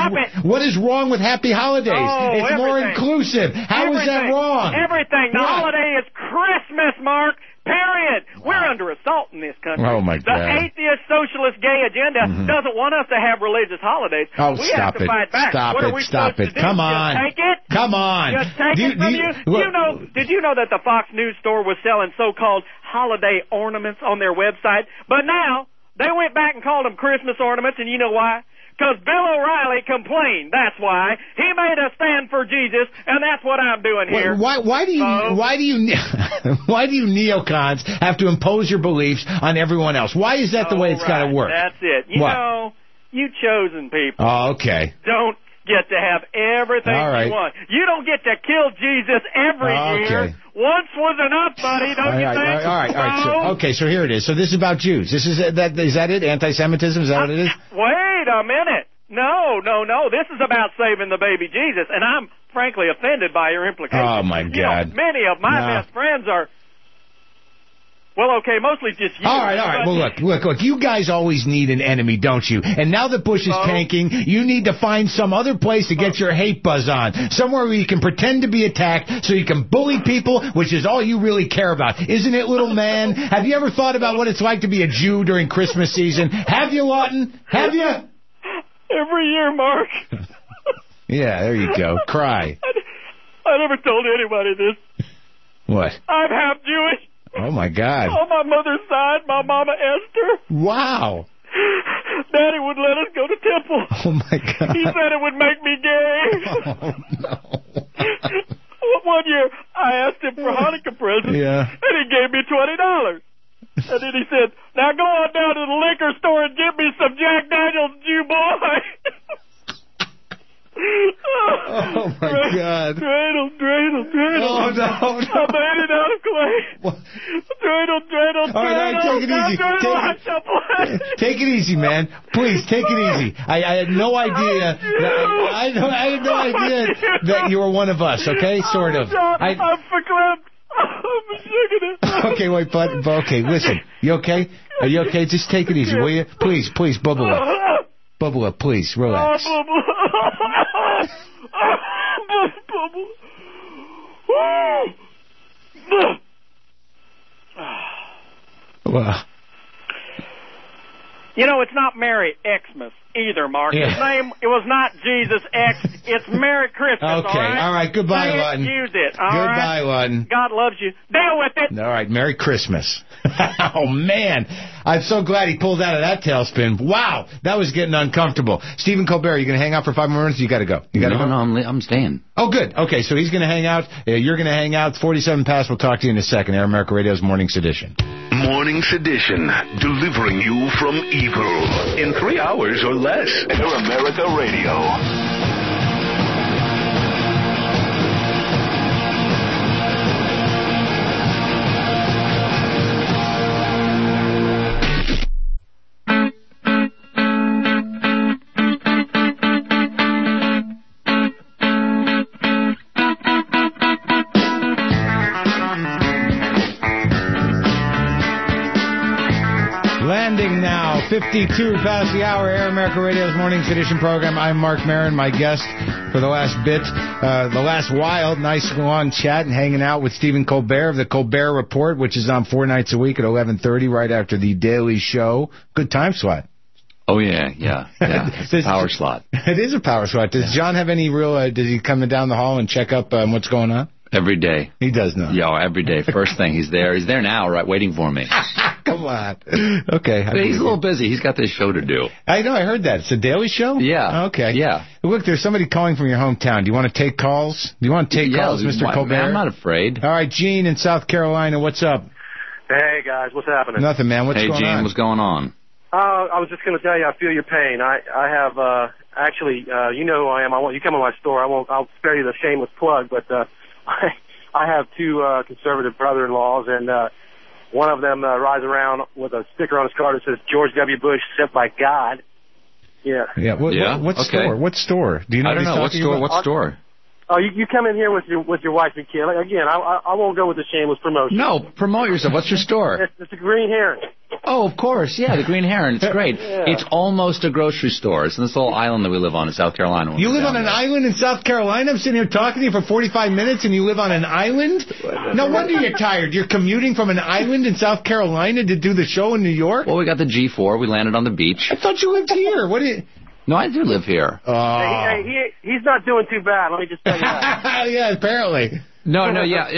Speaker 1: is wrong with Happy Holidays?
Speaker 17: Oh,
Speaker 1: it's more inclusive. How is that wrong?
Speaker 17: Everything. The holiday is Christmas, Mark. Period. We're under assault in this country.
Speaker 1: Oh, my God.
Speaker 17: The atheist, socialist, gay agenda doesn't want us to have religious holidays.
Speaker 1: Oh,
Speaker 17: we
Speaker 1: stop
Speaker 17: have to fight back.
Speaker 1: Stop
Speaker 17: what
Speaker 1: it.
Speaker 17: Are we
Speaker 1: Stop it.
Speaker 17: Just
Speaker 1: Come on.
Speaker 17: Just take it?
Speaker 1: Come on.
Speaker 17: Just take it from you? Did you know that the Fox News store was selling so-called holiday ornaments on their website? But now they went back and called them Christmas ornaments, and you know why? Because Bill O'Reilly complained. That's why. He made a stand for Jesus, and that's what I'm doing here.
Speaker 1: Why do you neocons have to impose your beliefs on everyone else? Why is that the way it's got to work?
Speaker 17: That's it. You know, you chosen people.
Speaker 1: Oh, okay.
Speaker 17: Don't get to have everything you want. You don't get to kill Jesus every year. Once was enough, buddy. Don't you think?
Speaker 1: All right. So here it is. So this is about Jews. Is that it? Anti-Semitism? Is that what it is?
Speaker 17: Wait a minute. No. This is about saving the baby Jesus, and I'm frankly offended by your implications.
Speaker 1: Oh, my God.
Speaker 17: Many of my best friends are... Well, okay, mostly just you.
Speaker 1: All right. Well, look. You guys always need an enemy, don't you? And now that Bush is tanking, you need to find some other place to get your hate buzz on. Somewhere where you can pretend to be attacked so you can bully people, which is all you really care about. Isn't it, little man? Have you ever thought about what it's like to be a Jew during Christmas season? Have you, Lawton? Have you?
Speaker 17: Every year, Mark.
Speaker 1: Yeah, there you go. Cry.
Speaker 17: I never told anybody this.
Speaker 1: What?
Speaker 17: I'm half Jewish.
Speaker 1: Oh, my God.
Speaker 17: On my mother's side, my mama Esther.
Speaker 1: Wow.
Speaker 17: Daddy would let us go to temple.
Speaker 1: Oh, my God.
Speaker 17: He said it would make me gay.
Speaker 1: Oh, no.
Speaker 17: One year, I asked him for Hanukkah presents, and he gave me $20. And then he said, now go on down to the liquor store and get me some Jack Daniels Jew Boy.
Speaker 1: Oh, my God.
Speaker 17: Dreidel.
Speaker 1: Oh, no.
Speaker 17: I made it out of clay. Dreidel.
Speaker 1: All right, take it easy, man. Please, take it easy. I had no idea. I had no idea that you were one of us, okay? Sort of.
Speaker 17: I'm verklempt. I'm shaking it.
Speaker 1: Okay, wait, bud. Okay, listen. You okay? Are you okay? Just take it easy, will you? Please, bubble up. Bubble up, please. Relax.
Speaker 17: You know, it's not Merry Xmas. either, Mark.
Speaker 1: Yeah.
Speaker 17: His name, it was not Jesus X. It's Merry Christmas,
Speaker 1: Okay, all right. Goodbye,
Speaker 17: Say it,
Speaker 1: Lutton.
Speaker 17: use it, all
Speaker 1: Goodbye,
Speaker 17: right?
Speaker 1: Lutton.
Speaker 17: God loves you. Deal with it.
Speaker 1: All right, Merry Christmas. Oh, man. I'm so glad he pulled out of that tailspin. Wow, that was getting uncomfortable. Stephen Colbert, you going to hang out for 5 more minutes? You got to go. You got to go?
Speaker 15: No, I'm staying.
Speaker 1: Oh, good. Okay, so he's going to hang out. You're going to hang out. 47 past. We'll talk to you in a second. Air America Radio's Morning Sedition.
Speaker 3: Morning Sedition, delivering you from evil in 3 hours or less. Air America Radio.
Speaker 1: Landing now, 52 past the hour, Air America Radio's Morning Sedition program. I'm Mark Maron, my guest for the last bit, the last while. Nice long chat and hanging out with Stephen Colbert of the Colbert Report, which is on 4 nights a week at 11:30, right after the Daily Show. Good time slot.
Speaker 15: Oh, yeah. It's a power slot.
Speaker 1: It is a power slot. Does John have any real, does he come down the hall and check up what's going on?
Speaker 15: Every day.
Speaker 1: He does know.
Speaker 15: Yeah, every day. First thing, he's there. He's there now, right, waiting for me.
Speaker 1: Come on. Okay.
Speaker 15: But he's a little busy. He's got this show to do.
Speaker 1: I know. I heard that. It's a daily show?
Speaker 15: Yeah.
Speaker 1: Okay.
Speaker 15: Yeah.
Speaker 1: Look, there's somebody calling from your hometown. Do you want to take calls? Do you want to take calls, Mr. Colbert?
Speaker 15: Man, I'm not afraid.
Speaker 1: All right, Gene in South Carolina. What's up?
Speaker 18: Hey, guys. What's happening?
Speaker 1: Nothing, man. What's going on?
Speaker 15: Hey, Gene. What's going on?
Speaker 18: I was just going to tell you, I feel your pain. I have, actually, you know who I am. You come in my store. I'll spare you the shameless plug, but, I have 2 conservative brother-in-laws, and one of them rides around with a sticker on his car that says George W. Bush sent by God. Yeah.
Speaker 1: Yeah. What store? What store? Do you know?
Speaker 15: I don't know. What store? What store?
Speaker 18: Oh, you come in here with your wife and kid. Again, I won't go with the shameless promotion.
Speaker 15: No, promote yourself. What's your store?
Speaker 18: It's a Green Heron.
Speaker 15: Oh, of course. Yeah, the Green Heron. It's great.
Speaker 18: Yeah.
Speaker 15: It's almost a grocery store. It's in this little island that we live on in South Carolina.
Speaker 1: You live on an island in South Carolina? I'm sitting here talking to you for 45 minutes and you live on an island? No wonder you're tired. You're commuting from an island in South Carolina to do the show in New York?
Speaker 15: Well, we got the G4. We landed on the beach.
Speaker 1: I thought you lived here. What do you...
Speaker 15: No, I do live here.
Speaker 18: He's not doing too bad. Let me just tell you that.
Speaker 1: Yeah, apparently.
Speaker 15: No.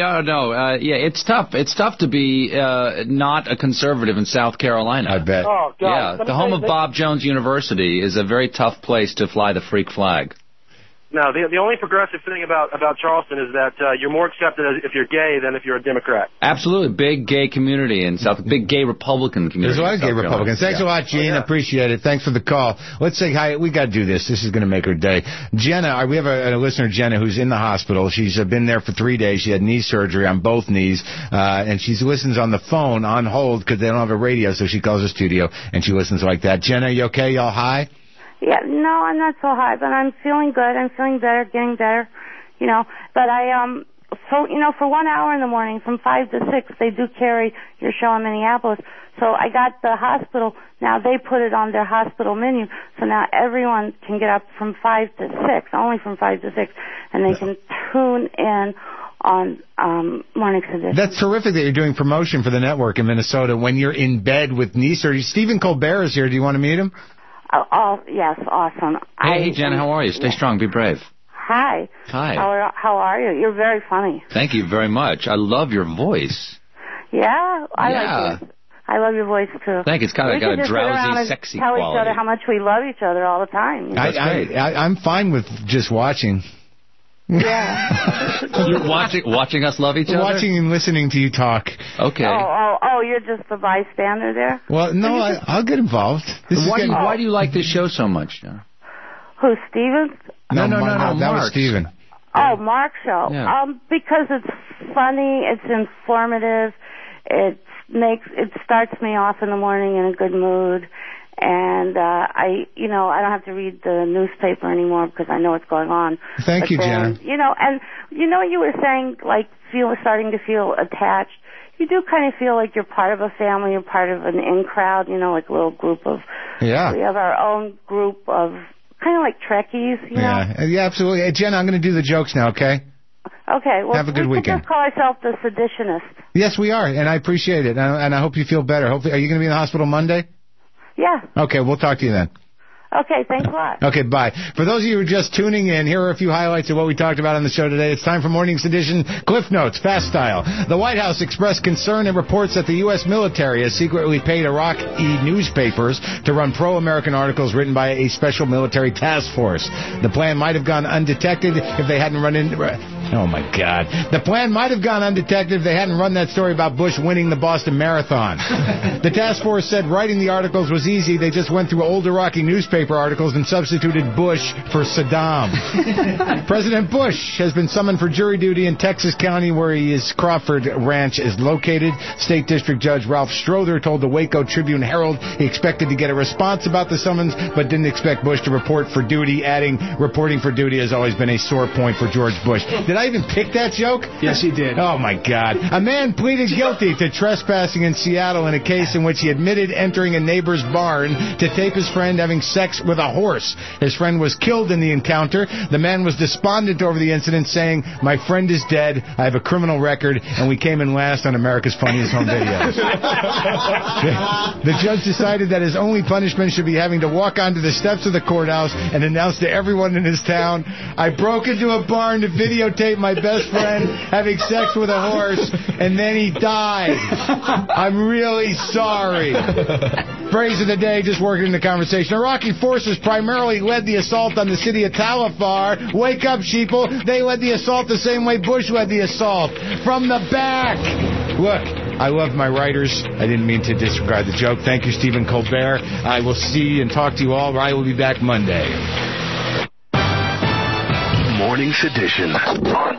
Speaker 15: It's tough. It's tough to be not a conservative in South Carolina.
Speaker 1: I bet.
Speaker 18: Oh, God.
Speaker 15: Yeah, the home of Bob Jones University is a very tough place to fly the freak flag.
Speaker 18: No, the only progressive thing about Charleston is that you're more accepted if you're gay than if you're a Democrat.
Speaker 15: Absolutely. Big gay community in South, big gay Republican community.
Speaker 1: There's a lot of gay Republicans. Thanks a lot, Gene. Appreciate it. Thanks for the call. Let's say hi. We got to do this. This is going to make her day. Jenna, we have a listener, Jenna, who's in the hospital. She's been there for 3 days. She had knee surgery on both knees, and she listens on the phone on hold because they don't have a radio, so she calls the studio, and she listens like that. Jenna, you okay? Y'all high?
Speaker 19: Yeah, no, I'm not so high, but I'm feeling good. I'm feeling better, getting better, But for 1 hour in the morning, from 5 to 6, they do carry your show in Minneapolis. So I got the hospital. Now they put it on their hospital menu. So now everyone can get up from 5 to 6, only from 5 to 6, and they can tune in on Morning Sedition.
Speaker 1: That's terrific that you're doing promotion for the network in Minnesota when you're in bed with knee surgery. Stephen Colbert is here. Do you want to meet him?
Speaker 19: Oh, yes, awesome.
Speaker 15: Hey, Jen, how are you? Stay strong, be brave.
Speaker 19: Hi.
Speaker 15: Hi.
Speaker 19: How are you? You're very funny.
Speaker 15: Thank you very much. I love your voice.
Speaker 19: Yeah, I like it. I love your voice, too.
Speaker 15: Thank you. It's kind of got a drowsy, sexy quality.
Speaker 19: Tell each other how much we love each other all the time.
Speaker 1: I'm fine with just watching.
Speaker 19: Yeah.
Speaker 15: You're watching us love each other?
Speaker 1: Watching and listening to you talk.
Speaker 15: Okay.
Speaker 19: Oh, you're just a bystander there?
Speaker 1: Well, no, I'll get involved.
Speaker 15: Why do you like this show so much, John?
Speaker 19: Who, Steven?
Speaker 1: No,
Speaker 15: Mark.
Speaker 1: That was Steven.
Speaker 19: Oh, Mark's show.
Speaker 15: Yeah.
Speaker 19: Because it's funny, it's informative, it starts me off in the morning in a good mood. And I don't have to read the newspaper anymore because I know what's going on.
Speaker 1: Thank you, Jenna.
Speaker 19: And you were saying starting to feel attached. You do kind of feel like you're part of a family, you're part of an in crowd. Like a little group of.
Speaker 1: Yeah.
Speaker 19: We have our own group of kind of like Trekkies.
Speaker 1: Yeah, absolutely. Hey, Jenna, I'm going to do the jokes now. Okay.
Speaker 19: Okay. Well,
Speaker 1: have a good weekend.
Speaker 19: We could just call ourselves the Seditionists.
Speaker 1: Yes, we are, and I appreciate it, and I hope you feel better. Hopefully, are you going to be in the hospital Monday?
Speaker 19: Yeah.
Speaker 1: Okay, we'll talk to you then.
Speaker 19: Okay, thanks a lot.
Speaker 1: Okay, bye. For those of you who are just tuning in, here are a few highlights of what we talked about on the show today. It's time for Morning's Edition Cliff Notes, fast style. The White House expressed concern and reports that the U.S. military has secretly paid Iraqi newspapers to run pro-American articles written by a special military task force. The plan might have gone undetected if they hadn't run into... Oh, my God. The plan might have gone undetected if they hadn't run that story about Bush winning the Boston Marathon. The task force said writing the articles was easy. They just went through old Iraqi newspaper articles and substituted Bush for Saddam. President Bush has been summoned for jury duty in Texas County, where his Crawford Ranch is located. State District Judge Ralph Strother told the Waco Tribune-Herald he expected to get a response about the summons, but didn't expect Bush to report for duty, adding, reporting for duty has always been a sore point for George Bush. Did I even pick that joke?
Speaker 2: Yes, you did.
Speaker 1: Oh, my God. A man pleaded guilty to trespassing in Seattle in a case in which he admitted entering a neighbor's barn to tape his friend having sex with a horse. His friend was killed in the encounter. The man was despondent over the incident, saying, "My friend is dead, I have a criminal record, and we came in last on America's Funniest Home Videos." The judge decided that his only punishment should be having to walk onto the steps of the courthouse and announce to everyone in his town, "I broke into a barn to videotape my best friend having sex with a horse, and then he died. I'm really sorry." Phrase of the day, just working in the conversation. Iraqi forces primarily led the assault on the city of Talafar. Wake up, sheeple. They led the assault the same way Bush led the assault. From the back. Look, I love my writers. I didn't mean to disregard the joke. Thank you, Stephen Colbert. I will see and talk to you all. I will be back Monday.
Speaker 3: Morning's Edition on